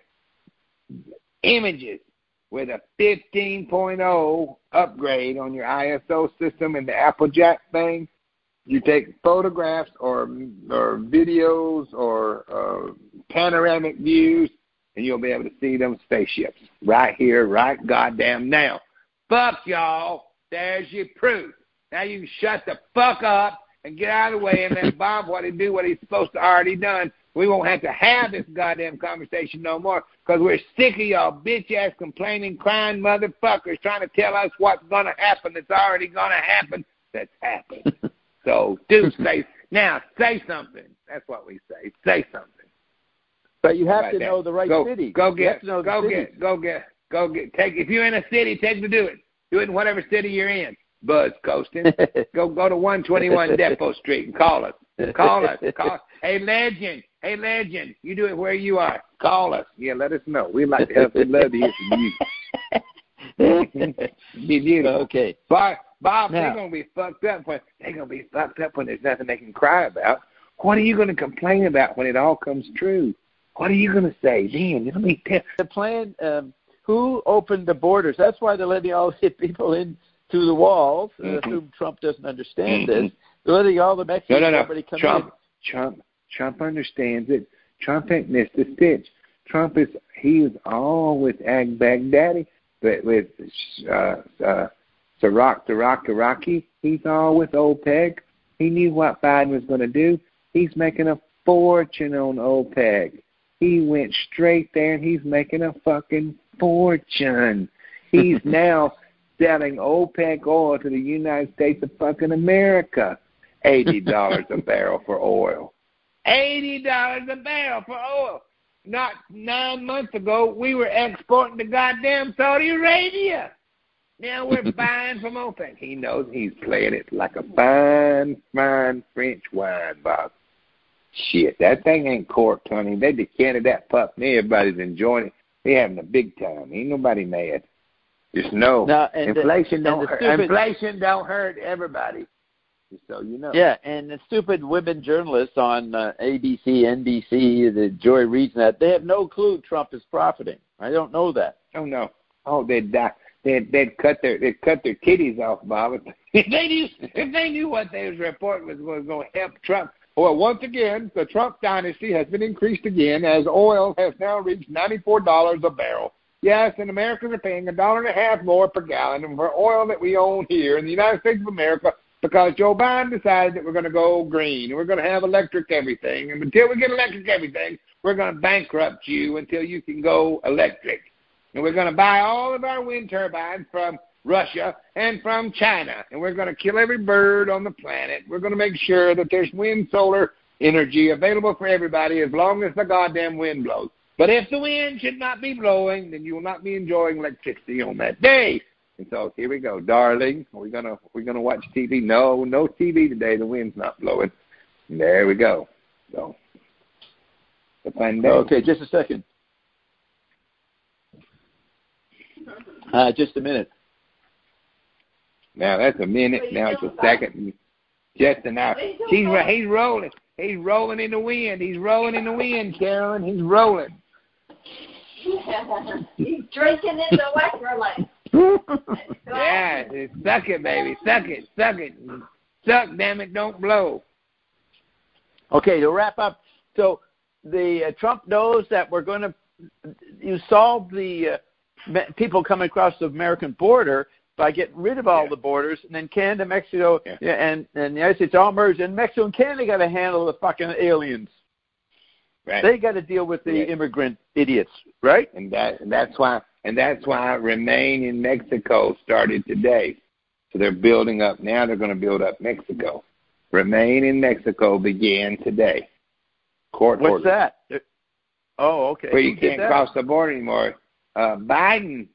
S1: images with a fifteen point oh upgrade on your I S O system and the Applejack thing. You take photographs or or videos or uh, panoramic views, and you'll be able to see them spaceships right here, right goddamn now. Fuck y'all. There's your proof. Now you can shut the fuck up and get out of the way and let Bob what he do what he's supposed to already done. We won't have to have this goddamn conversation no more because we're sick of y'all bitch-ass complaining, crying motherfuckers trying to tell us what's going to happen that's already going to happen that's happened. So do say, now say something. That's what we say. Say something.
S4: But you have to
S1: that?
S4: know the right
S1: go,
S4: city.
S1: Go get,
S4: go
S1: go get, go get, go get, take, if you're in a city, take to do it. Do it in whatever city you're in. Buzz coasting. go go to one twenty-one Depot Street and call us. Call us. Call. Hey, legend. Hey, legend. You do it where you are. Call us. Yeah, let us know. We'd like to help. We'd love to hear from you. Be beautiful.
S4: Okay.
S1: Bob, Bob
S4: now,
S1: they're gonna be fucked up when they're gonna be fucked up when there's nothing they can cry about. What are you gonna complain about when it all comes true? What are you gonna say? Dan, let me tell
S4: the plan. Um, who opened the borders? That's why they're letting all the people in through the walls. Mm-hmm. I assume Trump doesn't understand mm-hmm. this. They're letting all the Mexicans
S1: no, no, no.
S4: everybody come
S1: Trump,
S4: in.
S1: Trump, Trump understands it. Trump ain't missed a stitch. Trump is he is all with Ag Baghdadi, but with uh, uh, Sarak Sarak Iraqi. He's all with OPEC. He knew what Biden was going to do. He's making a fortune on OPEC. He went straight there, and he's making a fucking fortune. He's now selling OPEC oil to the United States of fucking America. eighty dollars a barrel for oil. eighty dollars a barrel for oil. Not nine months ago, we were exporting to goddamn Saudi Arabia. Now we're buying from OPEC. He knows he's playing it like a fine, fine French wine, Bob. Shit, that thing ain't corked, honey. They decanted that pup, and everybody's enjoying it. They having a big time. Ain't nobody mad. Just know
S4: now, and
S1: inflation
S4: the,
S1: don't
S4: and
S1: hurt.
S4: Stupid,
S1: inflation don't hurt everybody. Just so you know.
S4: Yeah, and the stupid women journalists on uh, A B C, N B C, the Joy Reid's, that they have no clue Trump is profiting. I don't know that.
S1: Oh no. Oh, they die. they'd, they'd cut their they'd cut their titties off, Bob. If they knew if they knew what they was reporting was, was going to help Trump. Well, once again, the Trump dynasty has been increased again as oil has now reached ninety-four dollars a barrel. Yes, and Americans are paying a dollar and a half more per gallon for oil that we own here in the United States of America because Joe Biden decided that we're going to go green and we're going to have electric everything. And until we get electric everything, we're going to bankrupt you until you can go electric. And we're going to buy all of our wind turbines from Russia and from China. And we're going to kill every bird on the planet. We're going to make sure that there's wind, solar energy available for everybody as long as the goddamn wind blows. But if the wind should not be blowing, then you will not be enjoying electricity on that day. And so here we go, darling. Are we gonna are we gonna watch T V? No, no T V today. The wind's not blowing. And there we go. So the fun day.
S4: Okay, just a second. Uh, just a minute.
S1: Now that's a minute. Now it's a second. Just an hour. He's he's rolling. He's rolling in the wind. He's rolling in the wind, Carolyn. He's rolling.
S3: He's drinking his electrolytes.
S1: Yeah, suck it, baby. Suck it. Suck it. Suck, damn it. Don't blow.
S4: Okay, to wrap up, so the uh, Trump knows that we're going to you solve the uh, people coming across the American border by getting rid of all yeah. the borders, and then Canada, Mexico, yeah. and, and the United States all merged, and Mexico and Canada got to handle the fucking aliens.
S1: Right.
S4: They got to deal with the
S1: yeah.
S4: immigrant idiots, right?
S1: And that and that's why and that's why Remain in Mexico started today. So they're building up now. They're going to build up Mexico. Remain in Mexico began today. Court
S4: What's
S1: order.
S4: that? Oh, okay.
S1: Where you
S4: Who
S1: can't cross the border anymore. Uh, Biden.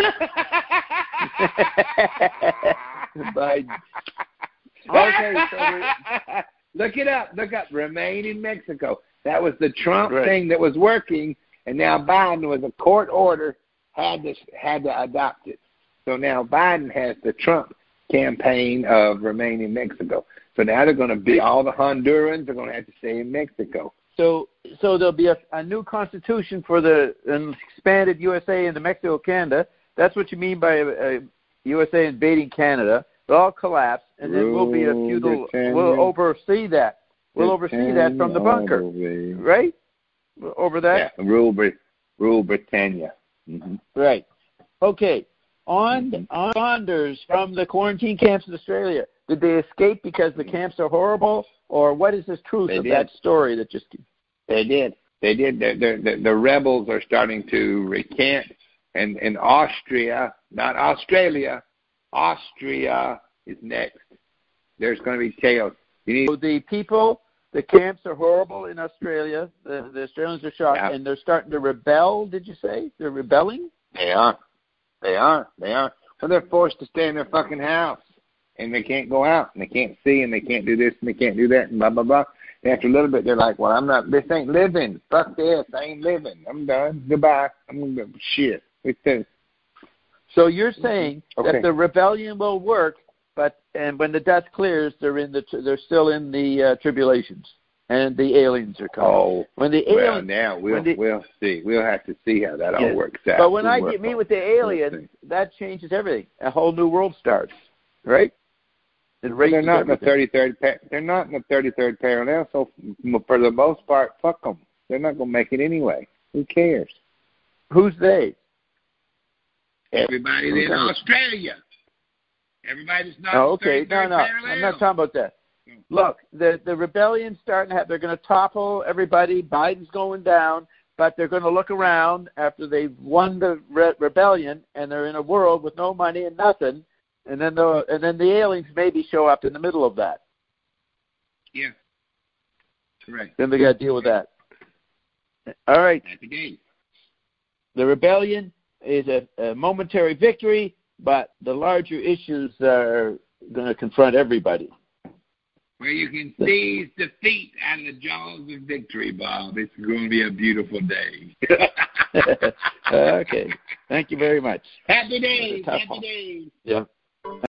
S4: Biden.
S1: Okay, so look it up. Look up. Remain in Mexico. That was the Trump
S4: right.
S1: thing that was working, and now Biden, with a court order, had to had to adopt it. So now Biden has the Trump campaign of Remain in Mexico. So now they're going to be all the Hondurans are going to have to stay in Mexico.
S4: So, so there'll be a, a new constitution for the an expanded U S A into Mexico, Canada. That's what you mean by a, a U S A invading Canada. They'll all collapse, and then we'll be a feudal. We'll oversee that. We'll oversee that from the bunker, right? Over that.
S1: Yeah, rule, rule Britannia. Mm-hmm.
S4: Right. Okay. On mm-hmm. on Saunders from the quarantine camps in Australia. Did they escape because the camps are horrible, or what is the truth
S1: they
S4: of
S1: did.
S4: that story that just?
S1: They did. They did. The, the, the rebels are starting to recant, and in Austria, not Australia, Austria is next. There's going to be chaos. You need
S4: so the people, the camps are horrible in Australia. The, the Australians are shocked, yeah. and they're starting to rebel. Did you say they're rebelling?
S1: They are. They are. They are. Well, they're forced to stay in their fucking house, and they can't go out, and they can't see, and they can't do this, and they can't do that, and blah, blah, blah. And after a little bit, they're like, well, I'm not, this ain't living. Fuck this. I ain't living. I'm done. Goodbye. I'm going to go. Shit. It's this.
S4: So you're saying
S1: okay.
S4: that the rebellion will work, but and when the dust clears, they're in the they're still in the uh, tribulations, and the aliens are coming.
S1: Oh,
S4: when the
S1: well,
S4: aliens,
S1: now we'll
S4: the,
S1: we'll see. We'll have to see how that
S4: yeah.
S1: all works out.
S4: But when
S1: we'll
S4: I get meet with the aliens, that changes everything. A whole new world starts, right? It
S1: well, they're not
S4: everything.
S1: in the thirty-third. Pa- they're not in the thirty-third parallel. So for the most part, fuck them. They're not going to make it anyway. Who cares?
S4: Who's they?
S1: Everybody in Australia. Everybody's not.
S4: Oh, okay. No, no. Parallel. I'm not talking about that. Look, the the rebellion's starting to have. They're going to topple everybody. Biden's going down, but they're going to look around after they've won the re- rebellion, and they're in a world with no money and nothing. And then the and then the aliens maybe show up in the middle of that.
S1: Yeah. Correct.
S4: Then they got to deal with that. All right.
S1: That's the game.
S4: The rebellion is a, a momentary victory, but the larger issues are going to confront everybody.
S1: Where you can seize defeat out of the jaws of victory, Bob. It's going to be a beautiful day.
S4: Okay. Thank you very much.
S1: Happy days. Happy days.
S4: Yeah.